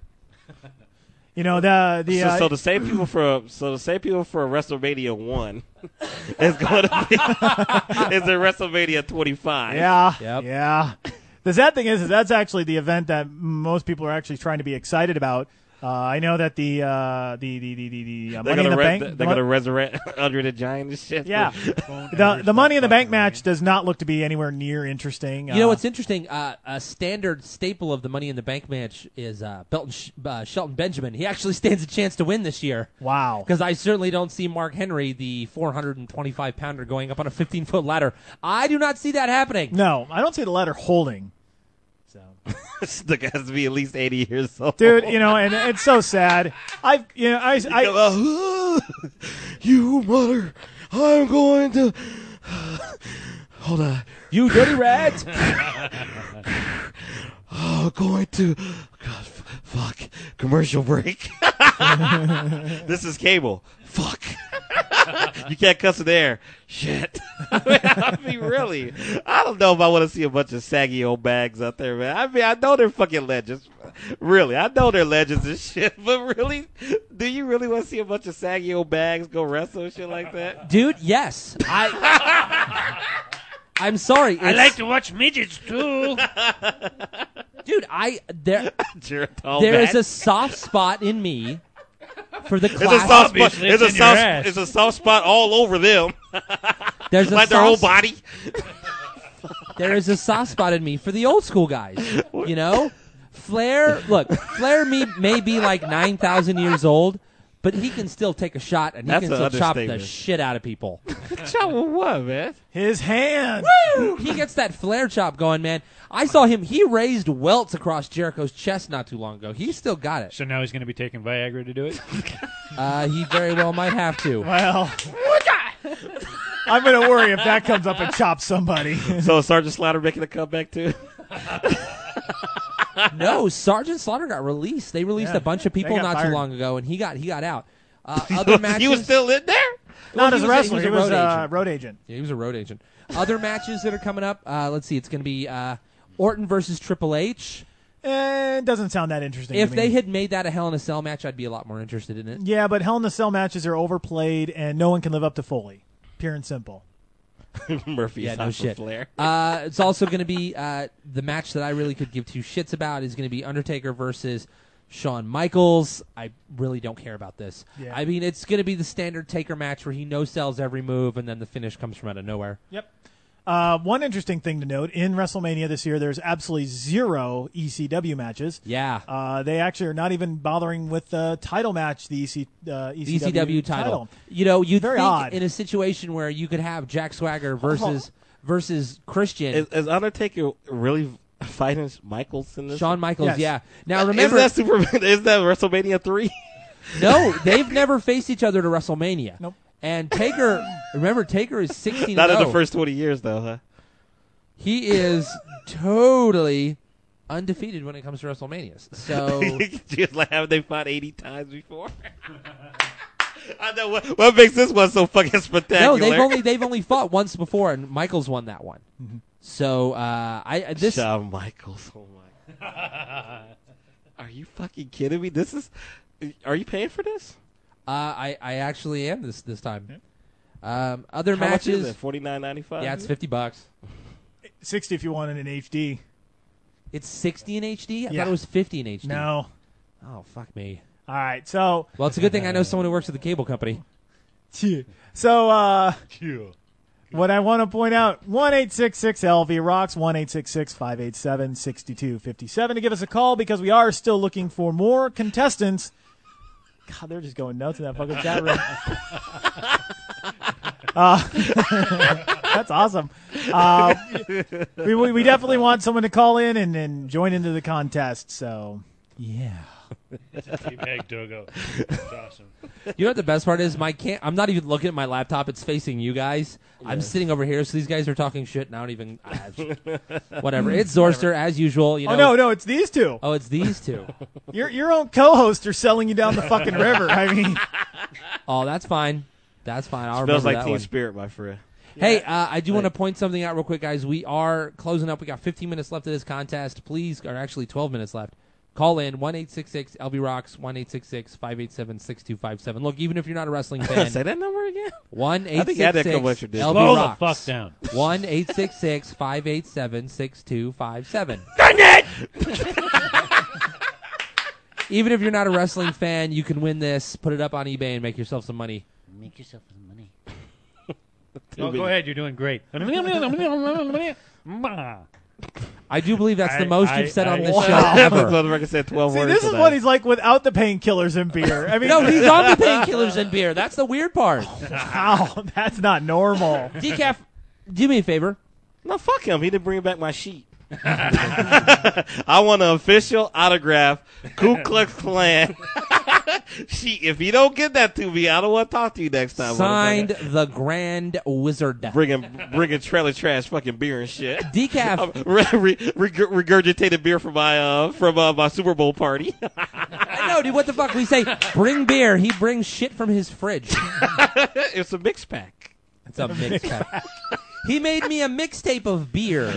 [SPEAKER 1] you know the the
[SPEAKER 2] So,
[SPEAKER 1] uh,
[SPEAKER 2] so the same people for so the same people for WrestleMania one is going to be is in WrestleMania twenty-five.
[SPEAKER 1] yeah,
[SPEAKER 3] Yep.
[SPEAKER 1] yeah. The sad thing is, is that's actually the event that most people are actually trying to be excited about. Uh, I know that the uh, the the the the, the uh,
[SPEAKER 2] They're
[SPEAKER 1] Money in
[SPEAKER 2] gonna
[SPEAKER 1] the
[SPEAKER 2] re-
[SPEAKER 1] Bank.
[SPEAKER 2] they're gonna resurrect Andre the Giant and shit.
[SPEAKER 1] Yeah, the the Money in the Bank match does not look to be anywhere near interesting.
[SPEAKER 3] You know
[SPEAKER 1] Uh,
[SPEAKER 3] what's interesting? Uh, a standard staple of the Money in the Bank match is uh, Belton Sh- uh, Shelton Benjamin. He actually stands a chance to win this year.
[SPEAKER 1] Wow.
[SPEAKER 3] Because I certainly don't see Mark Henry, the four hundred twenty-five pounder, going up on a fifteen foot ladder. I do not see that happening.
[SPEAKER 1] No, I don't see the ladder holding. So,
[SPEAKER 2] The guy has to be at least eighty years old.
[SPEAKER 1] dude, you know, and it's so sad. I've you know I I.
[SPEAKER 2] You mother! I'm going to. Hold on.
[SPEAKER 3] You dirty rat!
[SPEAKER 2] Oh, going to. God, f- fuck. Commercial break. This is cable. Fuck. You can't cuss in there. Shit. I mean, really, I don't know if I want to see a bunch of saggy old bags out there, man. I mean, I know they're fucking legends. Really, I know they're legends and shit, but really, do you really want to see a bunch of saggy old bags go wrestle and shit like that?
[SPEAKER 3] Dude, yes. I. I'm sorry.
[SPEAKER 4] I
[SPEAKER 3] it's-
[SPEAKER 4] like to watch midgets too.
[SPEAKER 3] Dude, I there
[SPEAKER 2] Geritol
[SPEAKER 3] there is
[SPEAKER 2] bag.
[SPEAKER 3] a soft spot in me for the
[SPEAKER 2] It's a
[SPEAKER 3] class.
[SPEAKER 2] soft spot. It's a soft. It's a soft spot all over them.
[SPEAKER 3] There's a
[SPEAKER 2] like their whole
[SPEAKER 3] soft-
[SPEAKER 2] body.
[SPEAKER 3] There is a soft spot in me for the old school guys. You know, Flair. Look, Flair me may be like nine thousand years old, but he can still take a shot and he
[SPEAKER 2] That's
[SPEAKER 3] can
[SPEAKER 2] an
[SPEAKER 3] still chop the
[SPEAKER 2] understatement.
[SPEAKER 3] shit out of people.
[SPEAKER 2] Chop what, man?
[SPEAKER 1] His hand.
[SPEAKER 3] Woo! He gets that Flair chop going, man. I saw him. He raised welts across Jericho's chest not too long ago. He still got it.
[SPEAKER 4] So now he's going to be taking Viagra to do it?
[SPEAKER 3] Uh, he very well might have to.
[SPEAKER 1] Well, I'm going to worry if that comes up and chops somebody.
[SPEAKER 2] So Sergeant Slaughter making a comeback too.
[SPEAKER 3] No, Sergeant Slaughter got released. They released
[SPEAKER 1] Yeah,
[SPEAKER 3] a bunch of
[SPEAKER 1] they
[SPEAKER 3] people
[SPEAKER 1] got
[SPEAKER 3] not
[SPEAKER 1] fired.
[SPEAKER 3] too long ago, and he got he got out. Uh, other matches.
[SPEAKER 2] He was still in there.
[SPEAKER 1] Not
[SPEAKER 3] Well,
[SPEAKER 1] as
[SPEAKER 3] he
[SPEAKER 1] a
[SPEAKER 3] was
[SPEAKER 1] wrestler.
[SPEAKER 3] he
[SPEAKER 1] He
[SPEAKER 3] was
[SPEAKER 1] was
[SPEAKER 3] a road
[SPEAKER 1] a
[SPEAKER 3] agent.
[SPEAKER 1] road agent.
[SPEAKER 3] Yeah, he was a road agent. Other matches that are coming up. Uh, let's see. It's going to be uh, Orton versus Triple H.
[SPEAKER 1] Eh, it doesn't sound that interesting
[SPEAKER 3] If
[SPEAKER 1] to
[SPEAKER 3] they
[SPEAKER 1] me.
[SPEAKER 3] had made that a Hell in a Cell match, I'd be a lot more interested in it.
[SPEAKER 1] Yeah, but Hell in a Cell matches are overplayed, and no one can live up to Foley. Pure and simple.
[SPEAKER 2] Murphy.
[SPEAKER 3] Yeah,
[SPEAKER 2] is
[SPEAKER 3] no
[SPEAKER 2] out for
[SPEAKER 3] shit.
[SPEAKER 2] Flair.
[SPEAKER 3] Uh, it's also going to be uh, the match that I really could give two shits about is going to be Undertaker versus Shawn Michaels. I really don't care about this.
[SPEAKER 1] Yeah.
[SPEAKER 3] I mean, it's going to be the standard Taker match where he no-sells every move, and then the finish comes from out of nowhere.
[SPEAKER 1] Yep. Uh, one interesting thing to note, in WrestleMania this year, there's absolutely zero E C W matches.
[SPEAKER 3] Yeah.
[SPEAKER 1] Uh, they actually are not even bothering with the title match, the E C, uh, E C W,
[SPEAKER 3] E C W title. You know, you'd
[SPEAKER 1] Very
[SPEAKER 3] think
[SPEAKER 1] odd.
[SPEAKER 3] in a situation where you could have Jack Swagger versus versus Christian.
[SPEAKER 2] Is, is Undertaker really fighting Michaels in this?
[SPEAKER 3] Shawn Michaels,
[SPEAKER 1] Yes.
[SPEAKER 3] yeah. Now remember,
[SPEAKER 2] is that Super? Is that WrestleMania three?
[SPEAKER 3] no, they've never faced each other to WrestleMania.
[SPEAKER 1] Nope.
[SPEAKER 3] And Taker, remember, Taker is sixteen.
[SPEAKER 2] Not in
[SPEAKER 3] and
[SPEAKER 2] the
[SPEAKER 3] oh.
[SPEAKER 2] first twenty years, though, huh?
[SPEAKER 3] He is totally undefeated when it comes to WrestleManias. So
[SPEAKER 2] Just like haven't they fought eighty times before? I know what, what makes this one so fucking spectacular.
[SPEAKER 3] no, they've only they've only fought once before, and Michaels won that one. So uh, I this
[SPEAKER 2] Shawn Michaels. Oh my! Are you fucking kidding me? This is. Are you paying for this?
[SPEAKER 3] uh, I I actually am this this time. Um, other
[SPEAKER 2] How much
[SPEAKER 3] matches.
[SPEAKER 2] is it? Forty nine ninety five.
[SPEAKER 3] Yeah, it's fifty bucks.
[SPEAKER 1] sixty if you want it in H D.
[SPEAKER 3] It's sixty in H D. I
[SPEAKER 1] Yeah.
[SPEAKER 3] thought it was fifty in H D.
[SPEAKER 1] No.
[SPEAKER 3] Oh fuck me.
[SPEAKER 1] All right, so
[SPEAKER 3] Well, it's a good thing I know someone who works at the cable company.
[SPEAKER 1] so uh, what I want to point out: one eight six six L V rocks, one eight six six five eight seven six two five seven to give us a call because we are still looking for more contestants. God, they're just going nuts in that fucking chat room. Uh, that's awesome. Uh, we, we we definitely want someone to call in and, and join into the contest. So
[SPEAKER 3] yeah.
[SPEAKER 4] Teabag Togo. That's awesome.
[SPEAKER 3] You know what the best part is? My can't. I'm not even looking at my laptop. It's facing you guys. I'm sitting over here, so these guys are talking shit, and I don't even. Uh, whatever. It's Zorster as usual. You know.
[SPEAKER 1] oh no no, it's these two.
[SPEAKER 3] Oh, it's these two.
[SPEAKER 1] Your your own co-hosts are selling you down the fucking river. I mean,
[SPEAKER 3] Oh, that's fine. That's fine. I'll
[SPEAKER 2] Smells
[SPEAKER 3] remember
[SPEAKER 2] like
[SPEAKER 3] that
[SPEAKER 2] Team
[SPEAKER 3] one.
[SPEAKER 2] Spirit, my friend.
[SPEAKER 3] Hey, uh, I do want to point something out real quick, guys. We are closing up. We got fifteen minutes left of this contest. Please, or actually twelve minutes left. Call in one eight six six L B Rocks, one eight six six five eight seven six two five seven. Look, even if you're not a wrestling fan,
[SPEAKER 2] Say that number again.
[SPEAKER 3] one
[SPEAKER 2] I
[SPEAKER 3] eight
[SPEAKER 2] think I had
[SPEAKER 3] six
[SPEAKER 2] that couple
[SPEAKER 3] six
[SPEAKER 2] extra digits.
[SPEAKER 3] L B
[SPEAKER 4] Slow the
[SPEAKER 3] Rocks.
[SPEAKER 4] fuck down.
[SPEAKER 3] one eight six six five eight seven six two five seven. Even if you're not a wrestling fan, you can win this. Put it up on eBay and make yourself some money.
[SPEAKER 16] Make yourself some money.
[SPEAKER 4] Oh, go ahead. You're doing great.
[SPEAKER 3] I do believe that's the
[SPEAKER 4] I-
[SPEAKER 3] most
[SPEAKER 4] I-
[SPEAKER 3] you've said on
[SPEAKER 4] I-
[SPEAKER 3] this
[SPEAKER 1] Wow.
[SPEAKER 3] show
[SPEAKER 2] That's
[SPEAKER 3] ever.
[SPEAKER 2] what the record said. Twelve
[SPEAKER 1] see,
[SPEAKER 2] words.
[SPEAKER 1] this is
[SPEAKER 2] tonight.
[SPEAKER 1] what he's like without the painkillers and beer. I mean,
[SPEAKER 3] No, he's on the painkillers and beer. That's the weird part.
[SPEAKER 1] wow, that's not normal.
[SPEAKER 3] Decaf, do me a favor.
[SPEAKER 2] No, fuck him. He didn't bring back my sheet. I want an official autograph Ku Klux Klan sheet. If you don't get that to me, I don't want to talk to you next time.
[SPEAKER 3] Signed the Grand Wizard.
[SPEAKER 2] Bringing, bringing trailer trash, fucking beer and shit.
[SPEAKER 3] Decaf.
[SPEAKER 2] Um, re- re- reg- regurgitated beer from my uh, from uh, my Super Bowl party.
[SPEAKER 3] I know, dude. What the fuck? We say bring beer. He brings shit from his fridge.
[SPEAKER 2] It's a mix pack.
[SPEAKER 3] It's a mix pack. He made me a mixtape of beer.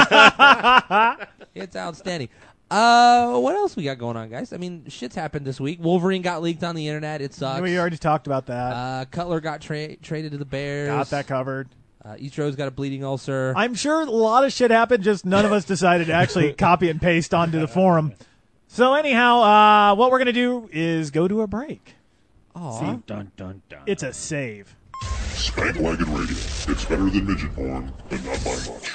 [SPEAKER 3] It's outstanding. Uh, what else we got going on, guys? I mean, shit's happened this week. Wolverine got leaked on the internet. It sucks.
[SPEAKER 1] We already talked about that.
[SPEAKER 3] Uh, Cutler got tra- traded to the Bears.
[SPEAKER 1] Got that covered.
[SPEAKER 3] Uh, Eastro's got a bleeding ulcer.
[SPEAKER 1] I'm sure a lot of shit happened, just none of us decided to actually copy and paste onto the forum. So anyhow, uh, what we're going to do is go to a break.
[SPEAKER 3] Aw.
[SPEAKER 1] See,
[SPEAKER 4] Dun, dun, dun.
[SPEAKER 1] it's a save.
[SPEAKER 5] Spank Wagon Radio. It's better than midget porn, but not by much.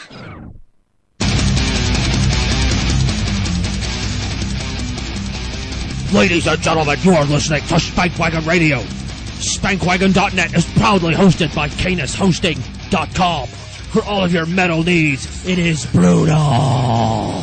[SPEAKER 18] Ladies and gentlemen, you are listening to Spankwagon Radio. Spankwagon dot net is proudly hosted by Canis Hosting dot com. For all of your metal needs, it is brutal.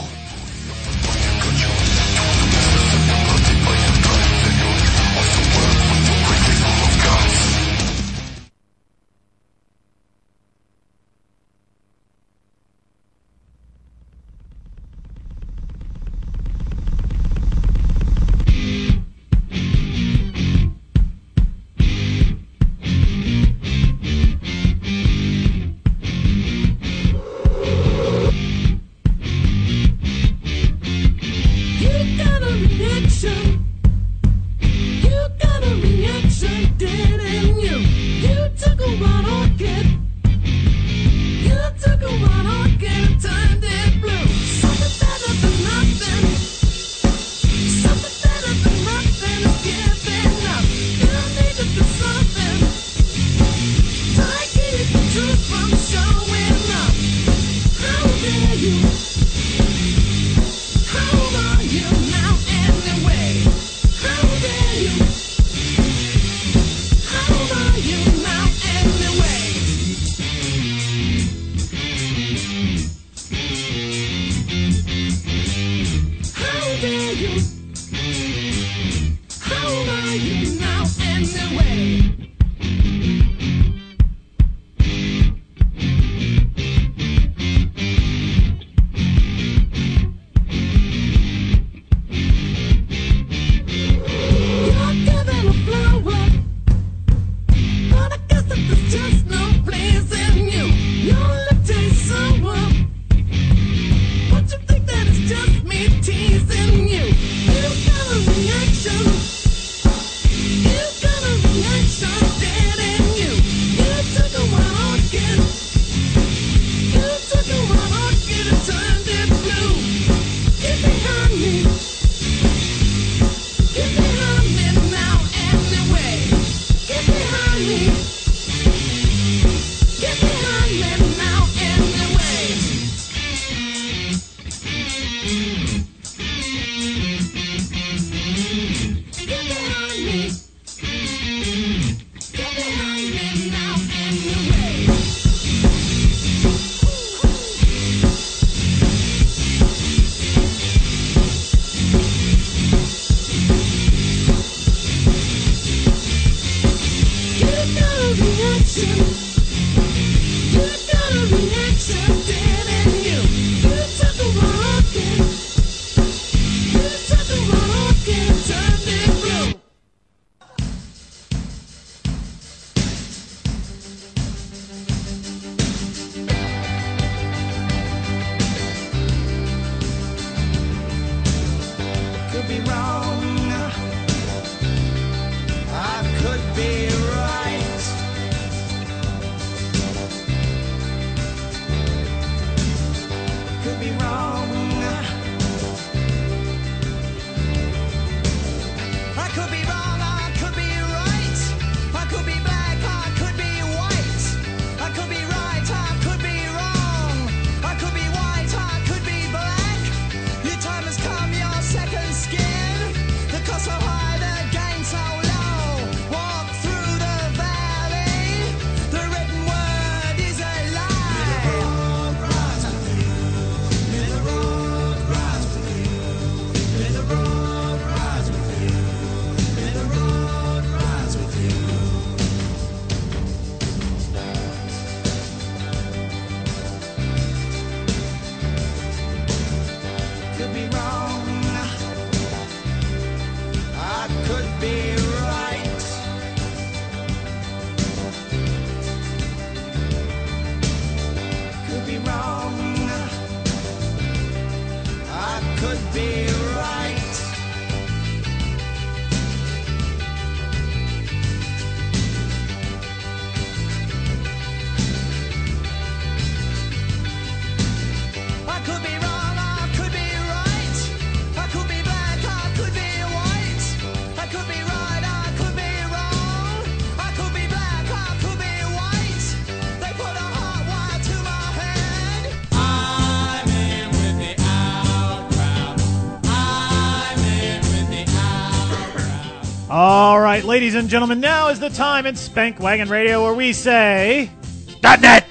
[SPEAKER 1] All right, ladies and gentlemen, now is the time in Spank Wagon Radio where we say... .net!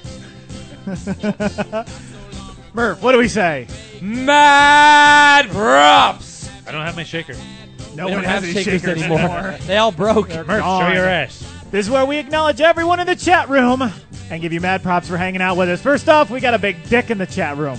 [SPEAKER 1] Murph, what do we say?
[SPEAKER 3] Mad props!
[SPEAKER 4] I don't have my shaker.
[SPEAKER 1] No
[SPEAKER 3] We
[SPEAKER 1] one
[SPEAKER 3] don't
[SPEAKER 1] has
[SPEAKER 3] have
[SPEAKER 1] any
[SPEAKER 3] shakers
[SPEAKER 1] shakers
[SPEAKER 3] anymore.
[SPEAKER 1] anymore.
[SPEAKER 3] They all broke.
[SPEAKER 1] They're
[SPEAKER 4] Murph,
[SPEAKER 1] gone.
[SPEAKER 4] show your ass.
[SPEAKER 1] This is where we acknowledge everyone in the chat room and give you mad props for hanging out with us. First off, we got a big dick in the chat room.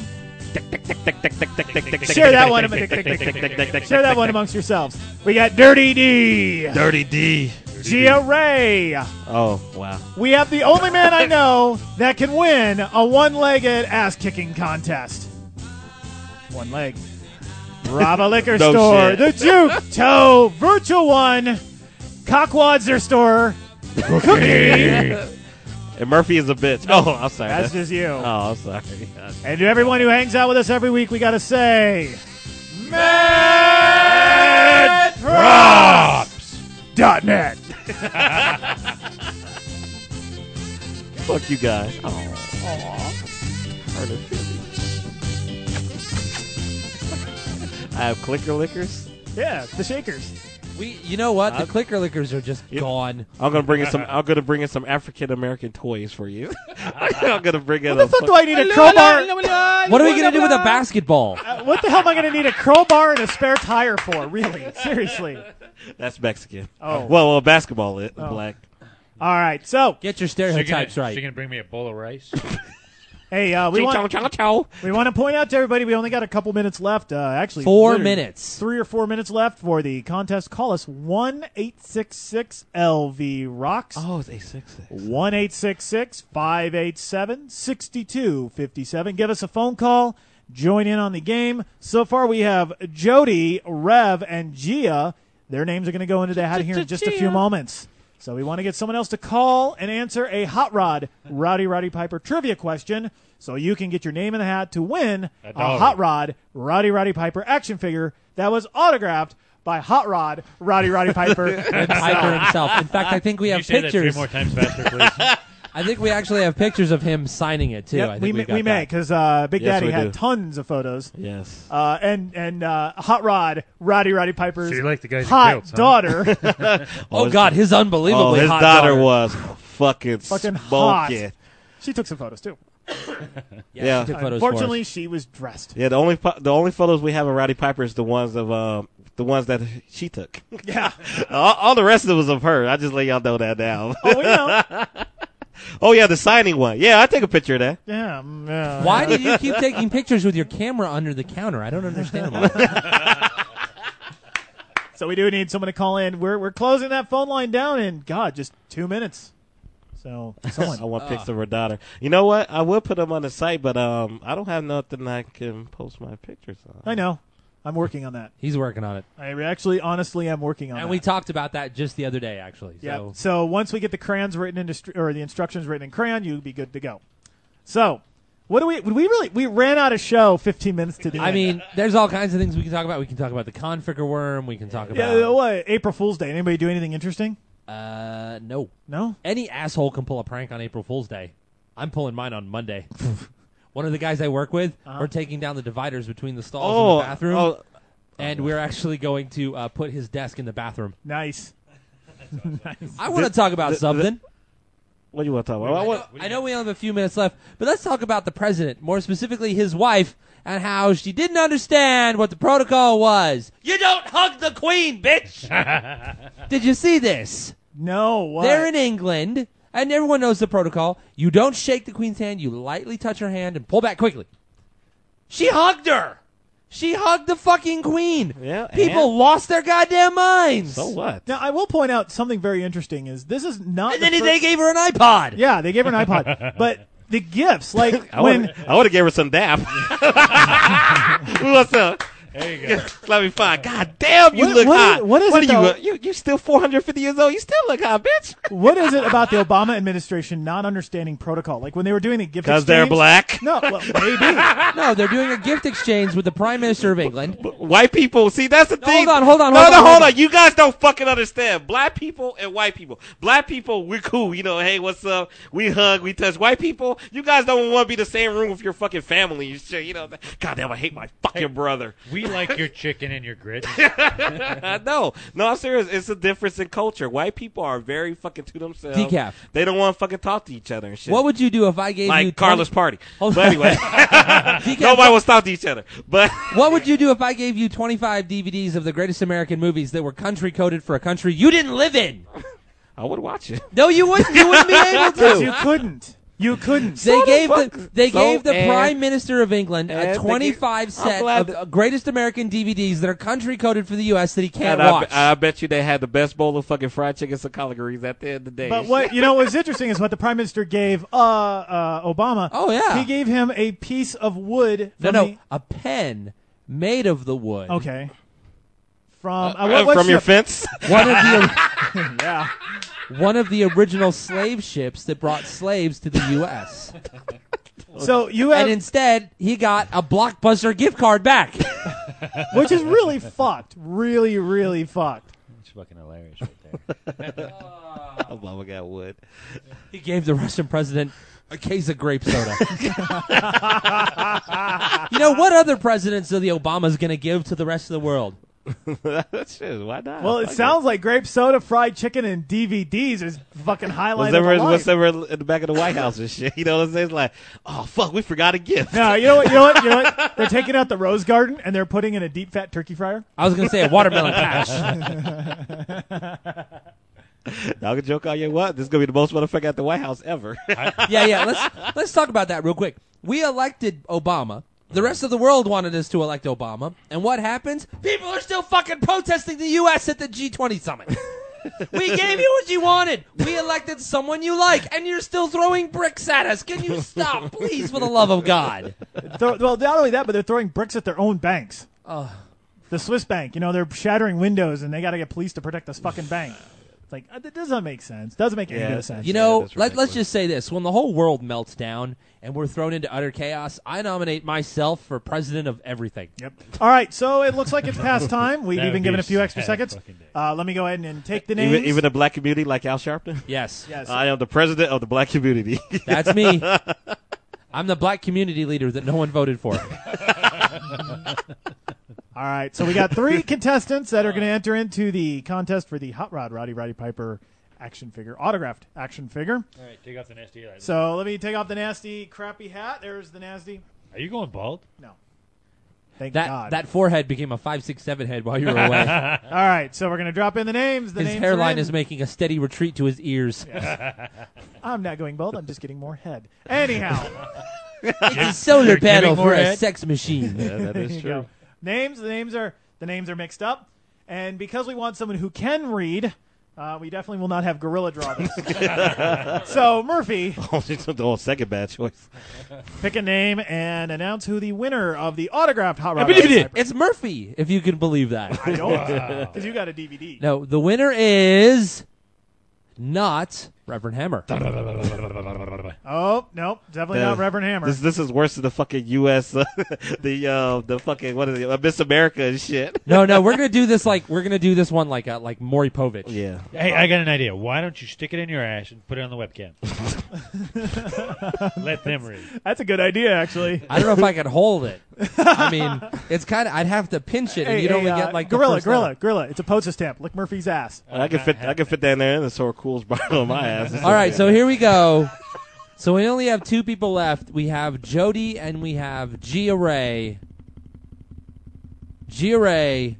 [SPEAKER 1] Share that one. Share that one amongst yourselves. We got Dirty D.
[SPEAKER 2] Dirty D.
[SPEAKER 1] Gia Ray.
[SPEAKER 2] Oh, wow.
[SPEAKER 1] We have the only man I know that can win a one-legged ass-kicking contest. One leg. Brava Liquor
[SPEAKER 2] No
[SPEAKER 1] Store.
[SPEAKER 2] shit.
[SPEAKER 1] The Juke Toe Virtual One. Cockwadzer Store. Cookie.
[SPEAKER 2] And Murphy is a bitch. Oh, I'm sorry.
[SPEAKER 1] That's just you.
[SPEAKER 2] Oh, I'm sorry.
[SPEAKER 1] And to everyone who hangs out with us every week, we got to say... Mad Props! Dot net.
[SPEAKER 2] Fuck you guys. Oh. Hurt it. I have clicker lickers.
[SPEAKER 1] Yeah, the shakers.
[SPEAKER 3] We, you know what? The clicker lickers are just gone.
[SPEAKER 2] I'm gonna bring in some. I'm gonna bring in some African American toys for you. I'm gonna bring in.
[SPEAKER 1] What the fuck do I need a crowbar?
[SPEAKER 3] What are we gonna do with a basketball?
[SPEAKER 1] Uh, what the hell am I going to need a crowbar and a spare tire for? Really? Seriously.
[SPEAKER 2] That's Mexican.
[SPEAKER 1] Oh.
[SPEAKER 2] Well, well, basketball it
[SPEAKER 1] Oh.
[SPEAKER 2] black.
[SPEAKER 1] All right, so
[SPEAKER 3] get your
[SPEAKER 4] She gonna,
[SPEAKER 3] stereotypes right.
[SPEAKER 4] She gonna bring me a bowl of rice.
[SPEAKER 1] hey, uh, we
[SPEAKER 2] Ching,
[SPEAKER 1] want
[SPEAKER 2] chong, chong, chong.
[SPEAKER 1] we want to point out to everybody we only got a couple minutes left. Uh, actually,
[SPEAKER 3] Four
[SPEAKER 1] literally
[SPEAKER 3] minutes.
[SPEAKER 1] three or four minutes left for the contest. Call us one eight six six L V rocks.
[SPEAKER 2] Oh, it's eight six six.
[SPEAKER 1] One eight six six five eight seven six two five seven. Give us a phone call. Join in on the game. So far, we have Jody, Rev, and Gia. Their names are going to go into the hat here in just a few moments. So we want to get someone else to call and answer a Hot Rod Rowdy Roddy Piper trivia question so you can get your name in the hat to win
[SPEAKER 4] A
[SPEAKER 1] a
[SPEAKER 4] dollar.
[SPEAKER 1] Hot Rod Rowdy Roddy Piper action figure that was autographed by Hot Rod Rowdy Roddy Piper.
[SPEAKER 3] And Piper himself. In fact, I think we
[SPEAKER 4] Can
[SPEAKER 3] have
[SPEAKER 4] you say that three
[SPEAKER 3] pictures.
[SPEAKER 4] more times faster, please?
[SPEAKER 3] I think we actually have pictures of him signing it too.
[SPEAKER 1] Yep,
[SPEAKER 3] I think
[SPEAKER 1] we
[SPEAKER 3] we've
[SPEAKER 1] may,
[SPEAKER 3] got
[SPEAKER 1] we may
[SPEAKER 3] that.
[SPEAKER 1] because uh, Big
[SPEAKER 2] Yes,
[SPEAKER 1] Daddy
[SPEAKER 2] we
[SPEAKER 1] had
[SPEAKER 2] do.
[SPEAKER 1] tons of photos.
[SPEAKER 2] Yes.
[SPEAKER 1] Uh, and and uh, Hot Rod Roddy Roddy Piper's
[SPEAKER 4] So you like the guys in
[SPEAKER 1] hot
[SPEAKER 4] kilts, huh?
[SPEAKER 1] daughter.
[SPEAKER 3] Oh God, his
[SPEAKER 2] Oh,
[SPEAKER 3] unbelievably
[SPEAKER 2] his
[SPEAKER 3] hot
[SPEAKER 2] daughter
[SPEAKER 3] daughter.
[SPEAKER 2] was fucking
[SPEAKER 1] Fucking hot.
[SPEAKER 2] smoking.
[SPEAKER 1] She took some photos too.
[SPEAKER 3] Yeah,
[SPEAKER 2] Yeah.
[SPEAKER 3] she took photos for us.
[SPEAKER 1] Unfortunately, she was dressed.
[SPEAKER 2] Yeah, the only pho- the only photos we have of Rowdy Piper is the ones of um the ones that she took.
[SPEAKER 1] Yeah.
[SPEAKER 2] all, all the rest of it was of her. I just let y'all know that now.
[SPEAKER 1] Oh, we know.
[SPEAKER 2] Oh yeah, the signing one. Yeah, I take a picture of that.
[SPEAKER 1] Yeah. mm, yeah.
[SPEAKER 3] Why did you keep taking pictures with your camera under the counter? I don't understand why.
[SPEAKER 1] So we do need someone to call in. We're we're closing that phone line down in God just two minutes. So someone.
[SPEAKER 2] I want pics of her daughter. You know what? I will put them on the site, but um, I don't have nothing I can post my pictures on.
[SPEAKER 1] I know. I'm working on that.
[SPEAKER 3] He's working on it.
[SPEAKER 1] I actually, honestly, am working on
[SPEAKER 3] And
[SPEAKER 1] that.
[SPEAKER 3] we talked about that just the other day, actually.
[SPEAKER 1] Yeah.
[SPEAKER 3] So
[SPEAKER 1] So once we get the crayons written into str- or the instructions written in crayon, you'll be good to go. So, what do we? We really we ran out of show fifteen minutes to the
[SPEAKER 3] I
[SPEAKER 1] end.
[SPEAKER 3] mean, there's all kinds of things we can talk about. We can talk about the Configure worm. We can talk about.
[SPEAKER 1] yeah. What? April Fool's Day. Anybody do anything interesting?
[SPEAKER 3] Uh, no.
[SPEAKER 1] No.
[SPEAKER 3] Any asshole can pull a prank on April Fool's Day. I'm pulling mine on Monday. One of the guys I work with,
[SPEAKER 1] Uh-huh.
[SPEAKER 3] we're taking down the dividers between the stalls
[SPEAKER 2] Oh,
[SPEAKER 3] and the bathroom,
[SPEAKER 2] oh.
[SPEAKER 3] and we're actually going to uh, put his desk in the bathroom.
[SPEAKER 1] Nice. nice.
[SPEAKER 3] I want to talk about
[SPEAKER 2] the-
[SPEAKER 3] something.
[SPEAKER 2] What do you want to talk
[SPEAKER 3] I
[SPEAKER 2] about?
[SPEAKER 3] know,
[SPEAKER 2] What-
[SPEAKER 3] I know we only have a few minutes left, but let's talk about the president, more specifically his wife, and how she didn't understand what the protocol was. You don't hug the queen, bitch! Did you see this?
[SPEAKER 1] No. What?
[SPEAKER 3] They're in England, and everyone knows the protocol. You don't shake the queen's hand, you lightly touch her hand and pull back quickly. She hugged her! She hugged the fucking queen!
[SPEAKER 2] Yeah,
[SPEAKER 3] People
[SPEAKER 2] and?
[SPEAKER 3] lost their goddamn minds!
[SPEAKER 2] So what?
[SPEAKER 1] Now I will point out something very interesting. Is this is not?
[SPEAKER 3] And
[SPEAKER 1] the
[SPEAKER 3] then
[SPEAKER 1] fir-
[SPEAKER 3] they gave her an iPod!
[SPEAKER 1] Yeah, they gave her an iPod, but the gifts, like
[SPEAKER 2] I
[SPEAKER 1] when
[SPEAKER 2] would I would have gave her some dap. What's up?
[SPEAKER 4] There you go.
[SPEAKER 2] Let me find. God damn, you
[SPEAKER 1] What-
[SPEAKER 2] look
[SPEAKER 1] what is-
[SPEAKER 2] hot.
[SPEAKER 1] what is
[SPEAKER 2] what
[SPEAKER 1] it,
[SPEAKER 2] are you,
[SPEAKER 1] though?
[SPEAKER 2] uh, you? You still four hundred fifty years old? You still look hot, bitch.
[SPEAKER 1] what is it about the Obama administration not understanding protocol? Like when they were doing the gift
[SPEAKER 2] Because
[SPEAKER 1] exchange.
[SPEAKER 2] they're black.
[SPEAKER 1] No, well, maybe.
[SPEAKER 3] No, they're doing a gift exchange with the Prime Minister of England.
[SPEAKER 2] White people, see, that's the
[SPEAKER 3] No,
[SPEAKER 2] thing.
[SPEAKER 3] hold on, hold on,
[SPEAKER 2] no,
[SPEAKER 3] hold
[SPEAKER 2] no,
[SPEAKER 3] on,
[SPEAKER 2] hold
[SPEAKER 3] hold
[SPEAKER 2] on.
[SPEAKER 3] on.
[SPEAKER 2] You guys don't fucking understand. Black people and white people. Black people, we're cool. You know, hey, what's up? We hug, we touch. White people, you guys don't want to be the same room with your fucking family. You shit, you know, God damn, I hate my fucking brother.
[SPEAKER 4] We you like your chicken and your grits?
[SPEAKER 2] no, no, I'm serious. It's a difference in culture. White people are very fucking to themselves.
[SPEAKER 3] Decaf.
[SPEAKER 2] They don't want to fucking talk to each other and shit.
[SPEAKER 3] What would you do if I gave
[SPEAKER 2] like
[SPEAKER 3] you
[SPEAKER 2] Carla's
[SPEAKER 3] twenty
[SPEAKER 2] party?
[SPEAKER 3] Hold
[SPEAKER 2] But
[SPEAKER 3] on.
[SPEAKER 2] anyway,
[SPEAKER 3] Decaf,
[SPEAKER 2] nobody will talk to each other. But
[SPEAKER 3] what would you do if I gave you twenty-five D V Ds of the greatest American movies that were country coded for a country you didn't live in?
[SPEAKER 2] I would watch it.
[SPEAKER 3] No, you wouldn't. You wouldn't be able
[SPEAKER 1] Because
[SPEAKER 3] to.
[SPEAKER 1] you couldn't. You couldn't.
[SPEAKER 3] They
[SPEAKER 2] So
[SPEAKER 3] gave
[SPEAKER 2] the
[SPEAKER 3] the
[SPEAKER 2] fuck-
[SPEAKER 3] they
[SPEAKER 2] so
[SPEAKER 3] gave the
[SPEAKER 2] and-
[SPEAKER 3] Prime Minister of England
[SPEAKER 2] and
[SPEAKER 3] a
[SPEAKER 2] they
[SPEAKER 3] twenty-five
[SPEAKER 2] give- I'm
[SPEAKER 3] set
[SPEAKER 2] glad
[SPEAKER 3] of
[SPEAKER 2] that-
[SPEAKER 3] uh, greatest American D V Ds that are country coded for the U S that he can't
[SPEAKER 2] And I,
[SPEAKER 3] watch.
[SPEAKER 2] be- I bet you they had the best bowl of fucking fried chicken and collard greens at the end of the day.
[SPEAKER 1] But what you know what's interesting is what the Prime Minister gave uh, uh, Obama.
[SPEAKER 3] Oh, yeah.
[SPEAKER 1] He gave him a piece of wood.
[SPEAKER 3] no,
[SPEAKER 1] From
[SPEAKER 3] no,
[SPEAKER 1] the-
[SPEAKER 3] a pen made of the wood.
[SPEAKER 1] okay. From uh,
[SPEAKER 2] Uh,
[SPEAKER 1] what, what
[SPEAKER 2] from your
[SPEAKER 1] ship?
[SPEAKER 2] fence?
[SPEAKER 3] One of the
[SPEAKER 1] Yeah.
[SPEAKER 3] one of the original slave ships that brought slaves to the U S
[SPEAKER 1] So you have,
[SPEAKER 3] And instead, he got a Blockbuster gift card back.
[SPEAKER 1] which is really fucked. Really, really fucked.
[SPEAKER 4] It's fucking hilarious right there.
[SPEAKER 2] Obama got wood.
[SPEAKER 3] He gave the Russian president a case of grape soda. You know, what other presidents are the Obamas going to give to the rest of the world?
[SPEAKER 2] Shit, why not?
[SPEAKER 1] Well, it
[SPEAKER 2] Fuck
[SPEAKER 1] sounds like grape soda, fried chicken, and D V Ds is fucking highlight
[SPEAKER 2] What's
[SPEAKER 1] of the
[SPEAKER 2] ever,
[SPEAKER 1] life.
[SPEAKER 2] what's ever in the back of the White House and shit? You know what I'm saying? It's like, oh, fuck, we forgot a gift.
[SPEAKER 1] No, you know what? You know what? You know what? They're taking out the rose garden and they're putting in a deep fat turkey fryer.
[SPEAKER 3] I was going to say a watermelon patch.
[SPEAKER 2] Y'all can joke all you want. This is going to be the most motherfucker at the White House ever.
[SPEAKER 3] yeah, yeah. Let's let's talk about that real quick. We elected Obama. The rest of the world wanted us to elect Obama. And what happens? People are still fucking protesting the U S at the G twenty summit. We gave you what you wanted. We elected someone you like, and you're still throwing bricks at us. Can you stop, please, for the love of God?
[SPEAKER 1] Throw, well, not only that, but they're throwing bricks at their own banks.
[SPEAKER 3] Oh.
[SPEAKER 1] The Swiss bank, you know, they're shattering windows and they got to get police to protect this fucking bank. It's like, uh, that doesn't make sense. Doesn't make any
[SPEAKER 2] Yeah.
[SPEAKER 1] bit of sense.
[SPEAKER 3] You know, let, let's just say this. When the whole world melts down and we're thrown into utter chaos, I nominate myself for president of everything.
[SPEAKER 1] Yep. All right, so it looks like it's past time. We've
[SPEAKER 3] That
[SPEAKER 1] even
[SPEAKER 3] would
[SPEAKER 1] given
[SPEAKER 3] be
[SPEAKER 1] a few extra
[SPEAKER 3] sad
[SPEAKER 1] seconds.
[SPEAKER 3] fucking day.
[SPEAKER 1] Uh, let me go ahead and, and take the names.
[SPEAKER 2] Even, even the black community like Al Sharpton?
[SPEAKER 3] Yes.
[SPEAKER 1] Yes.
[SPEAKER 2] I am the president of the black community.
[SPEAKER 3] That's me. I'm the black community leader that no one voted for.
[SPEAKER 1] All right, so we got three contestants that are going to enter into the contest for the Hot Rod Roddy Roddy Piper action figure, autographed action figure.
[SPEAKER 4] All right, take off the nasty light.
[SPEAKER 1] So let me take off the nasty, crappy hat. There's the nasty.
[SPEAKER 4] Are you going bald?
[SPEAKER 1] No. Thank
[SPEAKER 3] That
[SPEAKER 1] God.
[SPEAKER 3] that forehead became a five six seven head while you were away.
[SPEAKER 1] All right, so we're going to drop in the names. The
[SPEAKER 3] His
[SPEAKER 1] names
[SPEAKER 3] hairline
[SPEAKER 1] are in.
[SPEAKER 3] is making a steady retreat to his ears.
[SPEAKER 1] I'm not going bald. I'm just getting more head. Anyhow.
[SPEAKER 3] It's a solar panel for a sex machine.
[SPEAKER 2] Yeah, that is
[SPEAKER 1] There you
[SPEAKER 2] true.
[SPEAKER 1] go. Names. The names are the names are mixed up, and because we want someone who can read, uh, we definitely will not have Gorilla draw this. So Murphy,
[SPEAKER 2] Oh, it's the second bad choice.
[SPEAKER 1] pick a name and announce who the winner of the autographed Hot Rod Roddy Piper.
[SPEAKER 3] It's Murphy, if you can believe that.
[SPEAKER 1] I don't, because you got a D V D.
[SPEAKER 3] No, the winner is not Reverend Hammer.
[SPEAKER 1] Oh no, definitely
[SPEAKER 2] The-
[SPEAKER 1] not Reverend Hammer.
[SPEAKER 2] This this is worse than the fucking U S Uh, the uh, the fucking what is it? Uh, Miss America and shit.
[SPEAKER 3] No, no, we're gonna do this like we're gonna do this one like uh, like Maury Povich.
[SPEAKER 2] Yeah.
[SPEAKER 4] Hey, I got an idea. Why don't you stick it in your ass and put it on the webcam? Let them read.
[SPEAKER 1] That's a good idea, actually.
[SPEAKER 3] I don't know if I could hold it. I mean, it's kind of I'd have to pinch it, and
[SPEAKER 1] Hey,
[SPEAKER 3] you'd
[SPEAKER 1] hey,
[SPEAKER 3] only
[SPEAKER 1] uh,
[SPEAKER 3] get like the
[SPEAKER 1] Gorilla,
[SPEAKER 3] first
[SPEAKER 1] Gorilla,
[SPEAKER 3] letter.
[SPEAKER 1] Gorilla. It's a poster stamp. Lick Murphy's ass.
[SPEAKER 2] I can fit I can fit that in there and the sore cool's bottom on my ass.
[SPEAKER 3] All right, so here we go. So we only have two people left. We have Jody and we have Gia Ray. Gia Ray,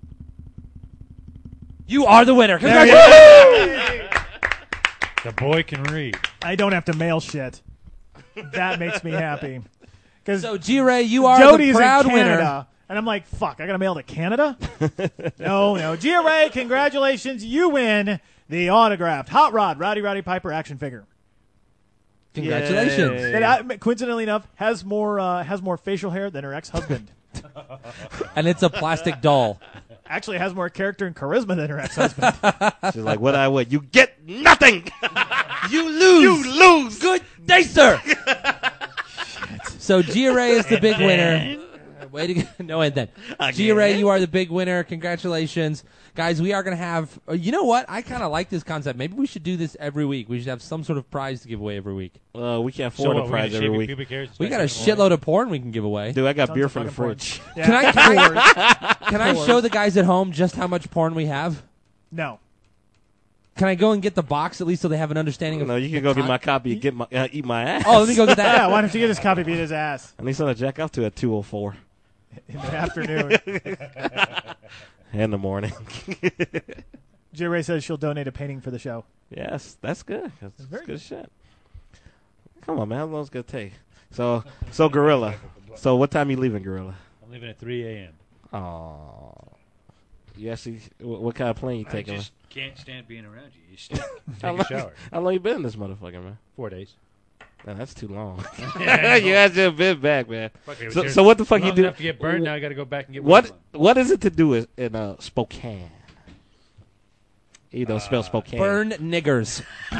[SPEAKER 3] you are the winner. Congratulations!
[SPEAKER 4] The boy can read.
[SPEAKER 1] I don't have to mail shit. That makes me happy. Because
[SPEAKER 3] So Gia Ray, you are
[SPEAKER 1] Jody's
[SPEAKER 3] the proud
[SPEAKER 1] in Canada,
[SPEAKER 3] winner.
[SPEAKER 1] and I'm like, fuck, I got to mail to Canada? no, no. Gia Ray, congratulations. You win the autographed Hot Rod Roddy Roddy Piper action figure.
[SPEAKER 3] Congratulations.
[SPEAKER 1] That, uh, coincidentally enough, has more uh, has more facial hair than her ex-husband.
[SPEAKER 3] And it's a plastic doll.
[SPEAKER 1] Actually, has more character and charisma than her ex-husband.
[SPEAKER 2] She's like, what I would. You get nothing.
[SPEAKER 3] You lose.
[SPEAKER 2] You lose.
[SPEAKER 3] Good day, sir. So Gia Ray is the big winner. Way to go. No, and then.
[SPEAKER 2] Again?
[SPEAKER 3] G-Ray, you are the big winner. Congratulations. Guys, we are going to have, uh, you know what? I kind of like this concept. Maybe we should do this every week. We should have some sort of prize to give away every week.
[SPEAKER 2] Uh, we can't
[SPEAKER 4] So
[SPEAKER 2] afford
[SPEAKER 4] what,
[SPEAKER 2] a
[SPEAKER 4] we're
[SPEAKER 2] prize
[SPEAKER 4] gonna
[SPEAKER 2] every
[SPEAKER 4] shave your
[SPEAKER 2] week.
[SPEAKER 4] pubic hairs
[SPEAKER 3] We got a
[SPEAKER 4] back in the
[SPEAKER 3] shitload of porn we can give away.
[SPEAKER 2] Dude, I got
[SPEAKER 1] Tons
[SPEAKER 2] beer
[SPEAKER 1] of
[SPEAKER 2] from the
[SPEAKER 1] fucking porn.
[SPEAKER 2] fridge.
[SPEAKER 1] Yeah.
[SPEAKER 3] Can I, can I,
[SPEAKER 1] Fours.
[SPEAKER 3] can I
[SPEAKER 1] Fours.
[SPEAKER 3] show the guys at home just how much porn we have?
[SPEAKER 1] No.
[SPEAKER 3] Can I go and get the box at least so they have an understanding of
[SPEAKER 2] No, you can go get my copy and get my uh, eat my ass.
[SPEAKER 3] Oh, let me go get that.
[SPEAKER 1] Yeah, why don't you get his copy, beat his ass
[SPEAKER 2] I need something to jack off to at two oh four
[SPEAKER 1] in the afternoon?
[SPEAKER 2] in the morning.
[SPEAKER 1] J-Ray says she'll donate a painting for the show.
[SPEAKER 2] Yes, that's good. That's, that's
[SPEAKER 1] very
[SPEAKER 2] good shit. Come on, man. How long is it gonna take? So, so Gorilla. So, what time you leaving, Gorilla?
[SPEAKER 4] I'm leaving at three a.m.
[SPEAKER 2] Oh, you actually, what, what kind of plane you
[SPEAKER 4] I
[SPEAKER 2] taking?
[SPEAKER 4] just can't stand being around you. You stink.
[SPEAKER 2] How
[SPEAKER 4] Take
[SPEAKER 2] long,
[SPEAKER 4] a shower.
[SPEAKER 2] how long you been in this motherfucker, man?
[SPEAKER 4] Four days.
[SPEAKER 2] Man, that's too long.
[SPEAKER 4] Yeah,
[SPEAKER 2] you had to been back, man.
[SPEAKER 4] Fuck, it was
[SPEAKER 2] So,
[SPEAKER 4] here
[SPEAKER 2] so what the fuck
[SPEAKER 4] long
[SPEAKER 2] you do?
[SPEAKER 4] enough to get burned, now I gotta go back and get
[SPEAKER 2] what?
[SPEAKER 4] one.
[SPEAKER 2] What is it to do in, in uh, Spokane? You don't spell Spokane.
[SPEAKER 3] Burn niggers.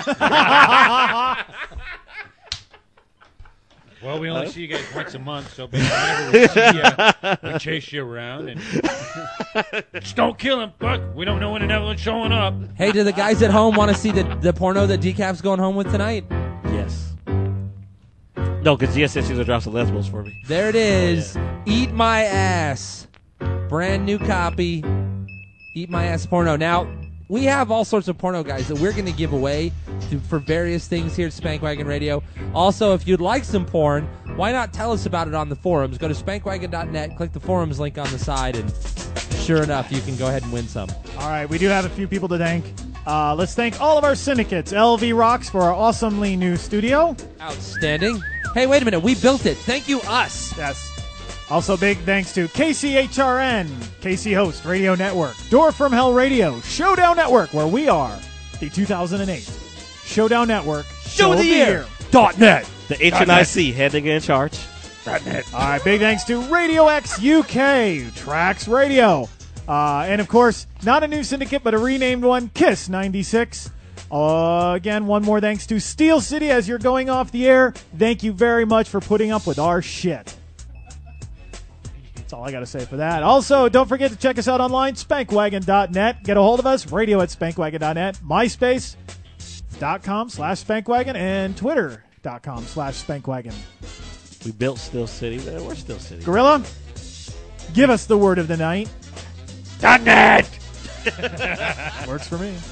[SPEAKER 4] Well, we only see you guys once a month, so whenever we see you, we chase you around and just don't kill him. Fuck, we don't know when another showing up.
[SPEAKER 3] Hey, do the guys at home want to see the, the porno that Decaf's going home with tonight?
[SPEAKER 2] Yes. No, because Gia said she's gonna drop some lesbos for me.
[SPEAKER 3] There it is. Eat My Ass. Brand new copy. Eat My Ass porno. Now, we have all sorts of porno, guys, that we're going to give away to, for various things here at Spankwagon Radio. Also, if you'd like some porn, why not tell us about it on the forums? Go to spankwagon dot net, click the forums link on the side, and sure enough, you can go ahead and win some.
[SPEAKER 1] All right, we do have a few people to thank. Uh, let's thank all of our syndicates. L V Rocks for our awesomely new studio.
[SPEAKER 3] Outstanding. Hey, wait a minute. We built it. Thank you, us.
[SPEAKER 1] Yes. Also, big thanks to K C H R N, K C Host Radio Network, Door from Hell Radio, Showdown Network, where we are the two thousand eight Showdown Network
[SPEAKER 3] Show of the Year.
[SPEAKER 1] Dot net.
[SPEAKER 2] The H N I C head nigga in charge.
[SPEAKER 1] Dot net. All right, big thanks to Radio X U K, Trax Radio, uh, and of course, not a new syndicate but a renamed one, Kiss ninety-six. Uh, again, one more thanks to Steel City as you're going off the air. Thank you very much for putting up with our shit. That's all I got to say for that. Also, don't forget to check us out online, spankwagon dot net. Get a hold of us, radio at spankwagon dot net, myspace.com slash spankwagon, and twitter.com slash spankwagon.
[SPEAKER 2] We built Steel City, man. We're Steel City.
[SPEAKER 1] Gorilla, give us the word of the night.
[SPEAKER 4] Dot net.
[SPEAKER 1] Works for me.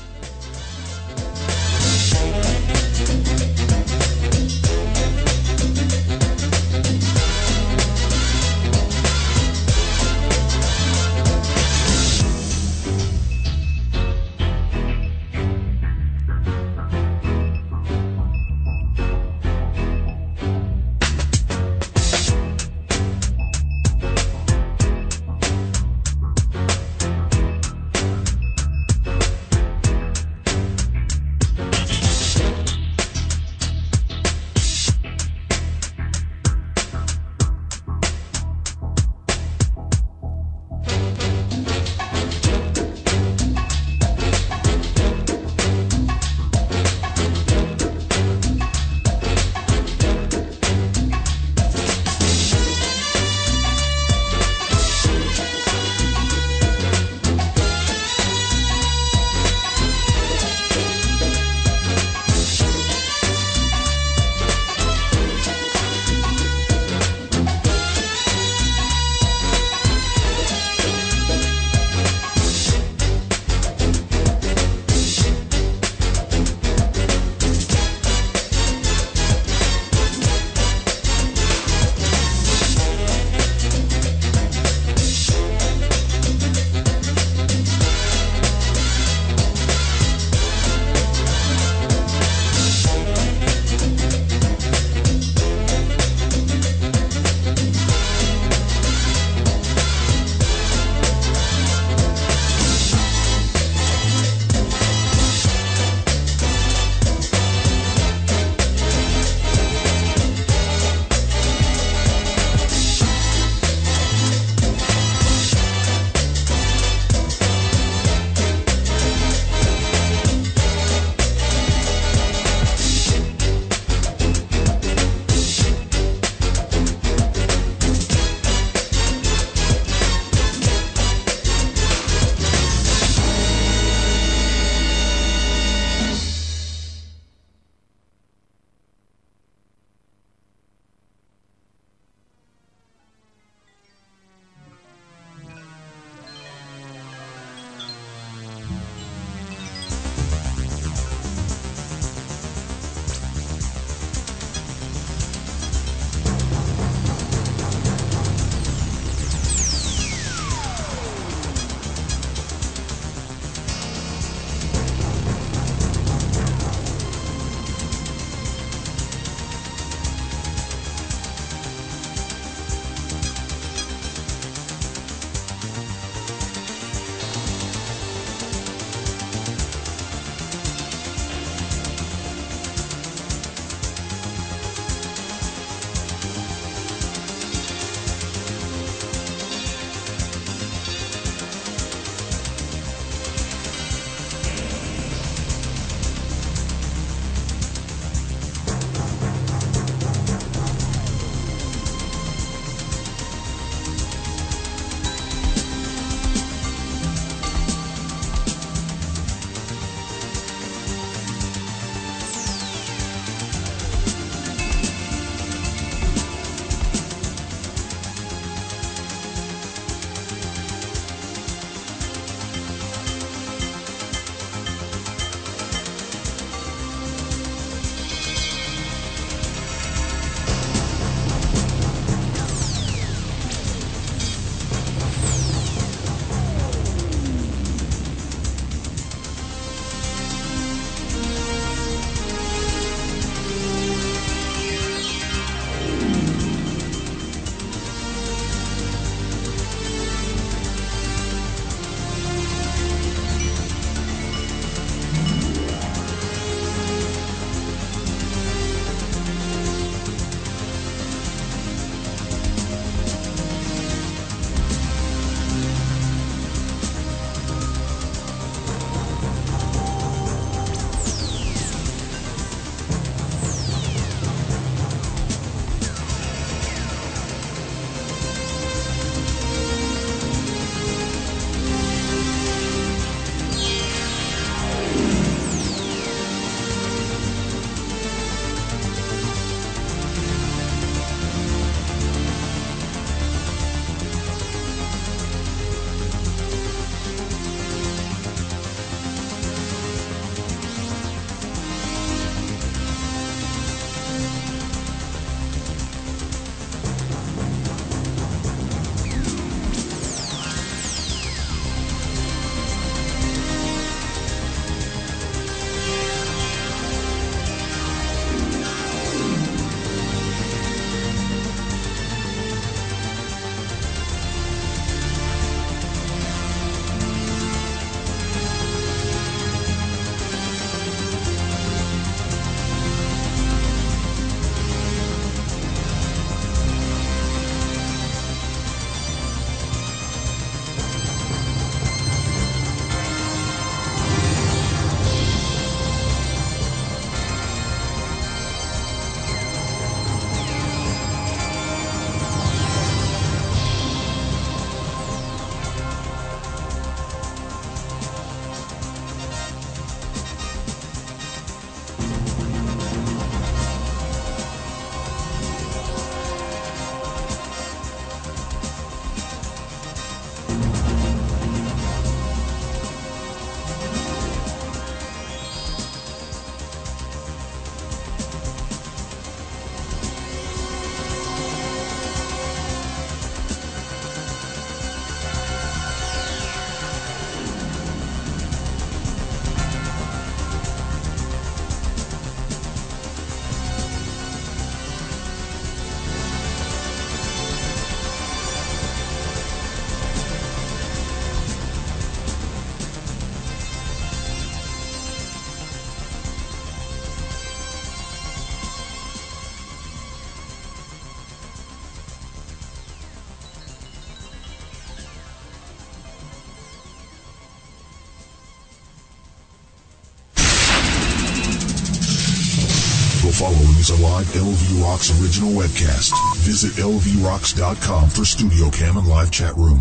[SPEAKER 19] following is a live L V Rocks original webcast. Visit L V rocks dot com for studio cam and live chat room.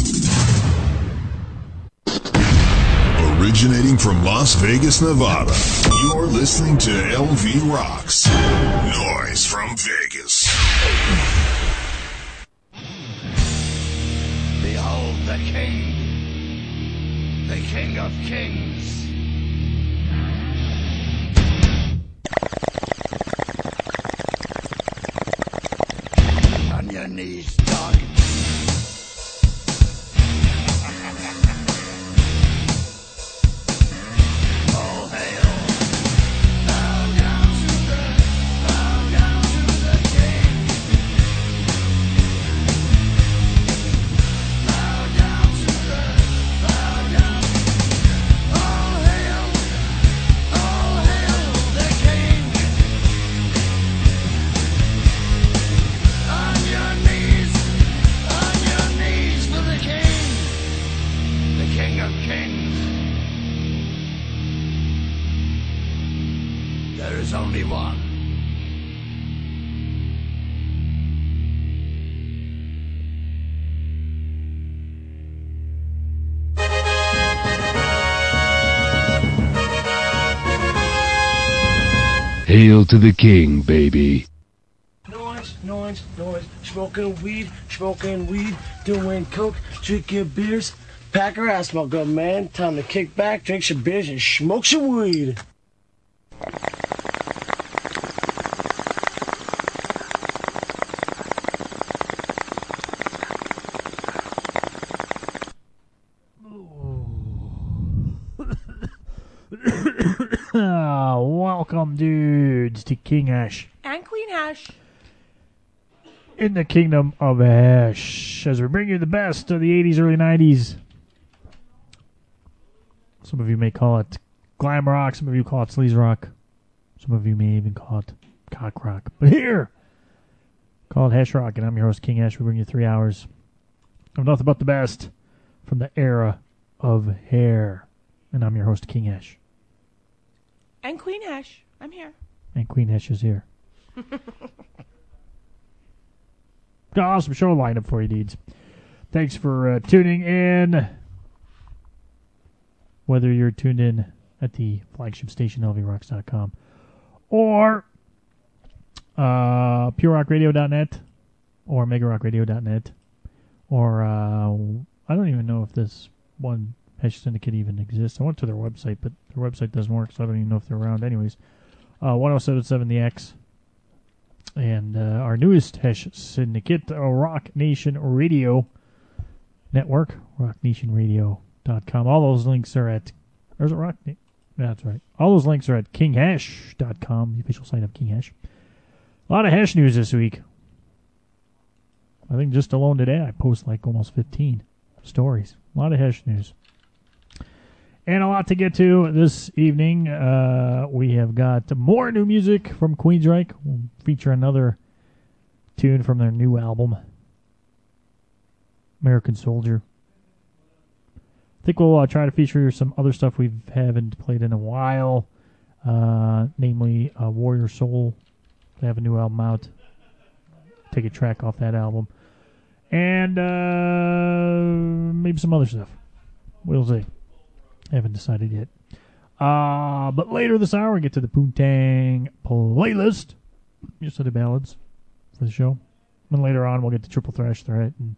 [SPEAKER 19] Originating from Las Vegas, Nevada, you're listening to L V Rocks. Noise from Vegas.
[SPEAKER 11] Behold the King, the King of Kings. On your knees, dog. All hail. Bow down to the, bow down to the King. Bow down to the, bow down. All hail, all hail the King. On your knees, on your knees for the King, the King of Kings. There is only one.
[SPEAKER 20] Hail to the king, baby.
[SPEAKER 21] Noise, noise, noise. Smoking weed, smoking weed, doing coke, drinking beers. Pack her ass, smell good, man. Time to kick back, drink some beers, and smoke some weed.
[SPEAKER 1] Ah, welcome, dudes, to King Hash.
[SPEAKER 22] And Queen Hash.
[SPEAKER 1] In the kingdom of Hash, as we bring you the best of the eighties, early nineties. Some of you may call it glam rock, some of you call it sleaze rock, some of you may even call it cock rock. But here, call it Hash Rock, and I'm your host, King Hash. We bring you three hours of nothing but the best from the era of hair. And I'm your host, King Hash.
[SPEAKER 22] And Queen Hash. I'm here.
[SPEAKER 1] And Queen Hash is here. Got an awesome show lineup for you, dudes. Thanks for uh, tuning in. Whether you're tuned in at the flagship station, L V rocks dot com, or uh, pure rock radio dot net, or mega rock radio dot net, or uh, I don't even know if this one Hash Syndicate even exists. I went to their website, but their website doesn't work, so I don't even know if they're around. Anyways, uh, one oh seven point seven The X. And uh, our newest Hash Syndicate, uh, Rock Nation Radio Network, rock nation radio dot com. All those links are at, or is it Rock? Yeah, that's right. All those links are at king hash dot com, the official site of King Hash. A lot of Hash news this week. I think just alone today I post like almost fifteen stories. A lot of Hash news. And a lot to get to this evening. Uh, we have got more new music from Queensryche. We'll feature another tune from their new album, American Soldier. I think we'll uh, try to feature some other stuff we haven't played in a while, uh, namely uh, Warrior Soul. They have a new album out. Take a track off that album. And uh, maybe some other stuff. We'll see. Haven't decided yet. Uh, but later this hour, we get to the Poontang playlist. Just the ballads for the show. And later on, we'll get to Triple Thrash Threat and